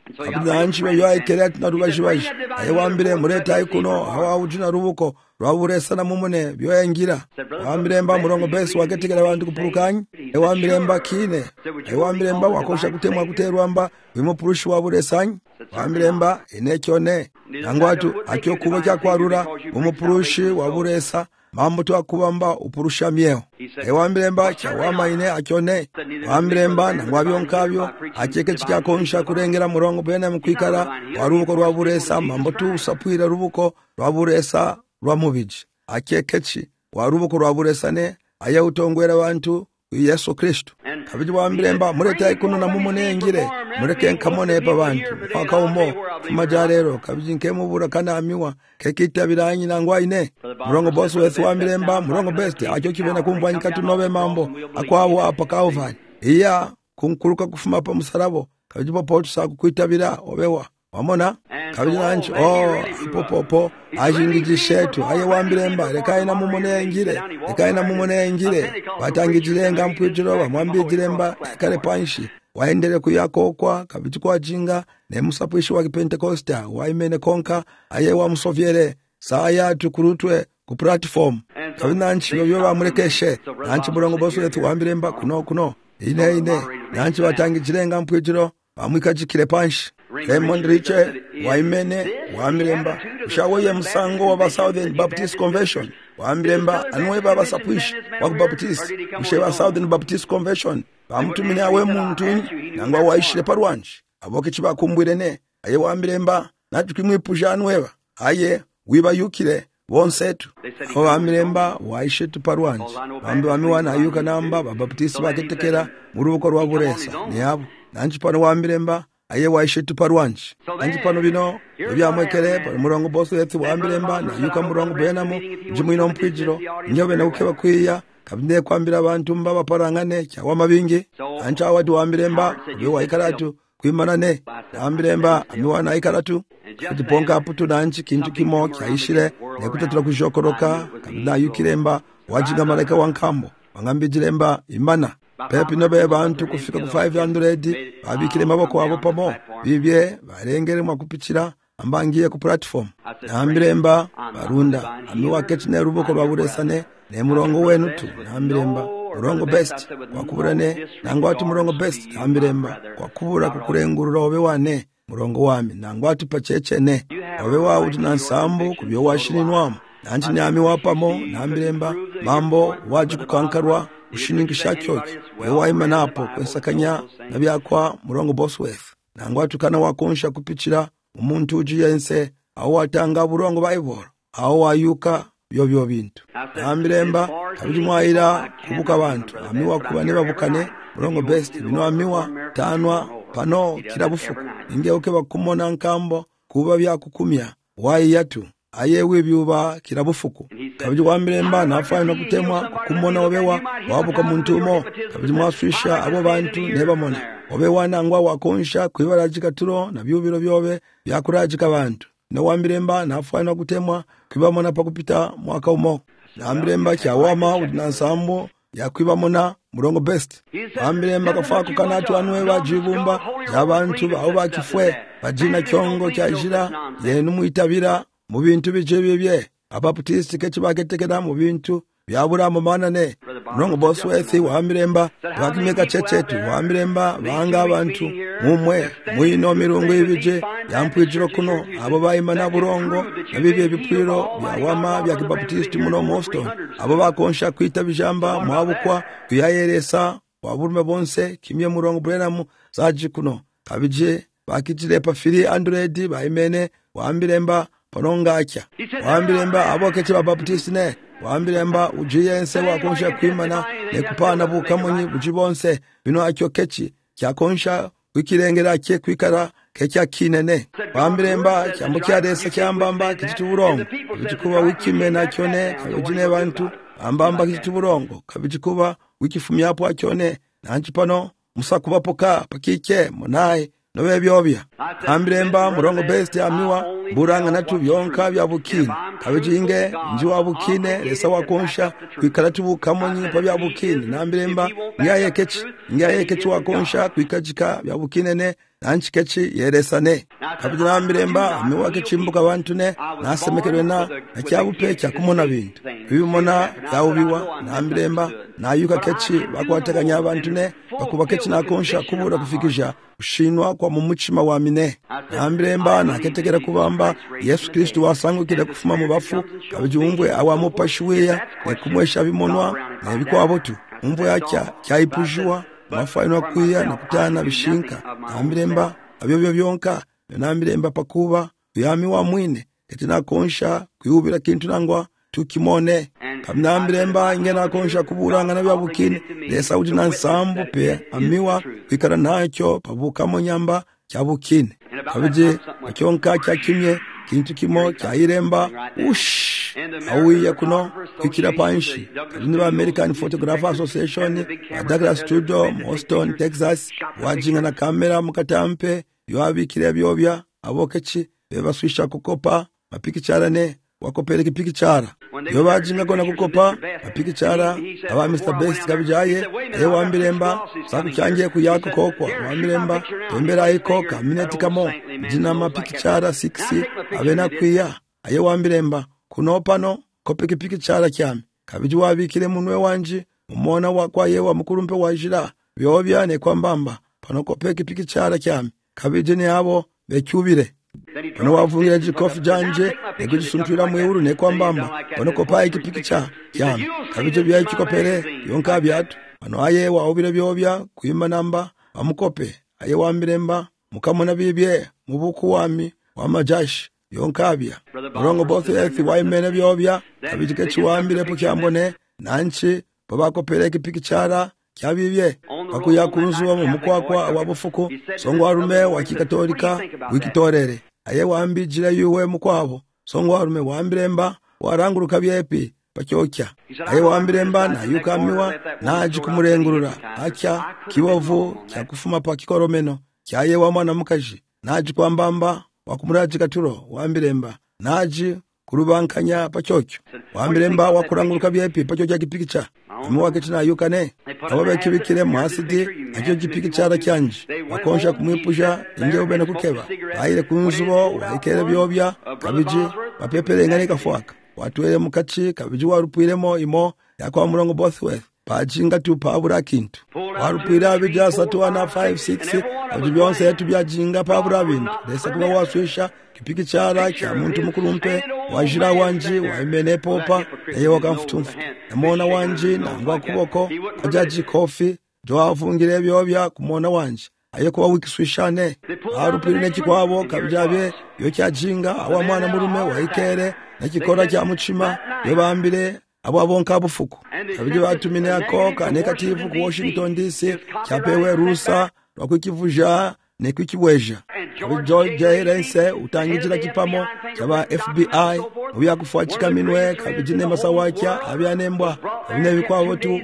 kabili nanchi byo ayikeret na rubajibaji ayewambire mureta ikuno awa ujina rubuko rwaburesana mumune byo yangira wambire mba murongo besi waketegera abantu kupurukanye ewambire mba kine ewambire mba wakosha kutemwa kuterwa mba wimupurushi waburesanye wambire mba inekyone nangwatu akyo kubo kyakwarura umupurushi waburesa mambo twakubamba upurusha myeo ewambire mba kyawama ine akyone wambire mba nangwabyo nkabyo akeke kyakonsha kurengera murongo bene mukwikara warubuko rwaburesa mambo tu usapwira rubuko rwaburesa rwamubiji akekechi warubuko rwaburesane aya utongwera abantu Yesu Kristo kabiji wambire mba mureta ikuno na mumunengire mureke nkamone pa bantu akawumo kumajarero kabiji nkemubura kana amiwa kekitabiranye nangwa ine murongo boss wetu wambire mba murongo best akyo kibena kumbwanyi katunobe mambo akwawo apakauvani iya kunkuruka kufuma pa musarabo kabiji popo tusakuitabira obewa wamona kabili nanchi popo ajingijishetu aye wambire mba rekaina mumunengire batangijirenga mpwijiro bamwambijire mba kale panshi waendele kuyakokwa kabiti kwa jinga ne musapwishi wa Pentecosta waimene konka aye wa musovyere saya tukurutwe ku platform kabili nanchi byo bamurekeshe nanchi murongo boso yetu wambire mba kuno ine nanchi batangijirenga mpwijiro bamwikajikire panshi Raymond Riche waimene wamiremba ushawoye msango wa Southern Baptist Convention wamiremba anwe baba sapwishi wa Baptist ushewa Southern Baptist Convention bamutumina we muntu nangwa waishire parwanji aboke chibakumbwirene aye wamiremba natukimwipuja anweba aye wiba yukire wonsetu wamiremba waishe tuparwanji bambi wamiwana ayuka namba Baptist baketekera murubuko rwa buresa ni abo nanchi pano wamiremba aye waishe tuparwanji nanchi pano bino ebyamwekere pano murongo boso yetu wamiremba na yuka murongo benamo jimwino mpwijiro nyobe na ukeba kwiya kabinde kwambira abantu mbaba parangane kyawa mabingi ancha wadi wamiremba byo waikaratu kwimanane wamiremba amiwana aikaratu kuponka aputu nanchi kintu kimo kyaishire nekutatula kujokoroka kabina yukiremba wajinga malaika wankambo wangambijiremba imana pepi nobe abantu kufika ku 500 babikire maboko abo pamo bibye barengere mwakupichira ambangiye ku platform naambiremba barunda amiwa ketine ruboko rwaburesane ne murongo wenu tu naambiremba murongo best kwakuburane nangwatu murongo best naambiremba kwakubura kukurengurura obe wane murongo wami nangwatu pachechene obe wa utinansambu kubyo washininwamo nanchi nyami wapamo naambiremba mambo waji kukankarwa ushiningisha kyoki wewaima napo kwensakanya nabyakwa murongo Bosworth nangwatu kana wakonsha kupichira umuntu ujiyense aho watanga burongo Bible aho wayuka byo bintu naambiremba kabiri mwaira kubuka abantu amiwa kubane babukane murongo best bino amiwa tanwa pano kirabufuku ingeuke bakumona nkambo kuba byakukumya wayatu ayewe byuba kirabufuku kabiri wamiremba nafana kutemwa kumona obewa wabuka muntumo kabiri mwaswisha abo bantu nebamona obewa nangwa wakonsha kwibarajika turo na byubiro byobe byakurajika abantu no wamiremba nafana kutemwa kwibamona pakupita mwaka umo namiremba kyawama udinansambo yakwibamona murongo best wamiremba kafako kanatu anwe bajibumba yabantu abo bakifwe bajina kyongo kyajira yenu muitabira mu bintu bijebye Abaptist kechi baketekera mu bintu byabura mu manane murongo Bosworth wamiremba bakimeka chechetu wamiremba banga abantu mumwe mwino mirungu ibije yampwijiro kuno abo bayimana burongo nabibye bipwiro byawama bya Baptist muno Boston abo bakonsha kwita bijamba mwabukwa kuyayeresa waburume bonse kimye murongo Branham saji kuno kabije bakijire pa 300 bayimene wamiremba panongakya waambiremba abokeche ba Baptist ne waambiremba ujiyense wakonsha kwimana ne kupana bukamunyi bujibonse bino akyo kechi kyakonsha wikirengera kye kwikara kekya kinene waambiremba cyambukyadese kyambamba kitituburongo bitikuba wikimena cyone kabijine bantu ambamba kitituburongo kabijikuba wikifumyapo acyone nanchi pano musakuba poka pakike munaye nobe byobya ambiremba murongo best amiwa buranga natu byonka byabukine kabijinge njiwa bukine lesa wakonsha kwikaratu kamonyi pa byabukine nambiremba ngaye kechi wakonsha kwikajika byabukine ne nanchi kechi yeresane kabije namiremba amiwa kechimbuka abantu ne nasemekerwe na kyabupe kyakumona bintu bibimona byawubiwa namiremba nayuka kechi bakwateganya abantu ne bakuba kechi nakonsha kubura kufikisha ushinwa kwa mumuchima wa mine namiremba naketegera kubamba Yesu Kristo wasangukira kufuma mu bafu kabije umbwe awamupashuya nekumwesha bimonwa nebikwabo umbwe yakya cyayipujwa mafaino kwiya nakutana bishinka namiremba abyo byonka namiremba pakuba yami wa mwine etina konsha kuyubira kintu nangwa tukimone kamnamiremba ingena konsha kuburanga na byabukini lesa udi nansambu pe amiwa kwikara nacyo pabuka mo nyamba cyabukini kabije acyonka cyakimye kintu kimo cyayiremba awiya kuno kwikira panshi kabindi ba American Photographer Association wa Douglas Studio Boston Texas wajinga na kamera mukatampe yabikire byobya abokechi bebaswisha kukopa mapikichara wakopere kipikichara yo bajinga kona kukopa mapikichara aba Mr Best kabijaye ewa mbiremba sakucyangiye kuyako kokwa wamiremba tembera ikoka mineti kamo jina mapikichara 6 abena kwiya aye wambiremba kunopano kope kipikichara cyame kabiji wabikire munwe wanje umona wakwa yewa mukurumpe wajira byobya ne kwambamba pano kope kipikichara cyame kabije ne abo becyubire pano wavungira jikofu janje negujisuntwira mwihuru ne kwambamba pano kopa ikipikicha cyame kabije bya ikopere yonka byatu pano aye wawubire byobya kuyima namba amukope aye wambiremba mukamona bibye mubuku wami wamajashi yonkabya murongo both earth waimene byobya kabijike chiwambire pukyambone nanchi babakopere kipikichara kyabibye bakuyakunzuwa mu mukwakwa wabufuku songwarume wa kikatolika wikitorere aye wambijira yuwe mukwabo songwarume wambiremba waranguruka byepi pacyokya aye wambiremba na yukamiwa naji kumurengurura akya kibovu cyakufuma pa kikoromeno kyaye wa mwana mukaji naji kwambamba wakumuraji katuro wambiremba naji kurubankanya pacyokyo wambiremba wakuranguruka byepi pacyokya kipikicha amuwa kechina yukane ababe kibikire mwasidi acyo kipikichara cyanje bakonsha kumwipusha inge ubene kukeba ayire kunzubo waikere byobya kabiji bapepere ngane kafwaka watwele mukachi kabiji warupwiremo imo yakwa murongo Bothwell pachinga tu pabura kintu warupwira bija satuana 5-6 abyonse yetu byajinga pabura bintu lesa kuba waswisha kipikichara kya muntu mukurumpe wajira wanji waimene popa naye wakamfutumfu namona wanji nangwa kuboko kajaji kofi joavungire byobya kumona wanji aye kuba wikiswishane arupwire kikwabo kabjabe yo kyajinga awa mwana murume waikere nakikora kya muchima yobambire abo abonka bufuku kabije batumine akoka negativu ku Washington DC cyapewe rusa rwakukivuja nekwikibweja George Rense utangijira kipamo cyaba FBI ubyakufachika minwe kabije masawakya abyanembwa bine bikwabo tu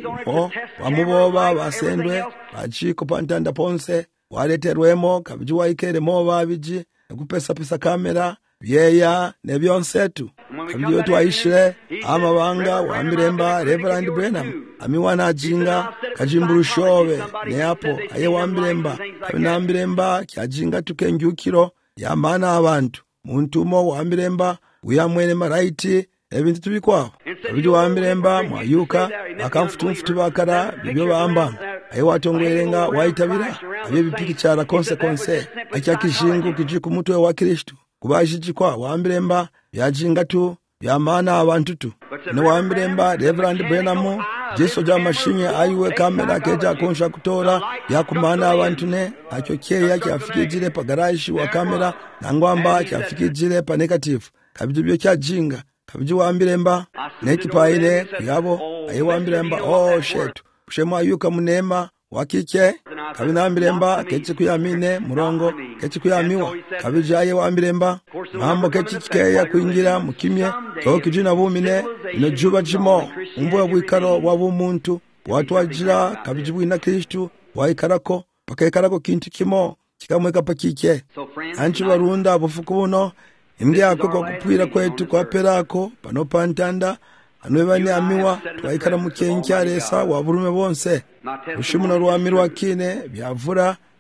bamuboba basendwe bachiko pantanda ponse waleterwemo kabije waikeremo babiji kupesa pesa kamera byeya nebyonsetu kabije twayishire amabanga wamiremba Reverend Branham amiwana jinga kajimburu shobe ne apo aye wamiremba kabinambiremba kyajinga tukenjukiro yamana abantu muntumo wamiremba uyamwene maraiti ebintu tubikwaho kabije wamiremba mwayuka akamfutumfutu bakara bibyo bamba aye watongwerenga waitabira aye bipikichara konse acyakishingu kijiku mutwe wa Kristo kubashijikwa wambiremba yajinga tu yamana abantu tu ne wambiremba Reverend Branham Jesu jamashinye ayiwe kamera keja konsha kutora yakumana abantu ne acyo kyeya cyafikijire pa garage wa kamera nangwamba cyafikijire pa negative kabije byo cyajinga kabije wambiremba nekipaine yabo ayi wambiremba shetu ushema yuka munema wakike kabinambiremba kechi kuyamine murongo kechi kuyamiwa kabijaye wambiremba mambo kechi kikeya kuingira mukimye tokijina bumine no juba jimo umbo bwikaro wabumuntu watu wajira kabijibwina Kristo waikarako pakaikarako kintu kimo kikamweka pakike anchi barunda bufuku buno imbya akoko kupira kwetu kwa perako pano pantanda anwebani amiwa twaikara mukenkya lesa waburume bonse ushimuna rwamirwa kine byavura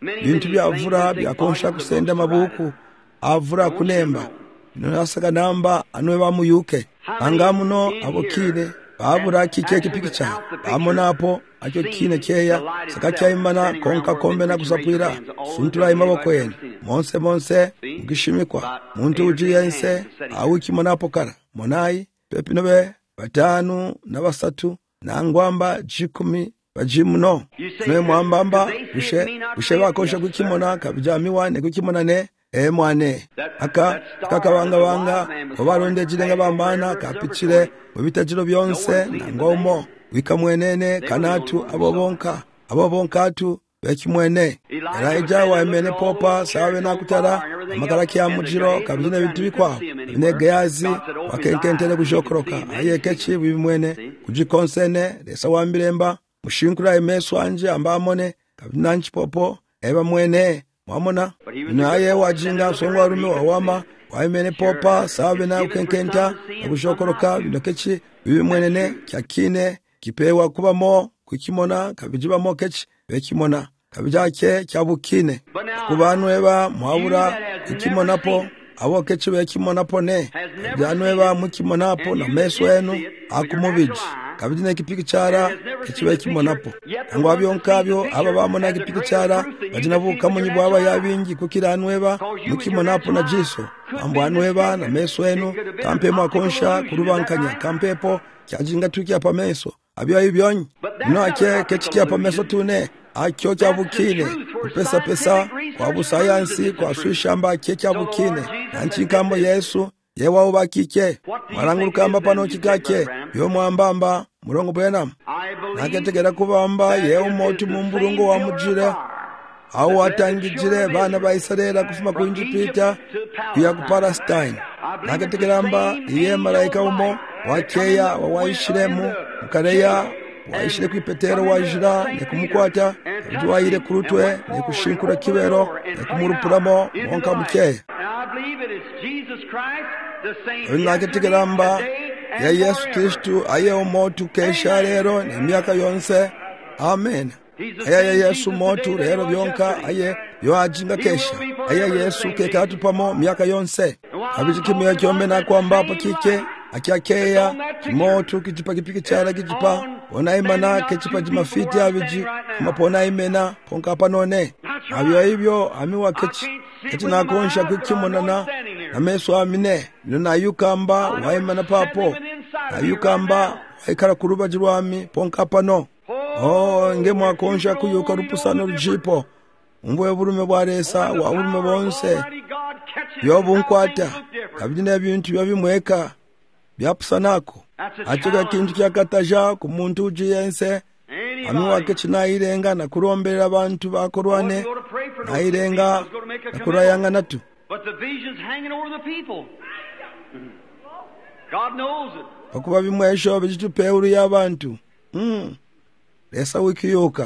bintu byavura byakonsha kusenda mabuku avura kunemba nasaka namba anwe bamuyuke anga muno abokine babura kike kipikicha amonapo acho kine keya sakachayimana konka kombe na kusapwira suntula imaboko yenu monse mukishimikwa muntu ujiyense awiki monapo kara monayi pepinobe batanu na basatu na ngwamba 10 bajimuno ne mwambamba bushe bakosha kukimona kabijamiwane kukimonane mwane aka kakabanga obaronde jirenga bambana kapichire mubitajiro byonse nangomo wikamwenene kanatu abobonkatu bekimwene Elijah waimene popa sawe nakutara amakara kya mujiro kabine bintu bikwa ne gayazi wakenkentele kushokoroka ayekechi bimwene kujikonsene lesa wambiremba mushinkura emeswanje ambamone kabinanchi popo eba mwene mwamona naye wajinga songwa rume wawama waimene popa sabe na ukenkenta akushokoroka binokechi bimwenene kyakine kipewa kubamo kukimona kabijibamo kechi bekimona kabijake kyabukine kubanweba mwabura kukimonapo abo kechi bekimonapo ne byanweba mukimonapo na meso enu akumubiji kabijine kipiki chara kichiwe kimonapo angwa byonkabyo aba bamona kipiki chara bajinavuka munyibwa aba yabingi kukiranweba mukimonapo na jiso ambwanweba na meso enu kampe makonsha kurubankanya kampepo kyajinga tuki apa meso abyo ibyonyi no ake kechi apa meso tune akyo cyabukine pesa kwa busayansi kwa swishamba kyabukine nanchikambo Yesu yewa ubakike marangurukamba pano kikake yo mwambamba murongo bwenam naketegera kubamba yewe motu mumburungo wa mujire au watangijire bana ba Israeli kufuma ku Egypta kuya ku Palestine naketegeramba iye malaika umo wakeya waishiremu mukareya waishire ku Petero wajira ne kumukwata duwaire kurutwe ne kushinkura kibero ne kumurupuramo wonka mukeye naketegeramba ya Yesu Kristu aye omotu kesha lero ne myaka yonse amen aya Yesu motu lero byonka aye yo ajinga kesha aya Yesu kekatupamo myaka yonse abijikimya kyombe na kwamba pakike akyakeya kimotu kijipa kipiki chara kijipa onaimana kechipa jimafiti abiji mapona imena ponka panone abyo hivyo amiwa kechi nakonsha kukimonana na meso amine nina yukamba waimana papo ayukamba waikara kuruba jirwami ponka pano nge mwakonsha kuyuka rupusano rujipo umwe burume bwaresa wa burume bonse yobunkwata kabine bintu byabimweka byapusanako achiga kintu kyakataja ku muntu ujiyense amiwa kechi nairenga na kurombera abantu bakorwane nairenga na kurayanga natu okuba bimwesho bijitupeuru y'abantu lesa wikiyuka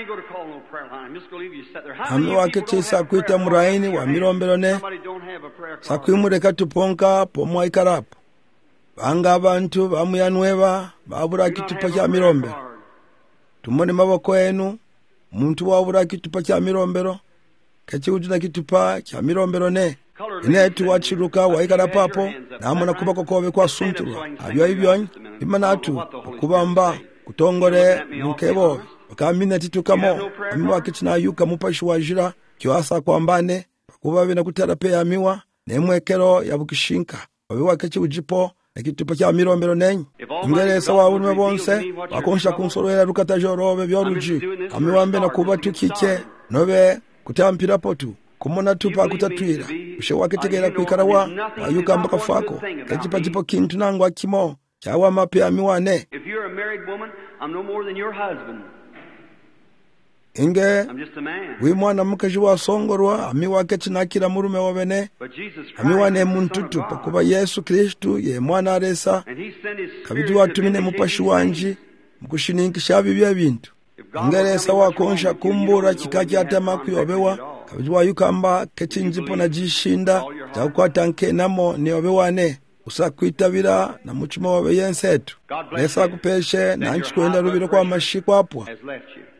amiwa kechi sakwita muraini wa mirombero ne sakwimureka tuponka pomwa ikarapo banga abantu bamuyanweba babura kitupa kya mirombero tumone maboko enu muntu wabura kitupa kya mirombero kechi ujina kitupa kya mirombero ne inetu wachiruka waikara papo namona kubako kobe kwa sunturwa abyo ibyonyi imanatu kubamba kutongore mukebo bakamina titukamo amiwa kichina yuka mupashi wajira kyasa kwambane kuba bina kutarape ya miwa nemwekero yabukishinka babiwa kechi ujipo ekitupa kya mirombero nenyi ingeresa wabunwe bonse bakonsha kunsorera rukatajorobe byoruji amiwambe na kuba tukike nobe kutampira potu kumona tupa kutatwira ushe wakitegera kwikarawa wayukamba kafako kechipa jipo kintu nangwa kimo kyawa mape amiwane If you're a married woman, I'm no more than your husband. inge I'm just a man. wimwana mukaji wasongorwa amiwa kechinakira murume wabene But Jesus Christ amiwane is the Son muntutu of God. pakuba Yesu Kristu ye mwana aresa And he sent his kabidi spirit to watumine vindicate mupashi these wanji things. mukushinikisha bibya bintu ingeresa wakonsha kumbura kikaki atama kuyobewa kabidi wayukamba kechinjipo na jishinda jakukwata nke namo niyobewane usakwitabira na muchimo wabe yensetu lesa kupeshe na nchi kwenda rubiro kwa mashiko apwa Has left you.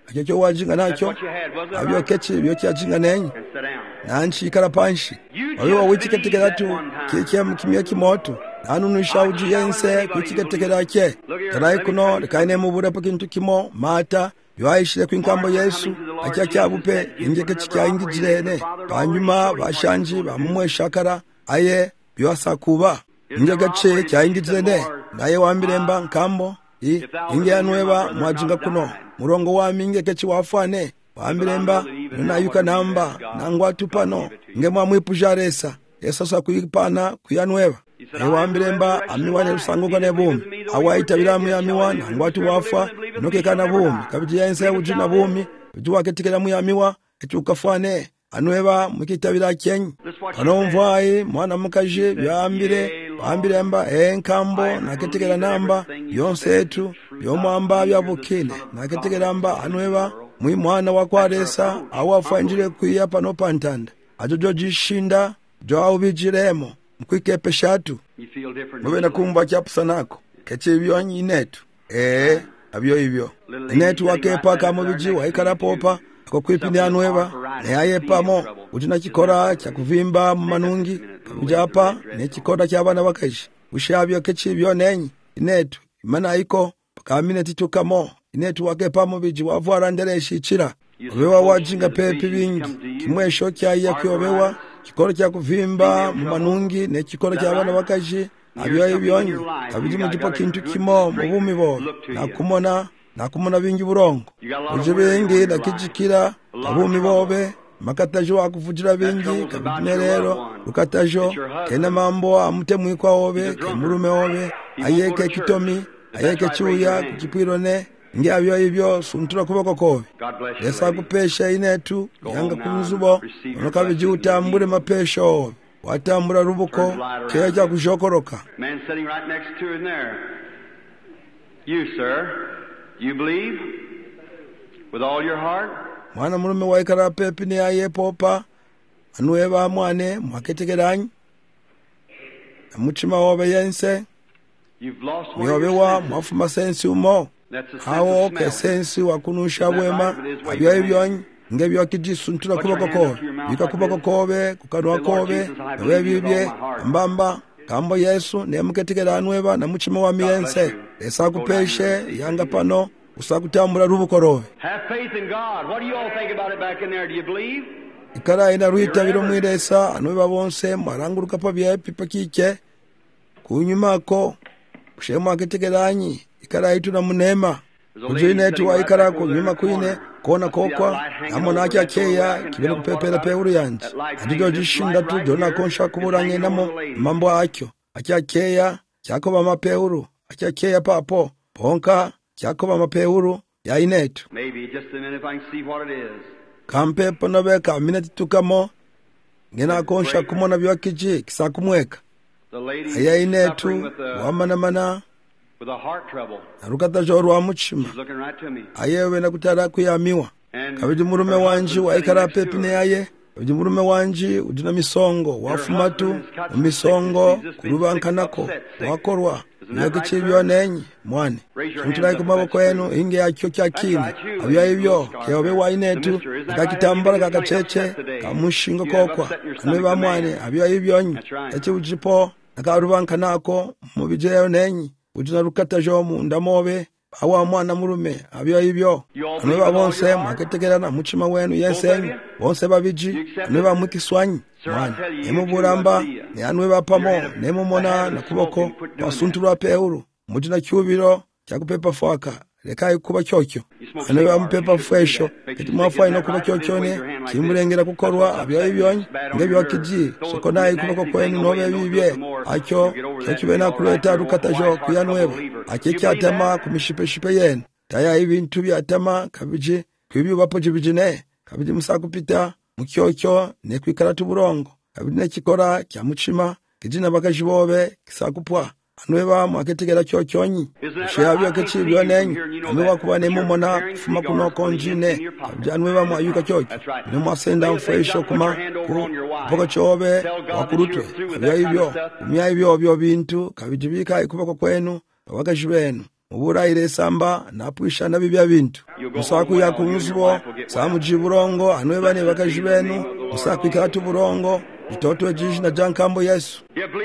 akyo wajinga nakyo abyo kechi byo kyajinga nenyi nanchi ikala panshi wabiwa wichiketekela tu kike mukimya kimoto nanunusha uji yense kuchiketekela kye tarai kuno lekaine mubura pakintu kimo mata byoayishire kwinkambo Yesu akyakyabupe ingeke chikyayingijirene banyuma bashanji bamumweshakara aye byoasakuba ingeke che kyayingijirene naye wambiremba nkambo inge yanweba mwajinga kuno murongo wami ingeke chiwafane wambiremba nunayuka namba nangwatu pano nge mwamwipujaresa esasa kuipana kuyanweba ewambiremba amiwane rusanguka ne bumi awaitabiramu ya miwa nangwatu wafa nokekana bumi kabiti yense ujina bumi ujuwaketikela mu yamiwa etukafane anweba mukitabira kyenyi anomvai mwana mukaje byambire wambiremba enkambo naketekela namba yonse etu byomwamba byabukile naketekela namba anweba mwi mwana wakwaresa awafanjire kuya pano pantanda ajojo jishinda jo ubijiremo mkwikepe shatu mubena kumba kyapusanako keche byonyi netu abyo ibyo netu wakepa kama biji waikarapopa ko kwipindi anweba naye pamo utina kikora cyakuvimba mu manungi kabujapa ne kikora cyabana bakaje ushabyo keche byo nenyi netu imana iko kamineti tukamo inetu wakepa mu biji wavara ndereshikira obewa wajinga pepe bingi kimwesho kyaye kyobewa kikoro cyakuvimba mu manungi ne kikoro cyabana bakaje abyo ibyonyi kabiri mu gipo kintu kimo mu bumi bo nakumona bingi burongo uje bingi nakijikira abumi bobe makatajo akuvujira bingi kabiri rero ukatajo kena mambo amute mwikwa obe kemurume obe ayeke kitomi ayeke chuya kukipirone nge abyo ibyo suntura kuboko kobe yesa kupesha inetu yanga kunzubo onokabiji utambure mapesho watambura rubuko keja kujokoroka man sitting right next to him there. You sir, you believe with all your heart? Mwana murume waikara pepi ne ayepopa anweba mwane mwaketegeranyi amuchima wobe yense myobewa mwafuma sensi umo hawo kesensi wakunusha bwema abyo ibyonyi nge byokijisuntura kuboko kobe bika kuboko kobe kukanwa kobe webibye mbamba kambo Yesu ne muketegera anweba na muchima wa miyense esa kupeshe yanga pano usakutambura rubukorobe. Have faith in God. What do you all think about it back in there? Do you believe? Ikara ina ruita biro mwiresa anweba bonse maranguruka pabye pipakike kunyuma ko kushema aketegeranyi ikara itu na munema ujine tu wa ikara kunyuma kuine kona kokwa amona akyakeya kibere kupepera peuru yanje adijo jishinda tu jona konsha kuburanye namo mambo akyo akyakeya cyakoba mapeuru akyakeya papo ponka cyakoba mapeuru ya inetu maybe just a minute if I can see what it is kampe ponobe ka minute tukamo ngena konsha kumona byakiji kisakumweka ya inetu wamana with a heart trouble. Arukata joru wa muchima. She's looking right to me. Ayewe na kutara kuyamiwa. Kabidi murume wanji wa ikara pepi ne aye. Kabidi murume wanji ujina misongo. Wafumatu, misongo, kurubankanako, wakorwa. Yakichibyo nenyi, mwane. Mturai kumaboko yenu, inge ya kyo kya kini. Abya hivyo, keobe wa inetu, kakitambara kakacheche, kamushingo kokwa. Kanweba mwane, abya hivyo nyi. Eche ujipo, nakarubankanako, mubijeo nenyi. Ujina rukata jomu ndamobe awa mwana murume abyo ibyo anweba bonse mwaketegerana muchima wenu yensenyi bonse babiji anweba mukiswanyi mwana emuburamba ne anweba pamo nemumona nakuboko basuntura peuru mujina cyubiro cyakupepa faka reka kuba cyocyo anweba mupepa fesho kitumwafa ino kuba cyocyone kimurengera kukorwa abyo ibyonyi ngebyo kiji soko nayi kuboko kwenu nobe bibye acyo cyakibena kureta rukatajo kuyanweba akecyatama kumishipeshipe yen taya ibintu byatama kabije kwibyo bapoje bijine kabije musakupita mucyocyo ne kwikaratu burongo kabine kikora cyamuchima kijina bakajibobe kisakupwa anweba mwaketegera cyocyonyi shyabyo kecibyo nenyi anweba kubane mumona kufuma kuno konjine anweba mwayuka cyocyo ne mwasenda mfresho kuma kupoka chobe wakurutwe abya ibyo umya ibyo bintu kabijibika ikubako kwenu bakajibenu muburaire samba napwisha na bibya bintu musaku yakunyuzubo samuji burongo anwe bane bakaji benu musaku ikatu burongo itoto ejiji na jankambo Yesu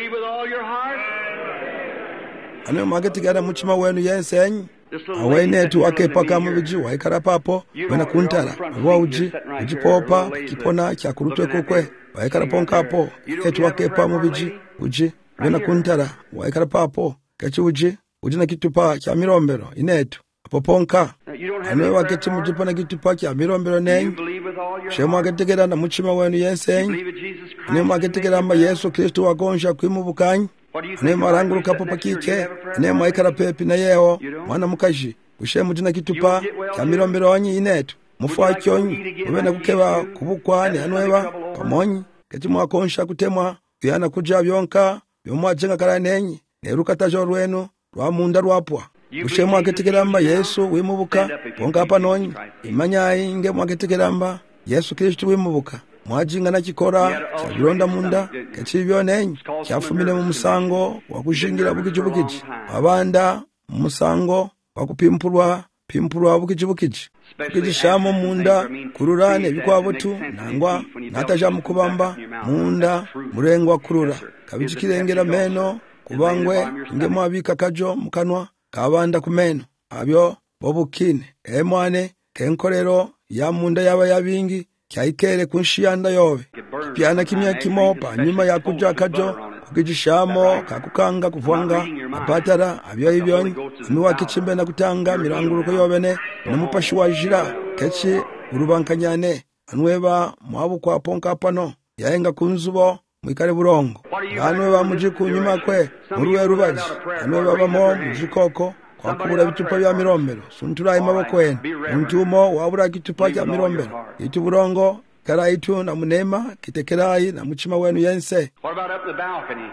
anwe magetigara muchima wenu yensenyi awainetu akepaka mubiji waikara papo wena kuntara wauji ujipopa kipona kyakurutwe kukwe waikara ponkapo etu akepa mubiji uji wena kuntara waikara papo kechi uji na kitupa kya mirombero inetu apoponka anwe wakechi mujipa na kitupa kya mirombero nenyi shemu aketegera na muchima wenu yensenyi anwe maketegera amba Yesu Kristo wagonja kwimubukanyi anwe maranguruka popa kike anwe maikara pepi na yeo mwana mukaji ushemu jina kitupa kya mirombero wanyi inetu mufuwa kyonyi ubena kukeba kubukwa ni anweba pamonyi kechi mwakonsha kutemwa kuyana kuja byonka byomwajenga kara nenyi neruka tajo rwenu rwa munda rwapwa ushemu aketekeramba Yesu wimubuka ponga panonyi imanyayi nge mwaketekeramba Yesu Kristo wimubuka mwajinga na kikora chabironda munda kechibyo nenyi cyafumile mu musango wakujingira bukijibukiji abanda mu musango wakupimpurwa bukijibukiji kujishamo munda kururane bikwabutu nangwa nataja mukubamba munda murengwa kurura kabijikirengera meno kubangwe ngemo abika kajo mukanwa kabanda kumeno abyo bobukine emwane kenkorero ya munda yaba yabingi kyaikere kunshiyanda yobe piana kimya kimopa nyuma ya kuja kajo kukijishamo kakukanga kuvwanga apatara abyo ibyonyi nuwa kichimbe na kutanga miranguruko yobene namupashi wajira kechi urubankanyane anweba mwabu kwa ponka pano yaenga kunzubo mwikare burongo anwe bamuji kunyuma kwe muruwe rubaji anwe babamo mujikoko kwa kubura bitupa bya mirombero sunturaye maboko ene muntumo wabura kitupa kya mirombero itu burongo kara itu na munema kitekerai na muchima wenu yense. What about up the balcony?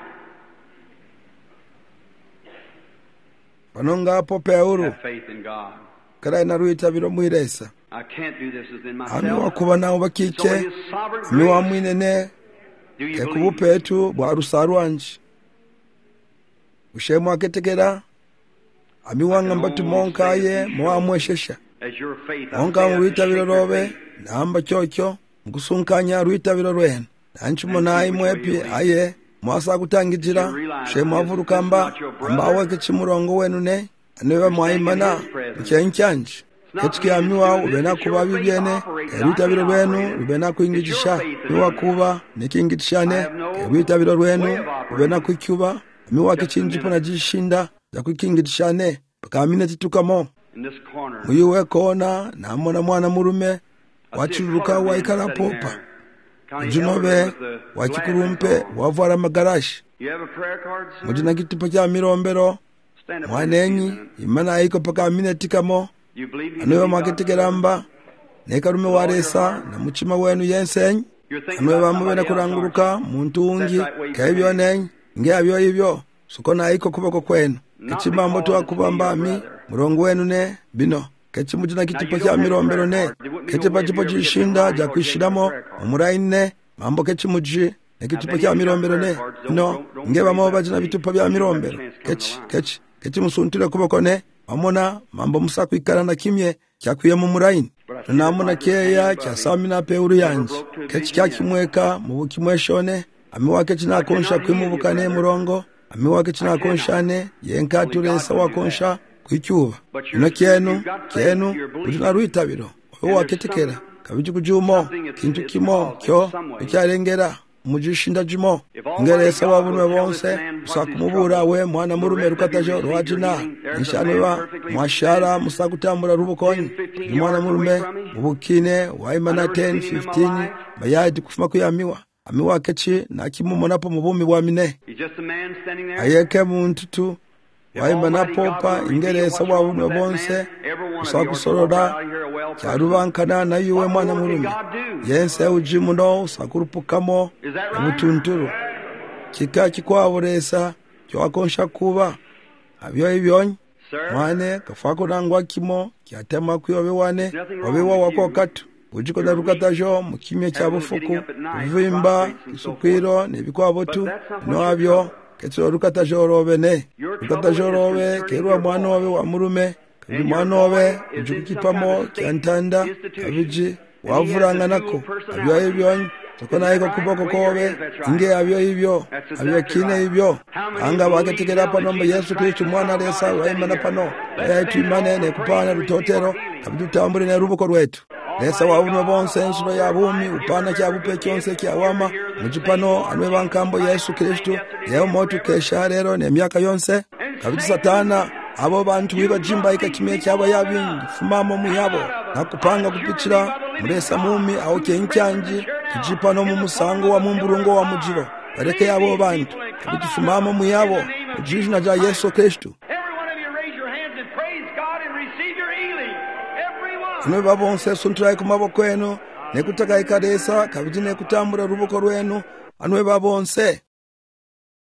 Panonga hapo peuru Have faith in God. kara inaruita biro mwiresa I can't do this within myself. amiwa kuba nawo bakiche amiwa mwinene kekubupetu bwa rusarwanji ushemu aketekera amiwa ngamba tumonkaye mwamweshesha onka mwita biro robe namba chocho ngusunkanya ruita biro rwena nanchumo nayi mwepi aye mwasa kutangijira shemu avurukamba ambawe kechimurongo wenu ne aneba mwayimana mchenchanje ketike amiwa ubena kuba bibyene ruita biro rwenu ubena kuingijisha niwa kuba nikingitishane ruita biro rwenu ubena kukyuba amiwa kechinjipo na jishinda za kukingitishane pakamine titukamo muyuwe kona namona mwana murume wachiruka waikara popa ujunobe wachikurumpe wavara magarashi mujina kitupa cha mirombero mwanenyi imana aiko pakamine tikamo anoyo maketikeramba nekarume waresa na muchima wenu yensenyi anoyo bamubena kuranguruka muntu ungi kaibyo nenyi nge abyo ibyo sukona aiko kuboko kwenu kichimambo twakubamba mi murongo wenu ne bino kechimujina kitipo cha mirombero ne ketipa chipo chishinda ja kwishiramo umuraine mambo kechimuji nekitipo cha mirombero ne no ngeba moba jina bitupa bya mirombero kechimusuntire kuboko ne amona mambo musa kwikara na kimye cyakwiye mu muraini namuna keya kya samina peuru yanje kechi cyakimweka mu bukimweshone amiwake chinakonsha kwimubukane murongo amiwake chinakonsha yenkaturesa wakonsha kwicyuba ino kenu ujina ruitabiro oyo waketekera kabiji kujumo kintu kimo kyo icyarengera mujishinda jimo ngeresa wabunwe bonse usakumubura we mwana murume rukatajo rwajina nishanwa mwashara musakutambura rubukonyi mwana murume ubukine waimana 10 15 bayadi kufuma kuyamiwa amiwa kechi nakimumunapo mubumi bwa mine ayeke muntu waimana popa ingeresa wabunwe bonse usakusorora cyarubankana na yuwe mwana murume yense ujimuno usakurupukamo umutunturu kika kikwaburesa cyakonsha kuba abyo ibyonyi mwane kafako nangwa kimo kyatema kuyobe wane wabewa wakokatu ujiko darukatajo mukimye cyabufuku uvimba isukwiro nebikwabotu no abyo ketso rukatajorobe ne rukatajorobe kerwa mwana wawe wa murume kabiri mwana wawe ujukipamo kyantanda kabiji wavuranga nako abyo ibyo sokona iko kuboko kobe inge abyo ibyo abyo kine ibyo anga bagategera pano mba Yesu Kristo mwana lesa waimana pano yayitu imane ne kupana rutotero kabidutambure ne rubuko rwetu lesa wabunwe bonse nsuro yabumi upana cyabupe cyonse cyawama mujipano anwe bankambo Yesu Kristo yeo motu kesha rero ne myaka yonse kabidi satana abo bantu biba jimba ikakimye cyaba yabingi fumamo muyabo nakupanga kupicira muresa mumi aho kencyangi kijipano mu musango wa mumburungo wa mujiro bareke yabo bantu kabidi fumamo muyabo ujijina ja Yesu Kristo. Nwe babonse suntraye kumaboko eno nekutaka ikadesa kabidi nekutambura rubuko rwenu anwe babonse